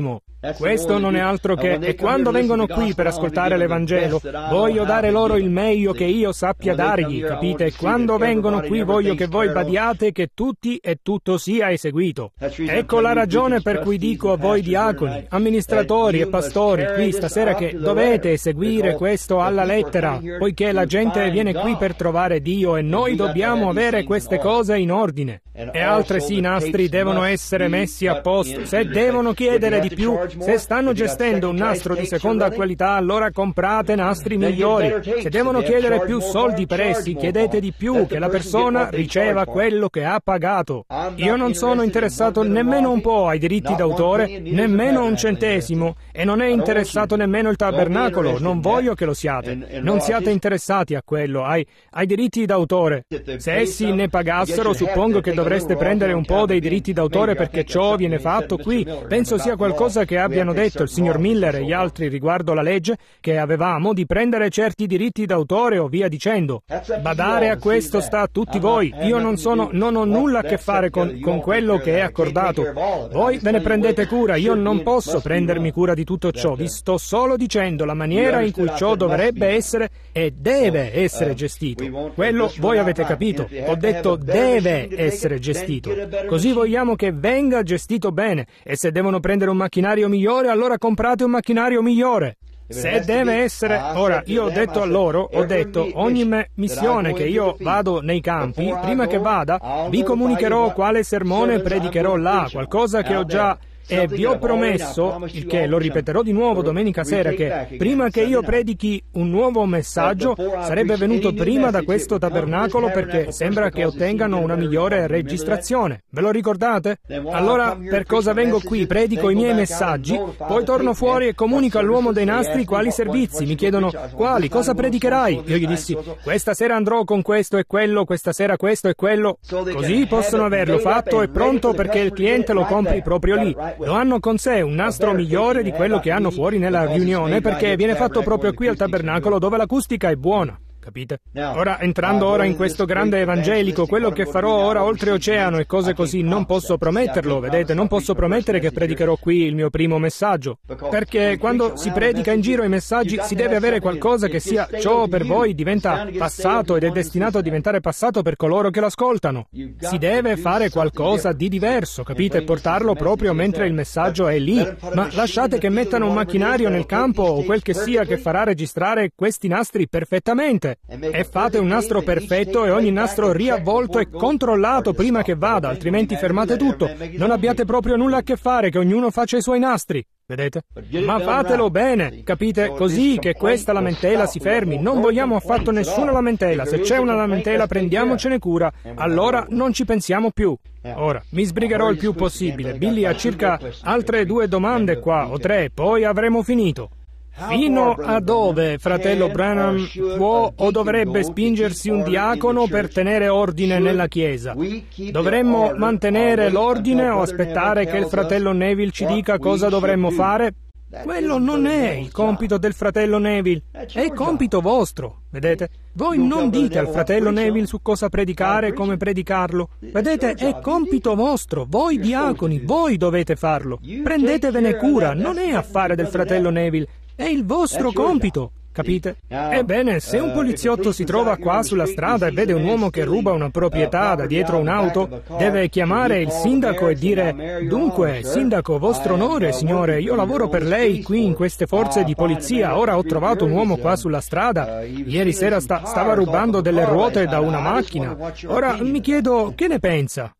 Speaker 1: Questo non è altro che, e quando vengono qui per ascoltare l'Evangelo, voglio dare loro il meglio che io sappia dargli, capite? E quando vengono qui voglio che voi badiate che tutti e tutto sia eseguito. Ecco la ragione per cui dico a voi diaconi, amministratori e pastori qui stasera che dovete eseguire questo alla lettera, poiché la gente viene qui per trovare Dio e noi dobbiamo avere queste cose in ordine. E altresì i nastri devono essere messi a posto. Se devono chiedere di più, se stanno gestendo un nastro di seconda qualità, allora comprate nastri migliori. Se devono chiedere più soldi per essi, chiedete di più, che la persona riceva quello che ha pagato. Io non sono interessato nemmeno un po' ai diritti d'autore, nemmeno un centesimo, e non è interessato nemmeno il tabernacolo, non voglio che lo siate. Non siate interessati a quello, ai diritti d'autore. Se essi ne pagassero, suppongo che dovreste prendere un po' dei diritti d'autore perché ciò viene fatto qui. Penso sia qualcosa che abbiano detto il signor Miller e gli altri riguardo la legge, che avevamo di prendere certi diritti d'autore o via dicendo. Badare a questo sta a tutti voi. Io non ho nulla a che fare con quello che è accordato. Voi ve ne prendete cura, io non posso prendermi cura di tutto ciò. Vi sto solo dicendo la maniera in cui ciò dovrebbe essere e deve essere gestito. Quello voi avete capito. Ho detto deve essere gestito. Così vogliamo che venga gestito bene, e se devono prendere un macchinario migliore, allora comprate un macchinario migliore. Se deve essere... Ora, io ho detto a loro, ogni missione che io vado nei campi, prima che vada, vi comunicherò quale sermone predicherò là, qualcosa che ho già... E vi ho promesso, il che lo ripeterò di nuovo domenica sera, che prima che io predichi un nuovo messaggio sarebbe venuto prima da questo tabernacolo, perché sembra che ottengano una migliore registrazione. Ve lo ricordate? Allora, per cosa vengo qui? Predico i miei messaggi, poi torno fuori e comunico all'uomo dei nastri quali servizi. Mi chiedono, quali? Cosa predicherai? Io gli dissi, questa sera andrò con questo e quello, questa sera questo e quello. Così possono averlo fatto e pronto perché il cliente lo compri proprio lì. Lo hanno con sé un nastro migliore di quello che hanno fuori nella riunione, perché viene fatto proprio qui al tabernacolo, dove l'acustica è buona. Capite? Ora, entrando ora in questo grande evangelico, quello che farò ora oltreoceano e cose così, non posso prometterlo, vedete? Non posso promettere che predicherò qui il mio primo messaggio, perché quando si predica in giro i messaggi si deve avere qualcosa che sia ciò per voi diventa passato ed è destinato a diventare passato per coloro che l'ascoltano. Si deve fare qualcosa di diverso, capite? E portarlo proprio mentre il messaggio è lì. Ma lasciate che mettano un macchinario nel campo o quel che sia che farà registrare questi nastri perfettamente. E fate un nastro perfetto e ogni nastro riavvolto e controllato prima che vada, altrimenti fermate tutto. Non abbiate proprio nulla a che fare, che ognuno faccia i suoi nastri. Vedete? Ma fatelo bene, capite? Così che questa lamentela si fermi. Non vogliamo affatto nessuna lamentela. Se c'è una lamentela, prendiamocene cura. Allora non ci pensiamo più. Ora, mi sbrigherò il più possibile. Billy ha circa altre 2 domande qua, o 3, poi avremo finito. Fino a dove, fratello Branham, può o dovrebbe spingersi un diacono per tenere ordine nella Chiesa? Dovremmo mantenere l'ordine o aspettare che il fratello Neville ci dica cosa dovremmo fare? Quello non è il compito del fratello Neville, è il compito vostro, vedete? Voi non dite al fratello Neville su cosa predicare e come predicarlo. Vedete, è compito vostro, voi diaconi, voi dovete farlo. Prendetevene cura, non è affare del fratello Neville. È il vostro compito, capite? Ebbene, se un poliziotto si trova qua sulla strada e vede un uomo che ruba una proprietà da dietro un'auto, deve chiamare il sindaco e dire: «Dunque, sindaco, vostro onore, signore, io lavoro per lei qui in queste forze di polizia, ora ho trovato un uomo qua sulla strada, ieri sera stava rubando delle ruote da una macchina, ora mi chiedo che ne pensa?»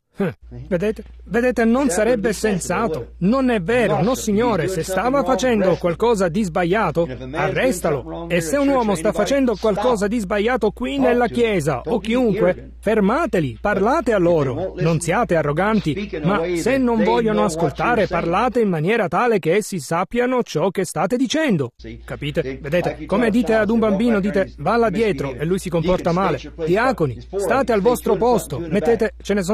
Speaker 1: Vedete, non sarebbe sensato. Non è vero, no signore, se stava facendo qualcosa di sbagliato, arrestalo. E se un uomo sta facendo qualcosa di sbagliato qui nella chiesa, o chiunque, fermateli, parlate a loro. Non siate arroganti, ma se non vogliono ascoltare, parlate in maniera tale che essi sappiano ciò che state dicendo. Capite? Vedete, come dite ad un bambino, dite: «Va là dietro», e lui si comporta male. Diaconi, state al vostro posto, mettete, ce ne sono 4,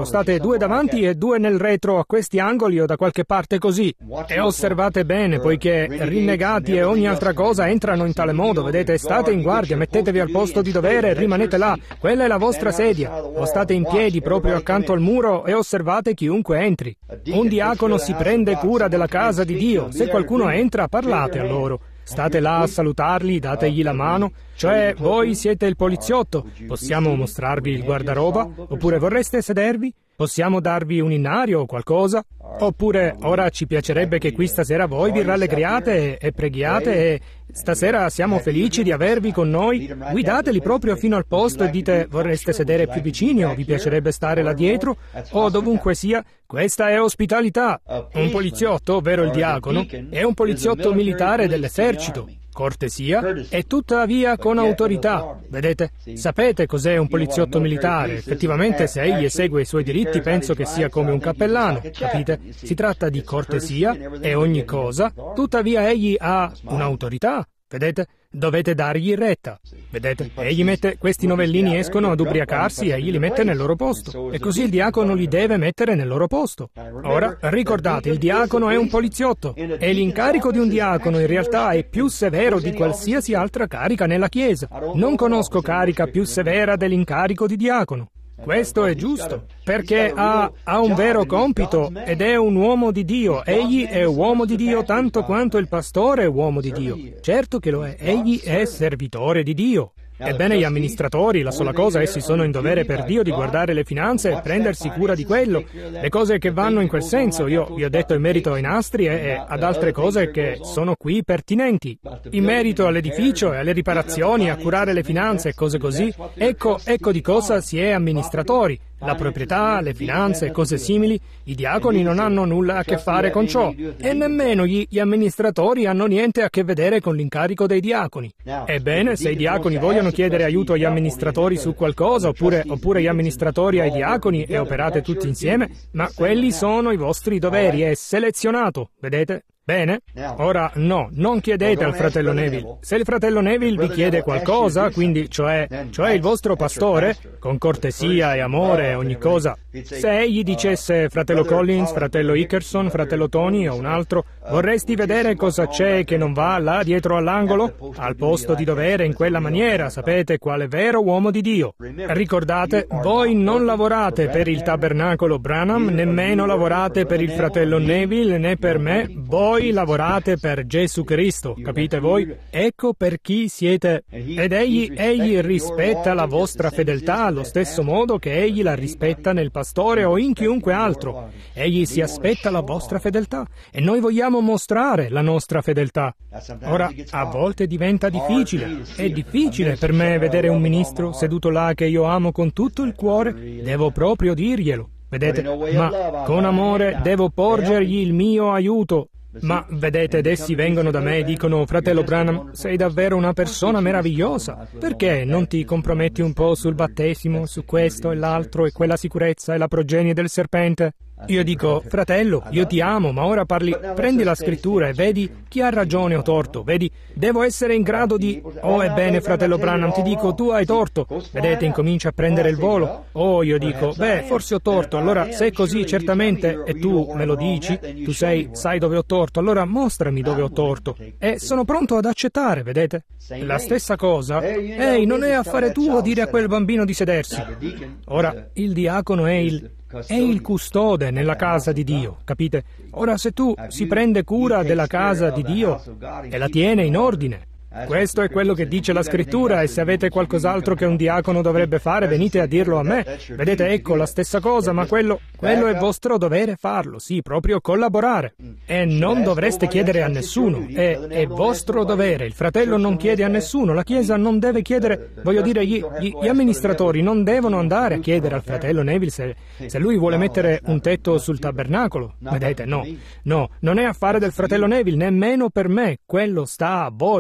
Speaker 1: dietro, state 2 davanti e 2 nel retro a questi angoli o da qualche parte così. E osservate bene, poiché rinnegati e ogni altra cosa entrano in tale modo, vedete, state in guardia, mettetevi al posto di dovere e rimanete là, quella è la vostra sedia, o state in piedi proprio accanto al muro e osservate chiunque entri. Un diacono si prende cura della casa di Dio, se qualcuno entra parlate a loro. State là a salutarli, dategli la mano, cioè voi siete il poliziotto, possiamo mostrarvi il guardaroba, oppure vorreste sedervi? Possiamo darvi un innario o qualcosa? Oppure ora ci piacerebbe che qui stasera voi vi rallegriate e preghiate e stasera siamo felici di avervi con noi. Guidateli proprio fino al posto e dite vorreste sedere più vicini o vi piacerebbe stare là dietro o dovunque sia. Questa è ospitalità. Un poliziotto, ovvero il diacono, è un poliziotto militare dell'esercito. Cortesia e tuttavia con autorità. Vedete? Sapete cos'è un poliziotto militare? Effettivamente se egli esegue i suoi diritti penso che sia come un cappellano, capite? Si tratta di cortesia e ogni cosa, tuttavia egli ha un'autorità. Vedete? Dovete dargli retta. Vedete? Egli mette, questi novellini escono ad ubriacarsi e egli li mette nel loro posto. E così il diacono li deve mettere nel loro posto. Ora, ricordate, il diacono è un poliziotto. E l'incarico di un diacono in realtà è più severo di qualsiasi altra carica nella Chiesa. Non conosco carica più severa dell'incarico di diacono. Questo è giusto, perché ha un vero compito ed è un uomo di Dio. Egli è uomo di Dio tanto quanto il pastore è uomo di Dio. Certo che lo è, egli è servitore di Dio. Ebbene, gli amministratori, la sola cosa, essi sono in dovere per Dio di guardare le finanze e prendersi cura di quello, le cose che vanno in quel senso. Io vi ho detto in merito ai nastri e ad altre cose che sono qui pertinenti. In merito all'edificio e alle riparazioni, a curare le finanze e cose così, ecco di cosa si è amministratori. La proprietà, le finanze e cose simili, i diaconi non hanno nulla a che fare con ciò e nemmeno gli amministratori hanno niente a che vedere con l'incarico dei diaconi. Ebbene, se i diaconi vogliono chiedere aiuto agli amministratori su qualcosa, oppure gli amministratori ai diaconi e operate tutti insieme, ma quelli sono i vostri doveri, è selezionato, vedete? Bene? Ora no, non chiedete al fratello Neville. Se il fratello Neville vi chiede qualcosa, quindi cioè il vostro pastore, con cortesia e amore e ogni cosa, se egli dicesse fratello Collins, fratello Hickerson, fratello Tony o un altro, vorresti vedere cosa c'è che non va là dietro all'angolo? Al posto di dovere in quella maniera, sapete quale vero uomo di Dio. Ricordate, voi non lavorate per il tabernacolo Branham, nemmeno lavorate per il fratello Neville né per me, voi lavorate per Gesù Cristo, capite voi? Ecco per chi siete. Ed egli rispetta la vostra fedeltà allo stesso modo che egli la rispetta nel pastore o in chiunque altro. Egli si aspetta la vostra fedeltà e noi vogliamo mostrare la nostra fedeltà. Ora, a volte diventa difficile. È difficile per me vedere un ministro seduto là che io amo con tutto il cuore. Devo proprio dirglielo. Vedete? Ma con amore devo porgergli il mio aiuto. Ma vedete, ed essi vengono da me e dicono: fratello Branham, sei davvero una persona meravigliosa. Perché non ti comprometti un po' sul battesimo, su questo e l'altro e quella sicurezza e la progenie del serpente? Io dico: fratello, io ti amo, ma ora prendi la scrittura e vedi chi ha ragione o torto. Vedi, devo essere in grado di... Oh, ebbene, fratello Branham, ti dico, tu hai torto. Vedete, incomincia a prendere il volo. Oh, io dico, forse ho torto. Allora, se è così, certamente, e tu me lo dici, tu sai dove ho torto, allora mostrami dove ho torto. E sono pronto ad accettare, vedete? La stessa cosa. Ehi, non è affare tuo dire a quel bambino di sedersi. Ora, il diacono è il custode nella casa di Dio, capite? Ora, se tu si prende cura della casa di Dio e la tiene in ordine, questo è quello che dice la scrittura, e se avete qualcos'altro che un diacono dovrebbe fare, venite a dirlo a me. Vedete, ecco la stessa cosa, ma quello è vostro dovere farlo, sì, proprio collaborare. E non dovreste chiedere a nessuno, è vostro dovere. Il fratello non chiede a nessuno, la Chiesa non deve chiedere, voglio dire, gli amministratori non devono andare a chiedere al fratello Neville se lui vuole mettere un tetto sul tabernacolo. Vedete, no, non è affare del fratello Neville, nemmeno per me, quello sta a voi.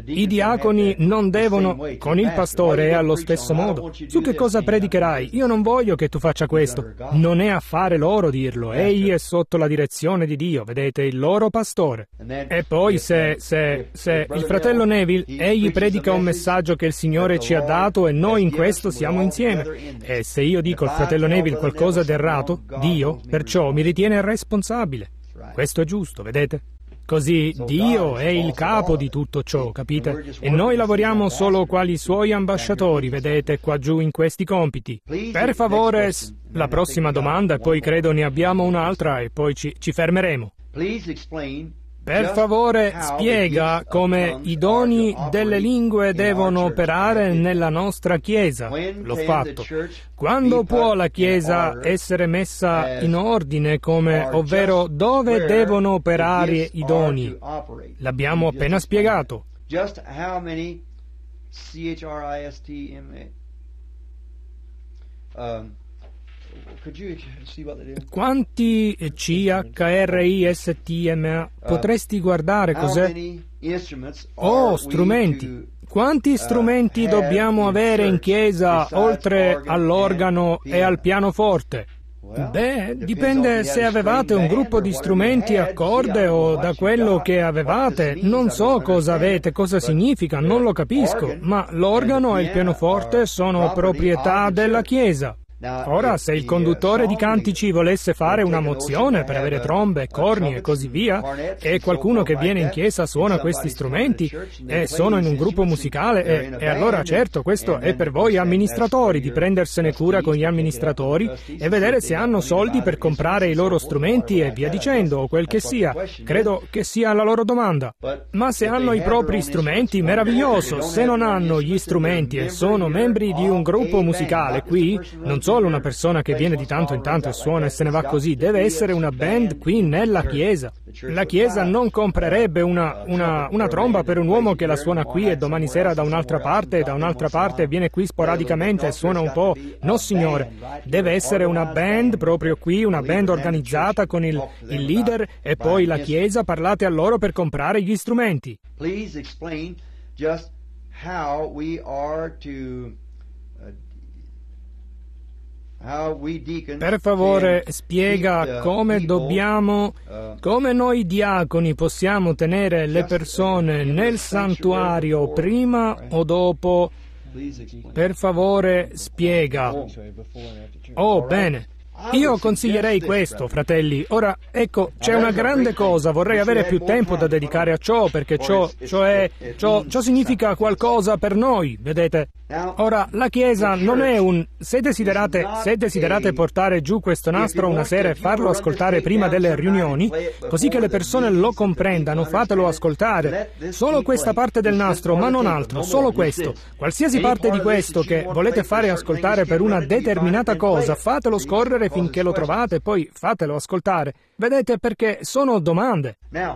Speaker 1: I diaconi non devono... Con il pastore è allo stesso modo. Su che cosa predicherai? Io non voglio che tu faccia questo. Non è affare loro dirlo. Egli è sotto la direzione di Dio, vedete, il loro pastore. E poi se il fratello Neville, egli predica un messaggio che il Signore ci ha dato e noi in questo siamo insieme. E se io dico al fratello Neville qualcosa d'errato, Dio, perciò, mi ritiene responsabile. Questo è giusto, vedete? Così Dio è il capo di tutto ciò, capite? E noi lavoriamo solo quali suoi ambasciatori, vedete, qua giù in questi compiti. Per favore, la prossima domanda, e poi credo ne abbiamo un'altra, e poi ci fermeremo. Per favore, spiega come i doni delle lingue devono operare nella nostra Chiesa. L'ho fatto. Quando può la Chiesa essere messa in ordine ovvero dove devono operare i doni? L'abbiamo appena spiegato. Quanti CHRISTMA? Potresti guardare cos'è? Oh, strumenti. Quanti strumenti dobbiamo avere in chiesa oltre all'organo e al pianoforte? Beh, dipende se avevate un gruppo di strumenti a corde o da quello che avevate. Non so cosa avete, cosa significa, non lo capisco, ma l'organo e il pianoforte sono proprietà della chiesa. Ora, se il conduttore di cantici volesse fare una mozione per avere trombe, corni e così via, e qualcuno che viene in chiesa suona questi strumenti e sono in un gruppo musicale, e allora certo, questo è per voi amministratori di prendersene cura con gli amministratori e vedere se hanno soldi per comprare i loro strumenti e via dicendo, o quel che sia. Credo che sia la loro domanda. Ma se hanno i propri strumenti, meraviglioso. Se non hanno gli strumenti e sono membri di un gruppo musicale qui, non solo una persona che viene di tanto in tanto e suona e se ne va così, deve essere una band qui nella chiesa. La chiesa non comprerebbe una tromba per un uomo che la suona qui e domani sera da un'altra parte viene qui sporadicamente e suona un po'. No, signore, deve essere una band proprio qui, una band organizzata con il leader e poi la chiesa. Parlate a loro per comprare gli strumenti.
Speaker 2: Please explain just how we are to
Speaker 1: Per favore, spiega come noi diaconi possiamo tenere le persone nel santuario prima o dopo. Per favore, spiega. Oh, bene. Io consiglierei questo, fratelli. Ora, ecco, c'è una grande cosa, vorrei avere più tempo da dedicare a ciò, perché ciò significa qualcosa per noi, vedete? Ora, la Chiesa non è se desiderate portare giù questo nastro una sera e farlo ascoltare prima delle riunioni, così che le persone lo comprendano, fatelo ascoltare. Solo questa parte del nastro, ma non altro, solo questo. Qualsiasi parte di questo che volete fare ascoltare per una determinata cosa, fatelo scorrere finché lo trovate, poi fatelo ascoltare. Vedete, perché sono domande.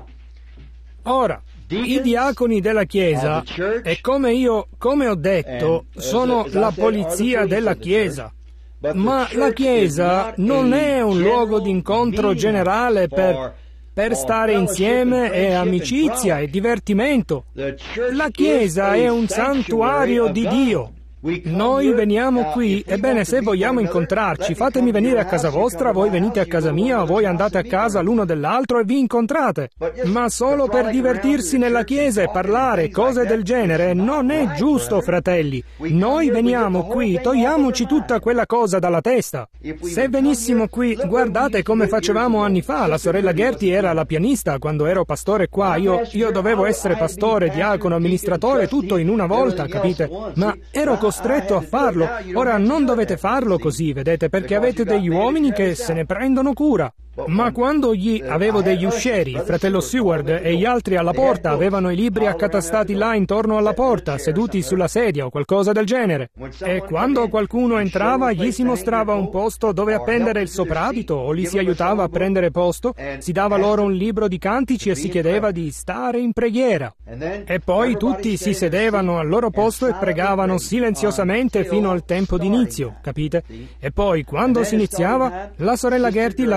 Speaker 1: Ora, i diaconi della Chiesa, e come ho detto, sono la polizia della Chiesa. Ma la Chiesa non è un luogo d'incontro generale per stare insieme e amicizia e divertimento. La Chiesa è un santuario di Dio. Noi veniamo qui, ebbene, se vogliamo incontrarci, fatemi venire a casa vostra, voi venite a casa mia, o voi andate a casa l'uno dell'altro e vi incontrate. Ma solo per divertirsi nella chiesa e parlare, cose del genere, non è giusto, fratelli. Noi veniamo qui, togliamoci tutta quella cosa dalla testa. Se venissimo qui, guardate come facevamo anni fa, la sorella Gertie era la pianista quando ero pastore qua, io dovevo essere pastore, diacono, amministratore, tutto in una volta, capite? Ma ero costretto a farlo. Ora non dovete farlo così, vedete, perché avete degli uomini che se ne prendono cura. Ma quando avevo degli uscieri, il fratello Seward e gli altri alla porta avevano i libri accatastati là intorno alla porta, seduti sulla sedia o qualcosa del genere. E quando qualcuno entrava, gli si mostrava un posto dove appendere il soprabito o li si aiutava a prendere posto, si dava loro un libro di cantici e si chiedeva di stare in preghiera. E poi tutti si sedevano al loro posto e pregavano silenziosamente fino al tempo d'inizio, capite? E poi, quando si iniziava, la sorella Gertie, la pianista,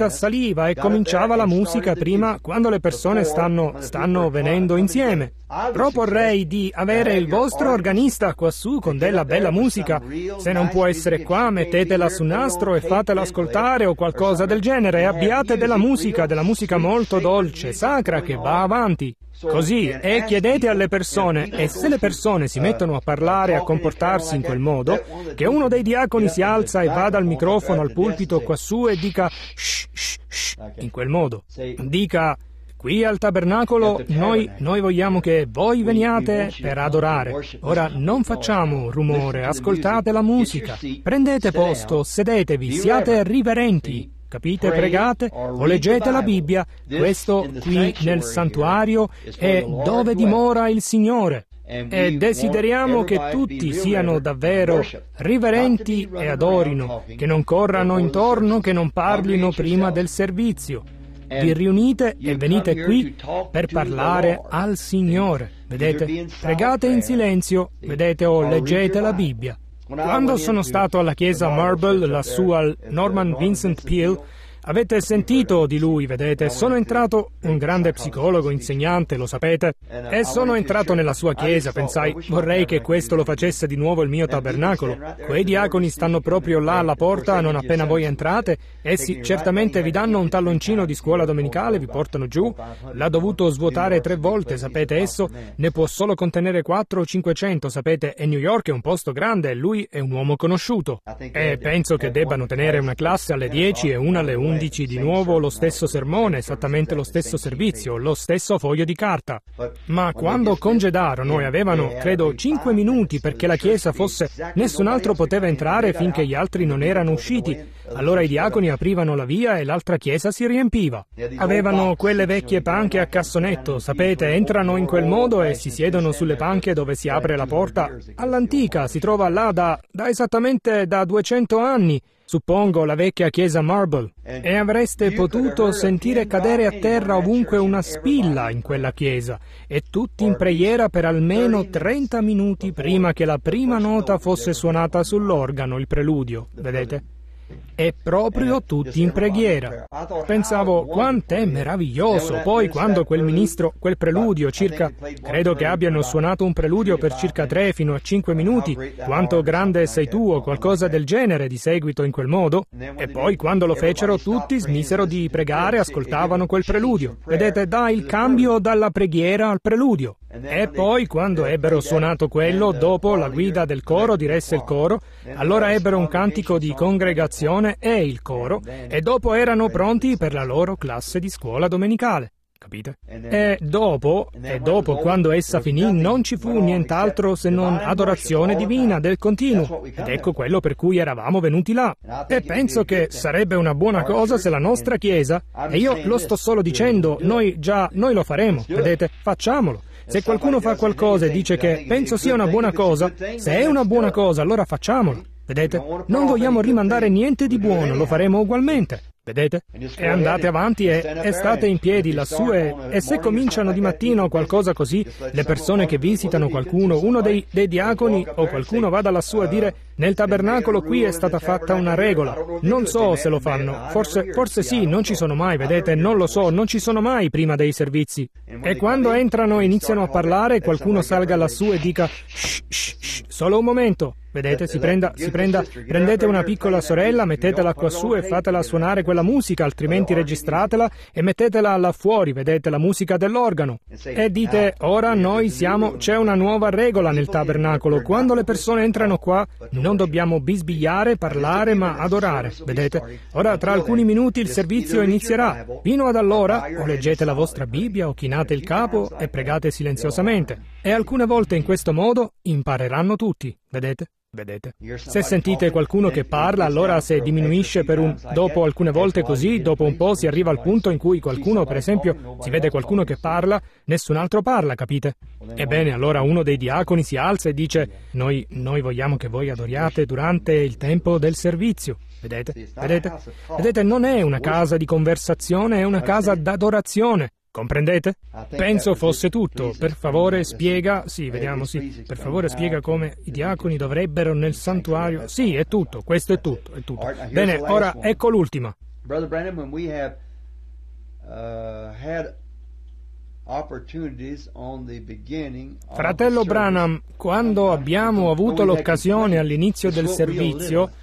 Speaker 1: organista saliva e cominciava la musica prima quando le persone stanno venendo insieme. Proporrei di avere il vostro organista quassù con della bella musica. Se non può essere qua, mettetela su nastro e fatela ascoltare o qualcosa del genere, e abbiate della musica molto dolce, sacra, che va avanti. Così, e chiedete alle persone, e se le persone si mettono a parlare e a comportarsi in quel modo, che uno dei diaconi si alza e vada al microfono, al pulpito quassù e dica shh, shh, shh, in quel modo. Dica: qui al tabernacolo noi vogliamo che voi veniate per adorare. Ora non facciamo rumore, ascoltate la musica, prendete posto, sedetevi, siate riverenti. Capite? Pregate o leggete la Bibbia. Questo qui nel santuario è dove dimora il Signore. E desideriamo che tutti siano davvero riverenti e adorino, che non corrano intorno, che non parlino prima del servizio. Vi riunite e venite qui per parlare al Signore. Vedete? Pregate in silenzio, vedete, o leggete la Bibbia. Quando sono stato alla chiesa Marble, lassù al Norman Vincent Peale, avete sentito di lui, vedete? Sono entrato, un grande psicologo, insegnante, lo sapete, e sono entrato nella sua chiesa, pensai, vorrei che questo lo facesse di nuovo il mio tabernacolo. Quei diaconi stanno proprio là alla porta, non appena voi entrate, essi certamente vi danno un talloncino di scuola domenicale, vi portano giù, l'ha dovuto svuotare 3 volte, sapete, esso ne può solo contenere 4 o 500, sapete, e New York è un posto grande e lui è un uomo conosciuto. E penso che debbano tenere una classe alle 10 e una alle 11 di nuovo lo stesso sermone, esattamente lo stesso servizio, lo stesso foglio di carta. Ma quando congedarono e avevano, credo, 5 minuti perché la chiesa fosse, nessun altro poteva entrare finché gli altri non erano usciti. Allora i diaconi aprivano la via e l'altra chiesa si riempiva. Avevano quelle vecchie panche a cassonetto, sapete, entrano in quel modo e si siedono sulle panche dove si apre la porta. All'antica, si trova là da esattamente da 200 anni. Suppongo la vecchia chiesa Marble, e avreste potuto sentire cadere a terra ovunque una spilla in quella chiesa, e tutti in preghiera per almeno 30 minuti prima che la prima nota fosse suonata sull'organo, il preludio, vedete? E proprio tutti in preghiera. Pensavo, quant'è meraviglioso! Poi quando quel ministro, quel preludio, credo che abbiano suonato un preludio per circa 3 fino a 5 minuti, quanto grande sei tu o qualcosa del genere di seguito in quel modo, e poi quando lo fecero tutti smisero di pregare, ascoltavano quel preludio. Vedete, dà il cambio dalla preghiera al preludio. E poi quando ebbero suonato quello, dopo la guida del coro diresse il coro, allora ebbero un cantico di congregazione e il coro, e dopo erano pronti per la loro classe di scuola domenicale. Capite? E dopo, quando essa finì, non ci fu nient'altro se non adorazione divina del continuo. Ed ecco quello per cui eravamo venuti là. E penso che sarebbe una buona cosa se la nostra Chiesa, e io lo sto solo dicendo, noi lo faremo, vedete? Facciamolo. Se qualcuno fa qualcosa e dice che penso sia una buona cosa, se è una buona cosa, allora facciamolo. Vedete? Non vogliamo rimandare niente di buono, lo faremo ugualmente. Vedete? E andate avanti e state in piedi lassù e se cominciano di mattino qualcosa così, le persone che visitano qualcuno, uno dei diaconi o qualcuno vada lassù a dire nel tabernacolo qui è stata fatta una regola. Non so se lo fanno, forse sì, non ci sono mai, vedete? Non lo so, non ci sono mai prima dei servizi. E quando entrano e iniziano a parlare, qualcuno salga lassù e dica shh, shh, shh, solo un momento. Vedete, prendete una piccola sorella, mettetela qua su e fatela suonare quella musica, altrimenti registratela e mettetela là fuori, vedete, la musica dell'organo. E dite, ora c'è una nuova regola nel tabernacolo, quando le persone entrano qua non dobbiamo bisbigliare, parlare, ma adorare, vedete. Ora tra alcuni minuti il servizio inizierà, fino ad allora o leggete la vostra Bibbia o chinate il capo e pregate silenziosamente. E alcune volte in questo modo impareranno tutti, vedete? Se sentite qualcuno che parla, allora se diminuisce dopo alcune volte così, dopo un po' si arriva al punto in cui qualcuno, per esempio, si vede qualcuno che parla, nessun altro parla, capite? Ebbene, allora uno dei diaconi si alza e dice, noi vogliamo che voi adoriate durante il tempo del servizio. Vedete, non è una casa di conversazione, è una casa d'adorazione. Comprendete? Penso fosse tutto. Per favore spiega, per favore spiega come i diaconi dovrebbero nel santuario. Sì, è tutto, questo è tutto. Bene, ora ecco l'ultima.
Speaker 2: Brother Branham, when we have had opportunities on the beginning of
Speaker 1: Fratello
Speaker 2: the service,
Speaker 1: Branham, quando abbiamo avuto l'occasione all'inizio del servizio,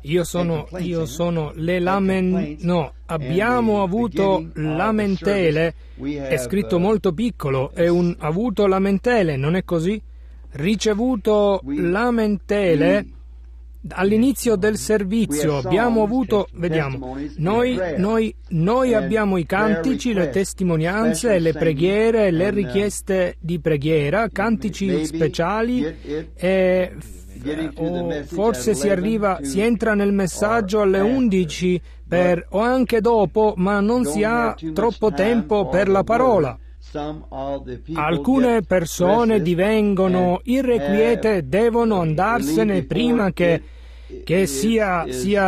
Speaker 1: abbiamo avuto lamentele, è scritto molto piccolo, è un avuto lamentele, non è così? Ricevuto lamentele all'inizio del servizio, abbiamo avuto, vediamo, noi abbiamo i cantici, le testimonianze, le preghiere, le richieste di preghiera, cantici speciali e forse si entra nel messaggio alle 11 o anche dopo, ma non si ha troppo tempo per la parola. Alcune persone divengono irrequiete, devono andarsene prima che sia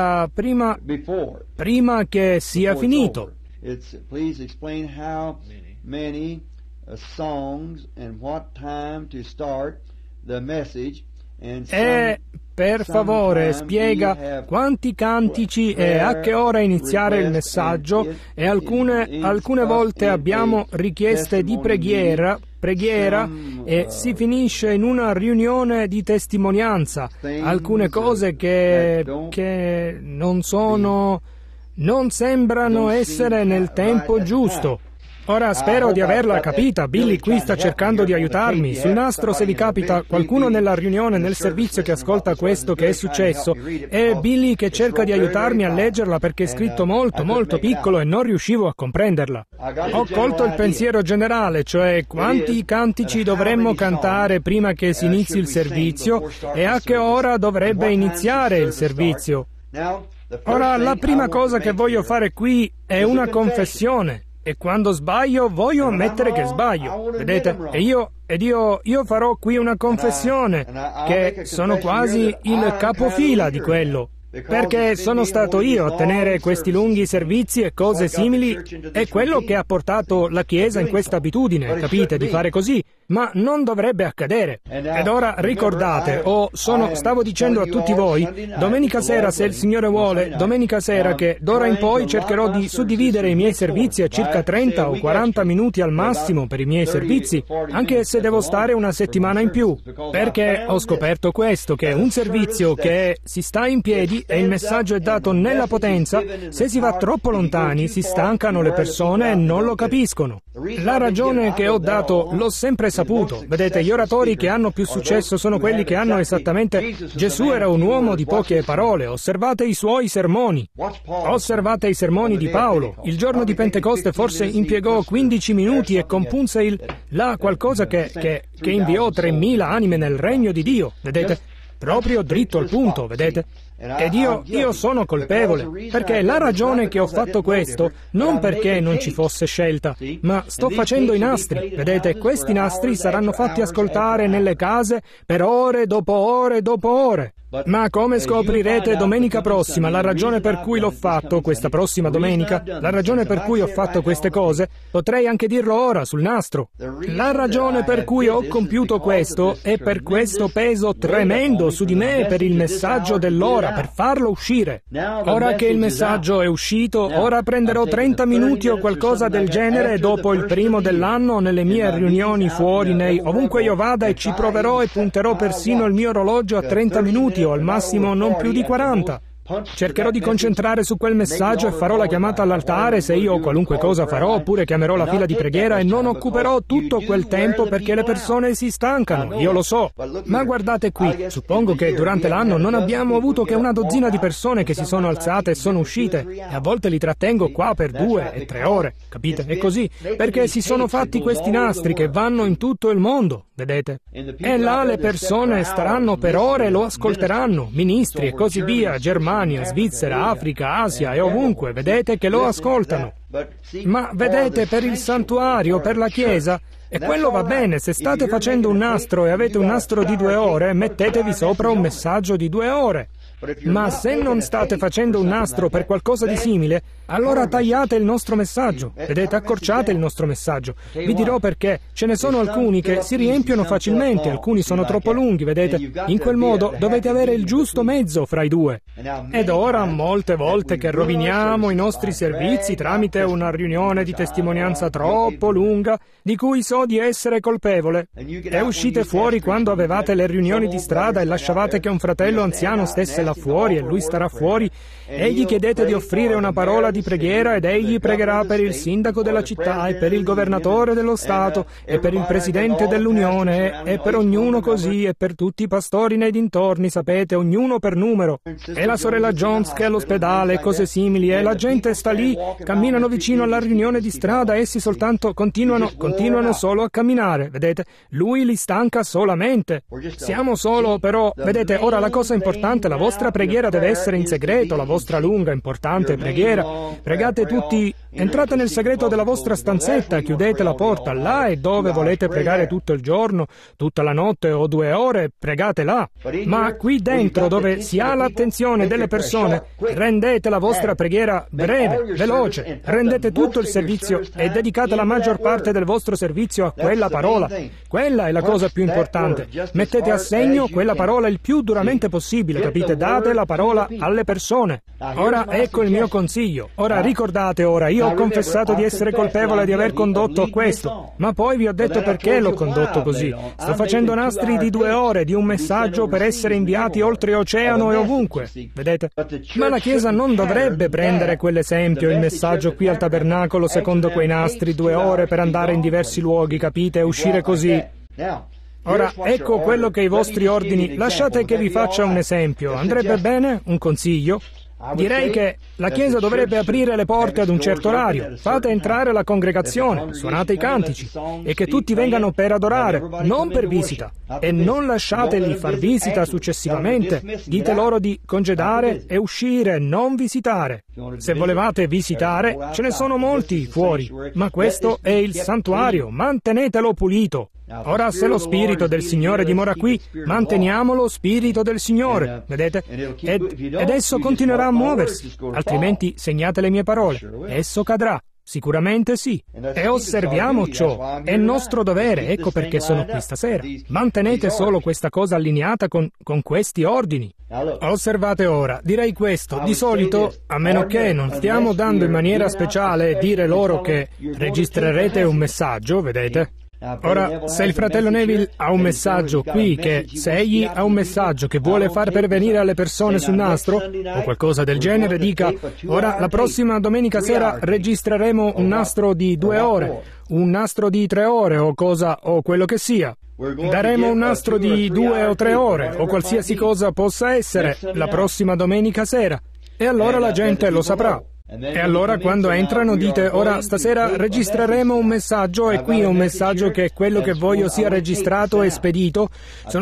Speaker 1: finito.
Speaker 2: Please explain how many songs and what time to start the message.
Speaker 1: E per favore spiega quanti cantici e a che ora iniziare il messaggio, e alcune volte abbiamo richieste di preghiera e si finisce in una riunione di testimonianza, alcune cose che non sembrano essere nel tempo giusto. Ora spero di averla capita. Billy qui sta cercando di aiutarmi. Sul nastro, se vi capita qualcuno nella riunione, nel servizio che ascolta questo che è successo, è Billy che cerca di aiutarmi a leggerla perché è scritto molto molto piccolo e non riuscivo a comprenderla. Ho colto il pensiero generale, cioè quanti cantici dovremmo cantare prima che si inizi il servizio e a che ora dovrebbe iniziare il servizio. Ora, la prima cosa che voglio fare qui è una confessione. E quando sbaglio, voglio ammettere che sbaglio, vedete? E io farò qui una confessione, che sono quasi il capofila di quello, perché sono stato io a tenere questi lunghi servizi e cose simili, è quello che ha portato la Chiesa in questa abitudine, capite, di fare così, ma non dovrebbe accadere. Ed ora ricordate, stavo dicendo a tutti voi, domenica sera, se il Signore vuole, domenica sera, che d'ora in poi cercherò di suddividere i miei servizi a circa 30 o 40 minuti al massimo per i miei servizi, anche se devo stare una settimana in più, perché ho scoperto questo, che un servizio che si sta in piedi e il messaggio è dato nella potenza, se si va troppo lontani si stancano le persone e non lo capiscono. La ragione che ho dato l'ho sempre saputo. Vedete, gli oratori che hanno più successo sono quelli che hanno esattamente Gesù era un uomo di poche parole, osservate i suoi sermoni. Osservate i sermoni di Paolo. Il giorno di Pentecoste forse impiegò 15 minuti e compunse qualcosa che inviò 3.000 anime nel regno di Dio, vedete? Proprio dritto al punto, vedete? Ed io sono colpevole, perché la ragione che ho fatto questo, non perché non ci fosse scelta, ma sto facendo i nastri, vedete? Questi nastri saranno fatti ascoltare nelle case per ore dopo ore dopo ore. Ma come scoprirete domenica prossima, la ragione per cui l'ho fatto, questa prossima domenica, la ragione per cui ho fatto queste cose, potrei anche dirlo ora sul nastro. La ragione per cui ho compiuto questo è per questo peso tremendo su di me per il messaggio dell'ora, per farlo uscire. Ora che il messaggio è uscito, ora prenderò 30 minuti o qualcosa del genere dopo il primo dell'anno nelle mie riunioni fuori, ovunque io vada, e ci proverò e punterò persino il mio orologio a 30 minuti o al massimo non più di 40. Cercherò di concentrare su quel messaggio e farò la chiamata all'altare se io qualunque cosa farò, oppure chiamerò la fila di preghiera e non occuperò tutto quel tempo perché le persone si stancano, io lo so. Ma guardate qui, suppongo che durante l'anno non abbiamo avuto che una dozzina di persone che si sono alzate e sono uscite, e a volte li trattengo qua per 2 e 3 ore, capite? E così, perché si sono fatti questi nastri che vanno in tutto il mondo, vedete? E là le persone staranno per ore e lo ascolteranno, ministri e così via, Germania, Svizzera, Africa, Asia e ovunque, vedete che lo ascoltano. Ma vedete, per il santuario, per la Chiesa, e quello va bene, se state facendo un nastro e avete un nastro di 2 ore, mettetevi sopra un messaggio di 2 ore. Ma se non state facendo un nastro per qualcosa di simile, allora tagliate il nostro messaggio. Vedete, accorciate il nostro messaggio. Vi dirò perché. Ce ne sono alcuni che si riempiono facilmente, alcuni sono troppo lunghi, vedete. In quel modo dovete avere il giusto mezzo fra i due. Ed ora, molte volte che roviniamo i nostri servizi tramite una riunione di testimonianza troppo lunga, di cui so di essere colpevole, e uscite fuori quando avevate le riunioni di strada e lasciavate che un fratello anziano stesse là fuori e lui starà fuori, e gli chiedete di offrire una parola di preghiera ed egli pregherà per il sindaco della città e per il governatore dello Stato e per il presidente dell'Unione e per ognuno così e per tutti i pastori nei dintorni, sapete, ognuno per numero, e la sorella Jones che è all'ospedale e cose simili, e la gente sta lì, camminano vicino alla riunione di strada, essi soltanto continuano solo a camminare, vedete, lui li stanca solamente. Siamo solo però, vedete, ora la cosa importante, la vostra preghiera deve essere in segreto, la vostra lunga, importante preghiera. Pregate tutti, entrate nel segreto della vostra stanzetta, chiudete la porta, là è dove volete pregare tutto il giorno, tutta la notte o 2 ore, pregate là. Ma qui dentro, dove si ha l'attenzione delle persone, rendete la vostra preghiera breve, veloce, rendete tutto il servizio e dedicate la maggior parte del vostro servizio a quella parola. Quella è la cosa più importante. Mettete a segno quella parola il più duramente possibile, capite? Date la parola alle persone. Ora ecco il mio consiglio. Ora ricordate, io ho confessato di essere colpevole di aver condotto questo, ma poi vi ho detto perché l'ho condotto così. Sto facendo nastri di 2 ore di un messaggio per essere inviati oltre oceano e ovunque, vedete? Ma la Chiesa non dovrebbe prendere quell'esempio, il messaggio qui al tabernacolo secondo quei nastri, 2 ore per andare in diversi luoghi, capite? E uscire così. Ora, ecco quello che i vostri ordini... Lasciate che vi faccia un esempio. Andrebbe bene? Un consiglio? Direi che la Chiesa dovrebbe aprire le porte ad un certo orario. Fate entrare la congregazione, suonate i cantici, e che tutti vengano per adorare, non per visita. E non lasciateli far visita successivamente. Dite loro di congedare e uscire, non visitare. Se volevate visitare, ce ne sono molti fuori, ma questo è il santuario, mantenetelo pulito. Ora, se lo Spirito del Signore dimora qui, manteniamo lo Spirito del Signore, vedete? Ed esso continuerà a muoversi, altrimenti segnate le mie parole, esso cadrà. Sicuramente sì. E osserviamo ciò. È nostro dovere, ecco perché sono qui stasera. Mantenete solo questa cosa allineata con questi ordini. Osservate ora, direi questo, di solito, a meno che non stiamo dando in maniera speciale dire loro che registrerete un messaggio, vedete? Ora, se il fratello Neville ha un messaggio qui, se egli ha un messaggio che vuole far pervenire alle persone sul nastro, o qualcosa del genere, dica, ora la prossima domenica sera registreremo un nastro di 2 ore, un nastro di 3 ore o quello che sia. Daremo un nastro di 2 o 3 ore, o qualsiasi cosa possa essere, la prossima domenica sera. E allora la gente lo saprà. E allora quando entrano dite, ora stasera registreremo un messaggio e qui è un messaggio che è quello che voglio sia registrato e spedito.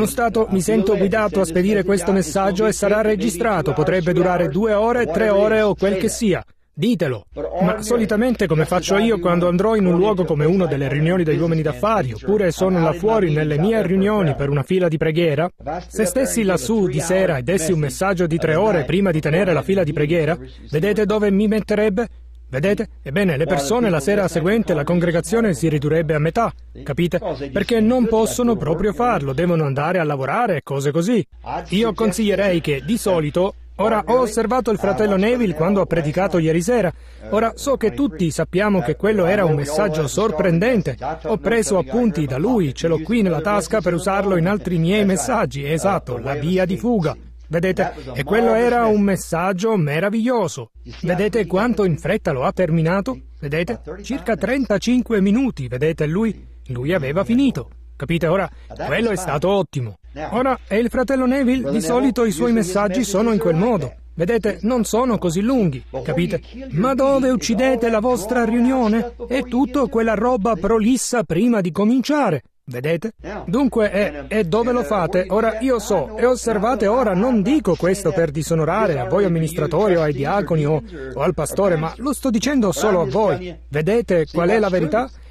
Speaker 1: Mi sento guidato a spedire questo messaggio e sarà registrato, potrebbe durare 2 ore, 3 ore o quel che sia. Ditelo. Ma solitamente come faccio io quando andrò in un luogo come una delle riunioni degli uomini d'affari, oppure sono là fuori nelle mie riunioni per una fila di preghiera, se stessi lassù di sera e dessi un messaggio di 3 ore prima di tenere la fila di preghiera, vedete dove mi metterebbe? Vedete? Ebbene, le persone la sera seguente, la congregazione si ridurrebbe a metà, capite? Perché non possono proprio farlo, devono andare a lavorare e cose così. Io consiglierei che, di solito, ora ho osservato il fratello Neville quando ha predicato ieri sera. Ora so che tutti sappiamo che quello era un messaggio sorprendente. Ho preso appunti da lui, ce l'ho qui nella tasca per usarlo in altri miei messaggi. Esatto, la via di fuga. Vedete? E quello era un messaggio meraviglioso. Vedete quanto in fretta lo ha terminato? Vedete? Circa 35 minuti, vedete? Lui aveva finito. Capite? Ora, quello è stato ottimo. Ora, e il fratello Neville, di solito i suoi messaggi sono in quel modo. Vedete, non sono così lunghi, capite? Ma dove uccidete la vostra riunione? È tutto quella roba prolissa prima di cominciare. Vedete? Dunque, e dove lo fate? Ora, io so, e osservate ora, non dico questo per disonorare a voi amministratori o ai diaconi o al pastore, ma lo sto dicendo solo a voi. Vedete qual è la verità?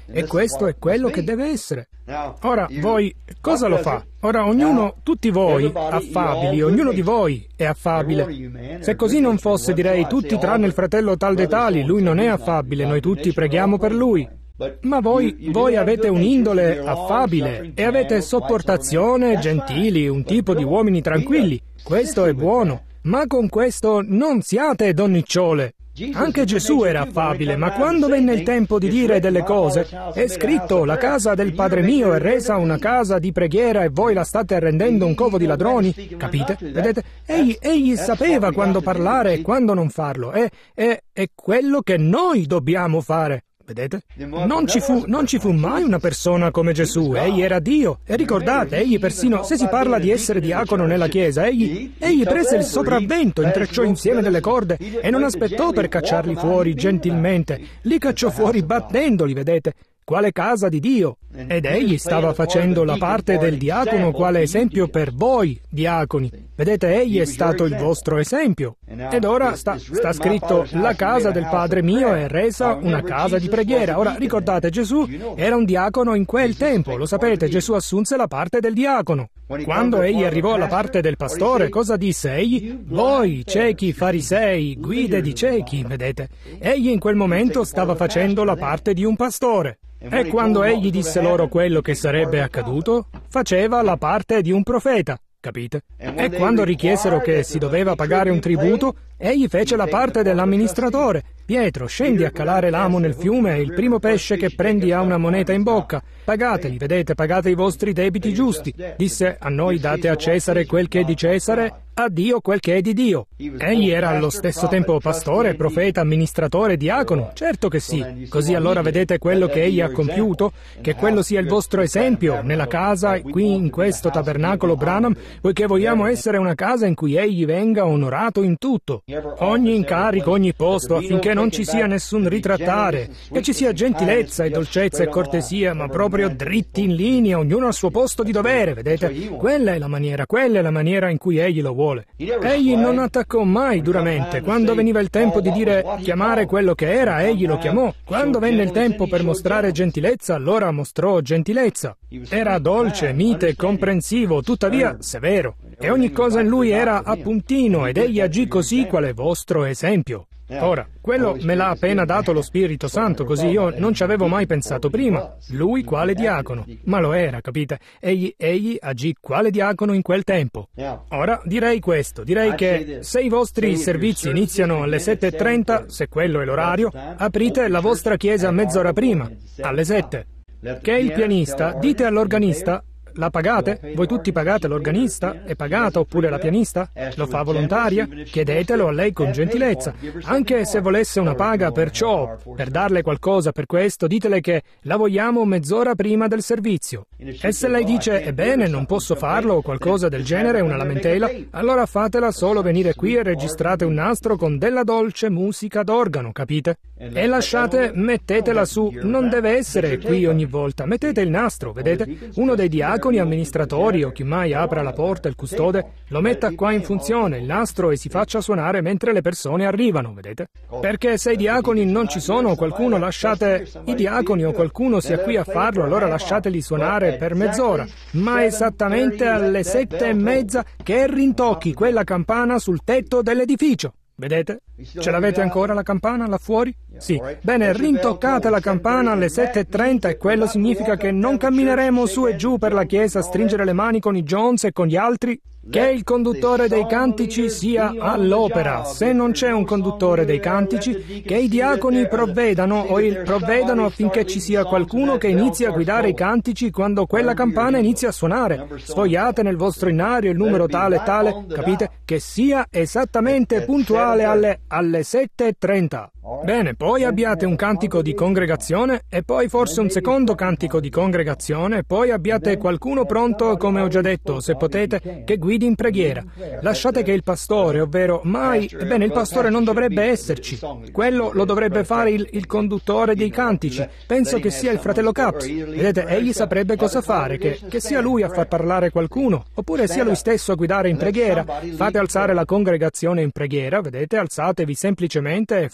Speaker 1: E questo è quello che deve essere. Ora, voi, cosa lo fa? Ora, ognuno, tutti voi, affabili, ognuno di voi è affabile. Se così non fosse, direi, tutti tranne il fratello tal dei tali, lui non è affabile, noi tutti preghiamo per lui. Ma voi avete un'indole affabile e avete sopportazione, gentili, un tipo di uomini tranquilli. Questo è buono, ma con questo non siate donnicciole. Anche Gesù era affabile, ma quando venne il tempo di dire delle cose, è scritto: la casa del Padre mio è resa una casa di preghiera e voi la state rendendo un covo di ladroni. Capite? Vedete? Egli sapeva quando parlare e quando non farlo. È quello che noi dobbiamo fare. Vedete? Non ci fu mai una persona come Gesù, egli era Dio. E ricordate, egli persino, se si parla di essere diacono nella Chiesa, egli prese il sopravvento, intrecciò insieme delle corde e non aspettò per cacciarli fuori gentilmente, li cacciò fuori battendoli, vedete? Quale casa di Dio? Ed egli stava facendo la parte del diacono quale esempio per voi, diaconi. Vedete, egli è stato il vostro esempio. Ed ora sta scritto: la casa del Padre mio è resa una casa di preghiera. Ora, ricordate, Gesù era un diacono in quel tempo. Lo sapete, Gesù assunse la parte del diacono. Quando egli arrivò alla parte del pastore, cosa disse egli? Voi, ciechi farisei, guide di ciechi, vedete? Egli in quel momento stava facendo la parte di un pastore. E quando egli disse loro quello che sarebbe accaduto, faceva la parte di un profeta, capite? E quando richiesero che si doveva pagare un tributo, egli fece la parte dell'amministratore. Pietro, scendi a calare l'amo nel fiume e il primo pesce che prendi ha una moneta in bocca. Pagateli, vedete, pagate i vostri debiti giusti. Disse: a noi date a Cesare quel che è di Cesare, a Dio quel che è di Dio. Egli era allo stesso tempo pastore, profeta, amministratore, diacono. Certo che sì. Così allora vedete quello che egli ha compiuto, che quello sia il vostro esempio nella casa, qui in questo tabernacolo Branham, poiché vogliamo essere una casa in cui egli venga onorato in tutto. Ogni incarico, ogni posto, affinché non ci sia nessun ritrattare, che ci sia gentilezza e dolcezza e cortesia, ma proprio dritti in linea, ognuno al suo posto di dovere, vedete? Quella è la maniera in cui egli lo vuole. Egli non attaccò mai duramente. Quando veniva il tempo di chiamare quello che era, egli lo chiamò. Quando venne il tempo per mostrare gentilezza, allora mostrò gentilezza. Era dolce, mite, comprensivo, tuttavia severo. E ogni cosa in lui era a puntino, ed egli agì così quale vostro esempio. Ora, quello me l'ha appena dato lo Spirito Santo, così io non ci avevo mai pensato prima. Lui quale diacono, ma lo era, capite? Egli agì quale diacono in quel tempo. Ora direi questo, direi che se i vostri servizi iniziano alle 7:30, se quello è l'orario, aprite la vostra chiesa mezz'ora prima, alle 7. Che il pianista, dite all'organista: la pagate? Voi tutti pagate l'organista? È pagata oppure la pianista? Lo fa volontaria? Chiedetelo a lei con gentilezza. Anche se volesse una paga per ciò, per darle qualcosa per questo, ditele che la vogliamo mezz'ora prima del servizio. E se lei dice: ebbene, non posso farlo o qualcosa del genere, una lamentela, allora fatela solo venire qui e registrate un nastro con della dolce musica d'organo, capite? E lasciate, mettetela su, non deve essere qui ogni volta, mettete il nastro, vedete? Uno dei diaconi, amministratori o chi mai apra la porta, il custode, lo metta qua in funzione, il nastro, e si faccia suonare mentre le persone arrivano, vedete? Perché se i diaconi non ci sono, qualcuno lasciate i diaconi o qualcuno sia qui a farlo, allora lasciateli suonare per mezz'ora, ma esattamente alle 7:30 che rintocchi quella campana sul tetto dell'edificio. Vedete? Ce l'avete ancora la campana là fuori? Sì. Bene, rintoccate la campana alle 7:30 e quello significa che non cammineremo su e giù per la chiesa a stringere le mani con i Jones e con gli altri. Che il conduttore dei cantici sia all'opera. Se non c'è un conduttore dei cantici, che i diaconi provvedano affinché ci sia qualcuno che inizi a guidare i cantici quando quella campana inizia a suonare. Sfogliate nel vostro innario il numero tale e tale, capite? Che sia esattamente puntuale alle 7:30. Bene, poi abbiate un cantico di congregazione e poi forse un secondo cantico di congregazione e poi abbiate qualcuno pronto, come ho già detto, se potete, che guidi in preghiera. Lasciate che il pastore, ovvero ebbene, il pastore non dovrebbe esserci. Quello lo dovrebbe fare il conduttore dei cantici. Penso che sia il fratello Caps. Vedete, egli saprebbe cosa fare, che sia lui a far parlare qualcuno, oppure sia lui stesso a guidare in preghiera. Fate alzare la congregazione in preghiera, vedete, alzatevi semplicemente e fate pregare.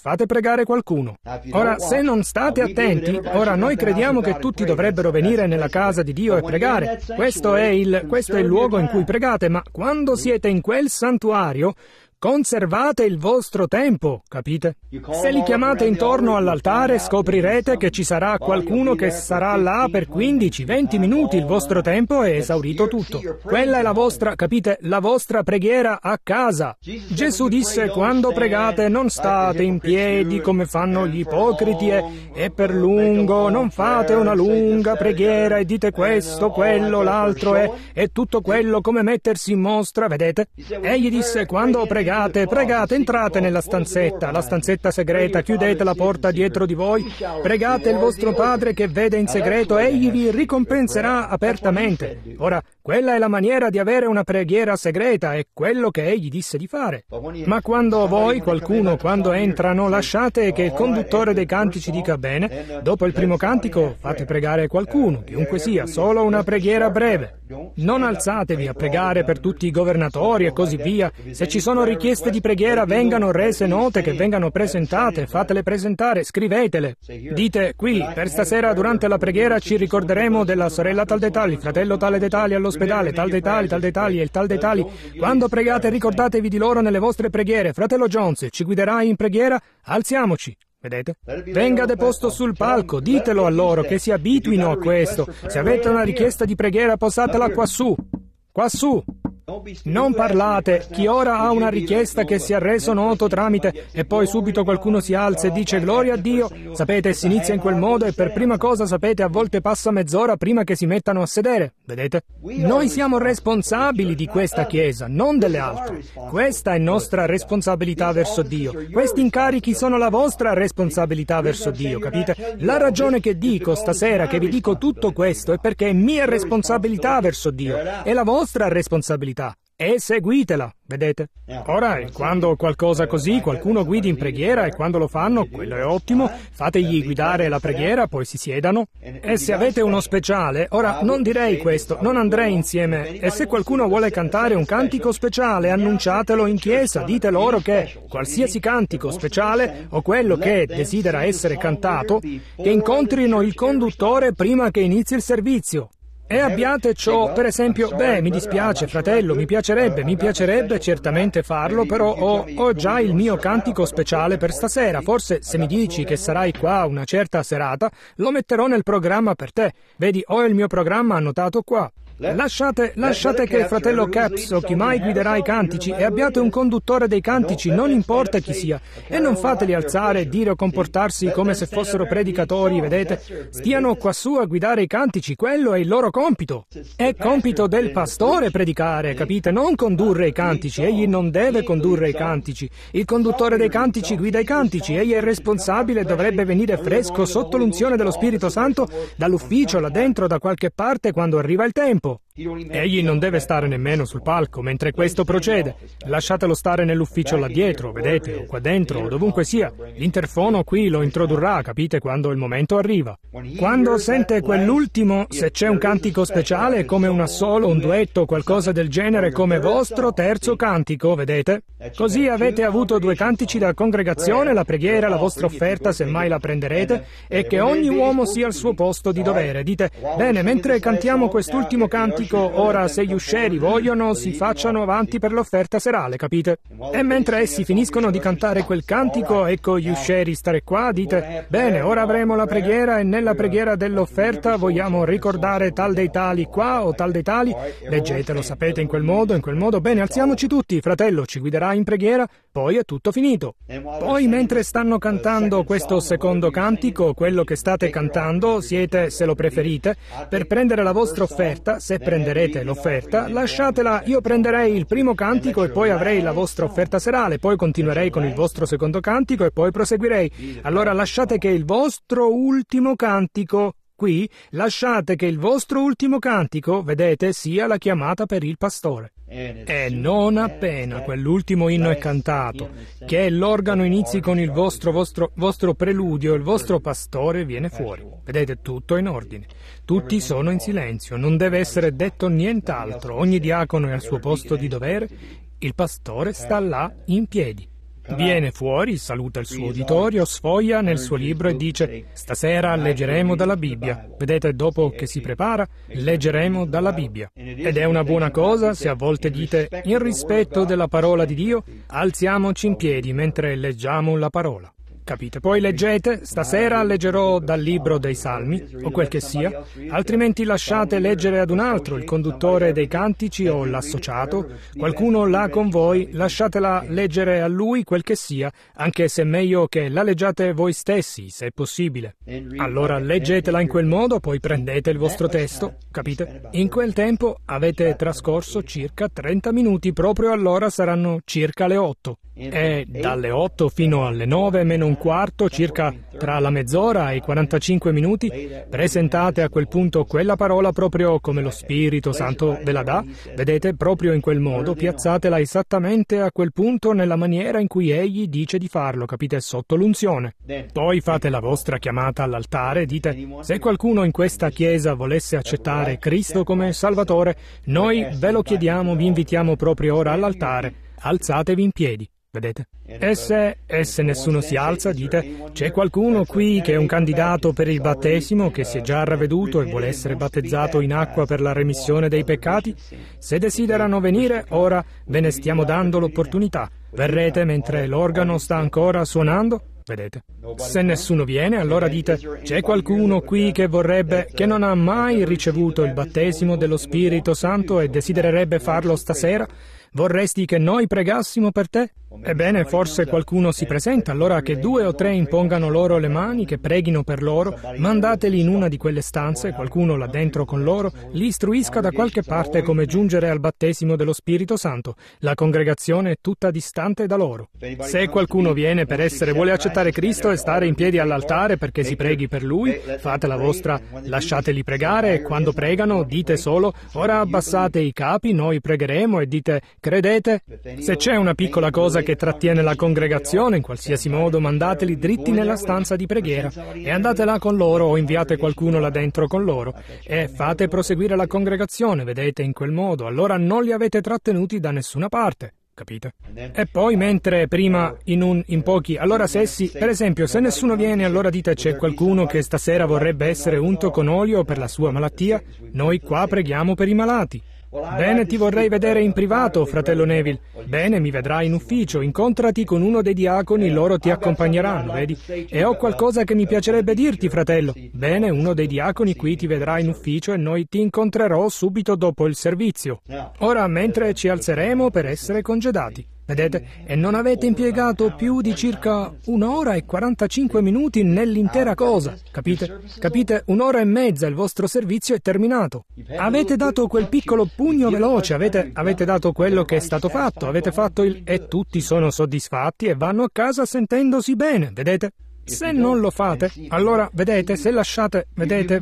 Speaker 1: pregare qualcuno. Ora, se non state attenti, ora noi crediamo che tutti dovrebbero venire nella casa di Dio e pregare. Questo è il luogo in cui pregate, ma quando siete in quel santuario, conservate il vostro tempo, capite? Se li chiamate intorno all'altare, scoprirete che ci sarà qualcuno che sarà là per 15-20 minuti, il vostro tempo è esaurito tutto. Quella è la vostra, capite, la vostra preghiera a casa. Gesù disse, quando pregate non state in piedi come fanno gli ipocriti e per lungo, non fate una lunga preghiera e dite questo, quello, l'altro e tutto quello come mettersi in mostra, vedete? Egli disse, quando pregate, entrate nella stanzetta, la stanzetta segreta, chiudete la porta dietro di voi, pregate il vostro Padre che vede in segreto, egli vi ricompenserà apertamente. Ora, quella è la maniera di avere una preghiera segreta, è quello che egli disse di fare. Ma quando quando entrano, lasciate che il conduttore dei cantici dica bene, dopo il primo cantico fate pregare qualcuno, chiunque sia, solo una preghiera breve. Non alzatevi a pregare per tutti i governatori e così via. Se ci sono richieste di preghiera, vengano rese note, che vengano presentate, fatele presentare, scrivetele. Dite, qui, per stasera durante la preghiera ci ricorderemo della sorella tal dei tali, il fratello tale dei tali all'ospedale, tal dei tali e il tal dei tali. Quando pregate ricordatevi di loro nelle vostre preghiere. Fratello Jones, ci guiderai in preghiera? Alziamoci. Vedete? Venga deposto sul palco, ditelo a loro che si abituino a questo. Se avete una richiesta di preghiera, posatela quassù. Quassù. Non parlate, chi ora ha una richiesta che sia reso noto tramite e poi subito qualcuno si alza e dice gloria a Dio, sapete, si inizia in quel modo e per prima cosa, sapete, a volte passa mezz'ora prima che si mettano a sedere, vedete? Noi siamo responsabili di questa Chiesa, non delle altre. Questa è nostra responsabilità verso Dio. Questi incarichi sono la vostra responsabilità verso Dio, capite? La ragione che dico stasera, che vi dico tutto questo, è perché è mia responsabilità verso Dio, è la vostra responsabilità. E seguitela, vedete? Ora, quando qualcosa così, qualcuno guidi in preghiera, e quando lo fanno, quello è ottimo, fategli guidare la preghiera, poi si siedano. E se avete uno speciale, ora non direi questo, non andrei insieme, e se qualcuno vuole cantare un cantico speciale, annunciatelo in chiesa, dite loro che qualsiasi cantico speciale, o quello che desidera essere cantato, che incontrino il conduttore prima che inizi il servizio. E abbiate ciò, per esempio, mi dispiace, fratello, mi piacerebbe certamente farlo, però ho già il mio cantico speciale per stasera. Forse se mi dici che sarai qua una certa serata, lo metterò nel programma per te. Vedi, ho il mio programma annotato qua. Lasciate che il fratello Caps o chi mai guiderà i cantici e abbiate un conduttore dei cantici, non importa chi sia, e non fateli alzare, dire o comportarsi come se fossero predicatori, vedete? Stiano quassù a guidare i cantici, quello è il loro compito. È compito del pastore predicare, capite? Non condurre i cantici, egli non deve condurre i cantici. Il conduttore dei cantici guida i cantici, egli è responsabile e dovrebbe venire fresco sotto l'unzione dello Spirito Santo dall'ufficio, là dentro, da qualche parte, quando arriva il tempo. Egli non deve stare nemmeno sul palco mentre questo procede. Lasciatelo stare nell'ufficio là dietro, vedete, o qua dentro, o dovunque sia. L'interfono qui lo introdurrà, capite, quando il momento arriva. Quando sente quell'ultimo, se c'è un cantico speciale, come un assolo, un duetto, qualcosa del genere, come vostro terzo cantico, vedete? Così avete avuto 2 cantici da congregazione, la preghiera, la vostra offerta, se mai la prenderete, e che ogni uomo sia al suo posto di dovere. Dite, bene, mentre cantiamo quest'ultimo cantico, ora se gli uscieri vogliono si facciano avanti per l'offerta serale, capite? E mentre essi finiscono di cantare quel cantico, ecco gli uscieri stare qua, dite, bene, ora avremo la preghiera e nella preghiera dell'offerta vogliamo ricordare tal dei tali qua o tal dei tali, leggetelo, sapete, in quel modo, bene, alziamoci tutti, fratello, ci guiderà in preghiera, poi è tutto finito. Poi mentre stanno cantando questo secondo cantico, quello che state cantando, siete, se lo preferite, per prendere la vostra offerta, se prenderete l'offerta, lasciatela, io prenderei il primo cantico e poi avrei la vostra offerta serale, poi continuerei con il vostro secondo cantico e poi proseguirei. Allora lasciate che il vostro ultimo cantico, qui, lasciate che il vostro ultimo cantico, vedete, sia la chiamata per il pastore. E non appena quell'ultimo inno è cantato, che l'organo inizi con il vostro preludio, il vostro pastore viene fuori. Vedete, tutto in ordine. Tutti sono in silenzio, non deve essere detto nient'altro. Ogni diacono è al suo posto di dovere, il pastore sta là in piedi. Viene fuori, saluta il suo uditorio, sfoglia nel suo libro e dice: stasera leggeremo dalla Bibbia. Vedete, dopo che si prepara, leggeremo dalla Bibbia. Ed è una buona cosa se a volte dite: in rispetto della parola di Dio, alziamoci in piedi mentre leggiamo la parola. Capite? Poi leggete: stasera leggerò dal libro dei Salmi, o quel che sia, altrimenti lasciate leggere ad un altro, il conduttore dei cantici o l'associato, qualcuno là con voi, lasciatela leggere a lui quel che sia, anche se è meglio che la leggiate voi stessi, se è possibile. Allora leggetela in quel modo, poi prendete il vostro testo, capite? In quel tempo avete trascorso circa 30 minuti, proprio allora saranno circa le 8. E dalle 8 fino alle 9 meno un quarto, circa tra la mezz'ora e i 45 minuti, presentate a quel punto quella parola proprio come lo Spirito Santo ve la dà, vedete, proprio in quel modo, piazzatela esattamente a quel punto nella maniera in cui Egli dice di farlo, capite, sotto l'unzione. Poi fate la vostra chiamata all'altare e dite: se qualcuno in questa chiesa volesse accettare Cristo come Salvatore, noi ve lo chiediamo, vi invitiamo proprio ora all'altare, alzatevi in piedi. Vedete? E se nessuno si alza, dite: c'è qualcuno qui che è un candidato per il battesimo, che si è già ravveduto e vuole essere battezzato in acqua per la remissione dei peccati? Se desiderano venire, ora ve ne stiamo dando l'opportunità. Verrete mentre l'organo sta ancora suonando? Vedete? Se nessuno viene, allora dite: c'è qualcuno qui che vorrebbe, che non ha mai ricevuto il battesimo dello Spirito Santo e desidererebbe farlo stasera? Vorresti che noi pregassimo per te? Ebbene, forse qualcuno si presenta, allora che 2 o 3 impongano loro le mani, che preghino per loro, mandateli in una di quelle stanze, qualcuno là dentro con loro, li istruisca da qualche parte come giungere al battesimo dello Spirito Santo. La congregazione è tutta distante da loro. Se qualcuno viene per vuole accettare Cristo e stare in piedi all'altare perché si preghi per lui, fate la vostra, lasciateli pregare, e quando pregano dite solo: ora abbassate i capi, noi pregheremo, e dite: credete? Se c'è una piccola cosa che trattiene la congregazione, in qualsiasi modo mandateli dritti nella stanza di preghiera e andate là con loro, o inviate qualcuno là dentro con loro e fate proseguire la congregazione, vedete, in quel modo. Allora non li avete trattenuti da nessuna parte. Capite? E poi mentre prima in pochi, allora se essi, per esempio, se nessuno viene, allora dite: c'è qualcuno che stasera vorrebbe essere unto con olio per la sua malattia? Noi qua preghiamo per i malati. Bene, ti vorrei vedere in privato, fratello Neville. Bene, mi vedrai in ufficio, incontrati con uno dei diaconi, loro ti accompagneranno, vedi? E ho qualcosa che mi piacerebbe dirti, fratello. Bene, uno dei diaconi qui ti vedrà in ufficio e noi ti incontrerò subito dopo il servizio. Ora, mentre ci alzeremo per essere congedati. Vedete? E non avete impiegato più di circa 1 ora e 45 minuti nell'intera cosa. Capite? Capite? 1 ora e mezza il vostro servizio è terminato. Avete dato quel piccolo pugno veloce, avete dato quello che è stato fatto, avete fatto e tutti sono soddisfatti e vanno a casa sentendosi bene, vedete? Se non lo fate, allora, vedete, se lasciate, vedete,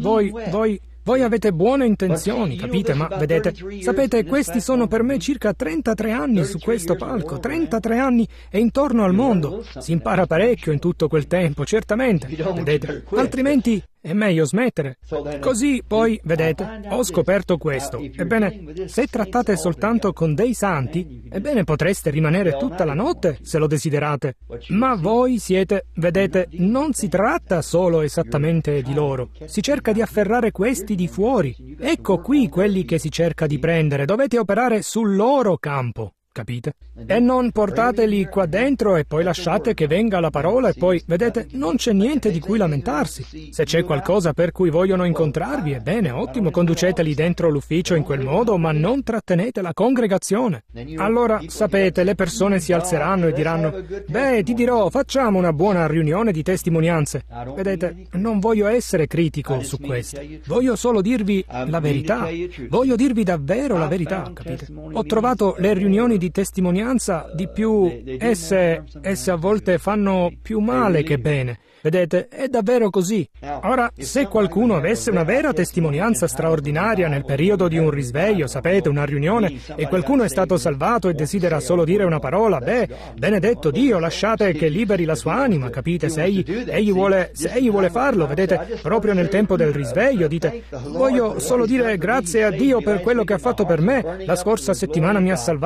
Speaker 1: voi avete buone intenzioni, capite? Ma, vedete, sapete, questi sono per me circa 33 anni su questo palco, 33 anni e intorno al mondo. Si impara parecchio in tutto quel tempo, certamente, vedete? Altrimenti è meglio smettere. Così, poi, vedete, ho scoperto questo. Ebbene, se trattate soltanto con dei santi, ebbene, potreste rimanere tutta la notte, se lo desiderate. Ma voi siete, vedete, non si tratta solo esattamente di loro. Si cerca di afferrare questi di fuori. Ecco qui quelli che si cerca di prendere. Dovete operare sul loro campo. Capite? E non portateli qua dentro e poi lasciate che venga la parola e poi, vedete, non c'è niente di cui lamentarsi. Se c'è qualcosa per cui vogliono incontrarvi, ebbene, ottimo, conduceteli dentro l'ufficio in quel modo, ma non trattenete la congregazione. Allora, sapete, le persone si alzeranno e diranno: beh, ti dirò, facciamo una buona riunione di testimonianze. Vedete, non voglio essere critico su questo. Voglio solo dirvi la verità. Voglio dirvi davvero la verità, capite? Ho trovato le riunioni di testimonianza di più, esse a volte fanno più male che bene. Vedete, è davvero così. Ora, se qualcuno avesse una vera testimonianza straordinaria nel periodo di un risveglio, sapete, una riunione, e qualcuno è stato salvato e desidera solo dire una parola, beh, benedetto Dio, lasciate che liberi la sua anima, capite? Se egli vuole farlo, vedete, proprio nel tempo del risveglio, dite: voglio solo dire grazie a Dio per quello che ha fatto per me. La scorsa settimana mi ha salvato e il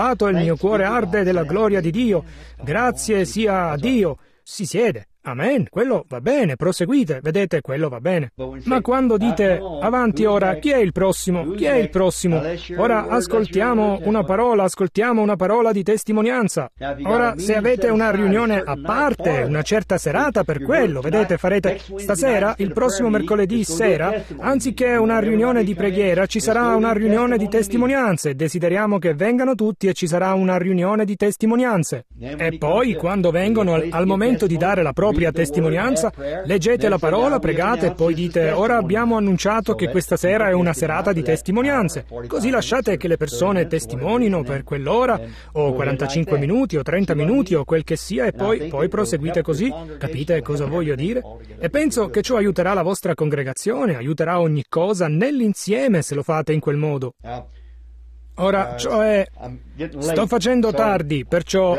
Speaker 1: mio cuore arde della gloria di Dio. Grazie sia a Dio. Si siede. Amen, quello va bene, proseguite, vedete, quello va bene. Ma quando dite, avanti ora, chi è il prossimo? Chi è il prossimo? Ora ascoltiamo una parola di testimonianza. Ora, se avete una riunione a parte, una certa serata per quello, vedete, farete stasera, il prossimo mercoledì sera, anziché una riunione di preghiera, ci sarà una riunione di testimonianze. Desideriamo che vengano tutti e ci sarà una riunione di testimonianze. E poi, quando vengono al momento di dare la propria testimonianza, leggete la parola, pregate e poi dite, ora abbiamo annunciato che questa sera è una serata di testimonianze. Così lasciate che le persone testimonino per quell'ora, o 45 minuti, o 30 minuti, o quel che sia, e poi proseguite così. Capite cosa voglio dire? E penso che ciò aiuterà la vostra congregazione, aiuterà ogni cosa nell'insieme se lo fate in quel modo. Ora, cioè, sto facendo tardi, perciò,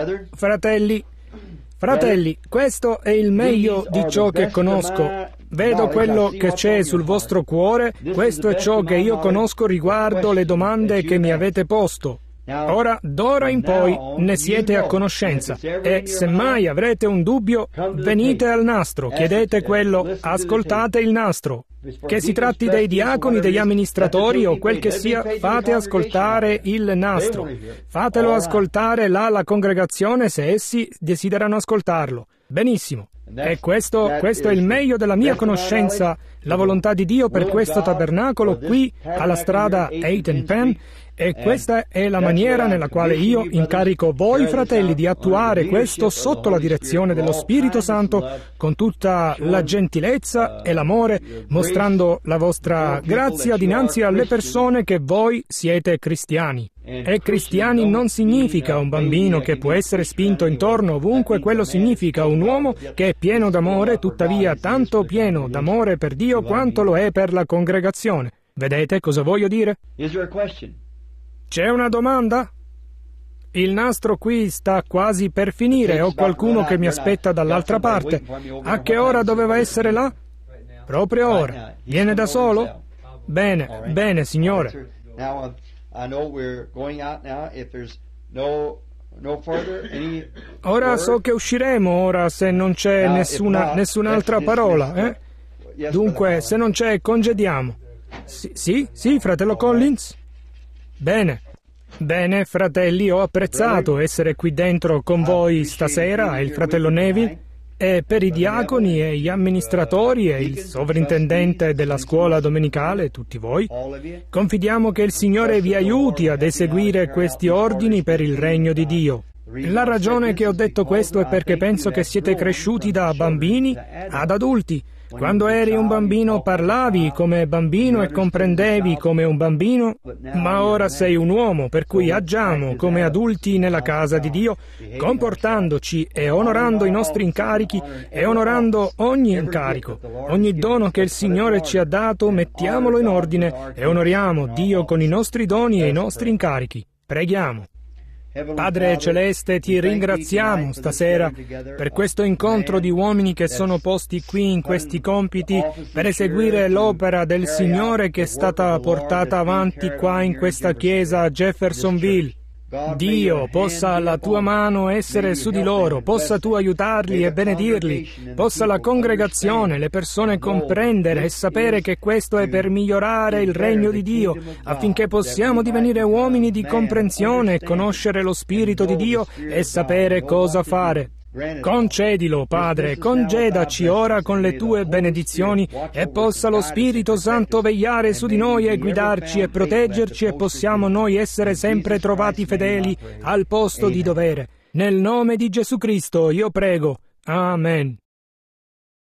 Speaker 1: Fratelli, questo è il meglio di ciò che conosco. Vedo quello che c'è sul vostro cuore, questo è ciò che io conosco riguardo le domande che mi avete posto. Ora, d'ora in poi, ne siete a conoscenza, e se mai avrete un dubbio, venite al nastro, chiedete quello, ascoltate il nastro. Che si tratti dei diaconi, degli amministratori o quel che sia, fate ascoltare il nastro. Fatelo ascoltare la congregazione se essi desiderano ascoltarlo. Benissimo. E questo è il meglio della mia conoscenza, la volontà di Dio per questo tabernacolo qui alla strada Hayden Penn. E questa è la maniera nella quale io incarico voi, fratelli, di attuare questo sotto la direzione dello Spirito Santo, con tutta la gentilezza e l'amore, mostrando la vostra grazia dinanzi alle persone che voi siete cristiani. E cristiani non significa un bambino che può essere spinto intorno ovunque, quello significa un uomo che è pieno d'amore, tuttavia tanto pieno d'amore per Dio quanto lo è per la congregazione. Vedete cosa voglio dire? C'è una domanda? Il nastro qui sta quasi per finire, ho qualcuno che mi aspetta dall'altra parte. A che ora doveva essere là? Proprio ora. Viene da solo? Bene, signore. Ora so che usciremo, ora se non c'è nessun'altra parola, Dunque, se non c'è, congediamo. Sì, fratello Collins? Bene, fratelli, ho apprezzato essere qui dentro con voi stasera, e il fratello Neville, e per i diaconi e gli amministratori e il sovrintendente della scuola domenicale, tutti voi. Confidiamo che il Signore vi aiuti ad eseguire questi ordini per il regno di Dio. La ragione che ho detto questo è perché penso che siete cresciuti da bambini ad adulti. Quando eri un bambino parlavi come bambino e comprendevi come un bambino, ma ora sei un uomo, per cui agiamo come adulti nella casa di Dio, comportandoci e onorando i nostri incarichi e onorando ogni incarico. Ogni dono che il Signore ci ha dato, mettiamolo in ordine e onoriamo Dio con i nostri doni e i nostri incarichi. Preghiamo. Padre Celeste, ti ringraziamo stasera per questo incontro di uomini che sono posti qui in questi compiti per eseguire l'opera del Signore che è stata portata avanti qua in questa chiesa a Jeffersonville. Dio, possa la tua mano essere su di loro, possa tu aiutarli e benedirli, possa la congregazione, le persone comprendere e sapere che questo è per migliorare il regno di Dio, affinché possiamo divenire uomini di comprensione e conoscere lo Spirito di Dio e sapere cosa fare. Concedilo, Padre, congedaci ora con le tue benedizioni e possa lo Spirito Santo vegliare su di noi e guidarci e proteggerci e possiamo noi essere sempre trovati fedeli al posto di dovere. Nel nome di Gesù Cristo io prego. Amen.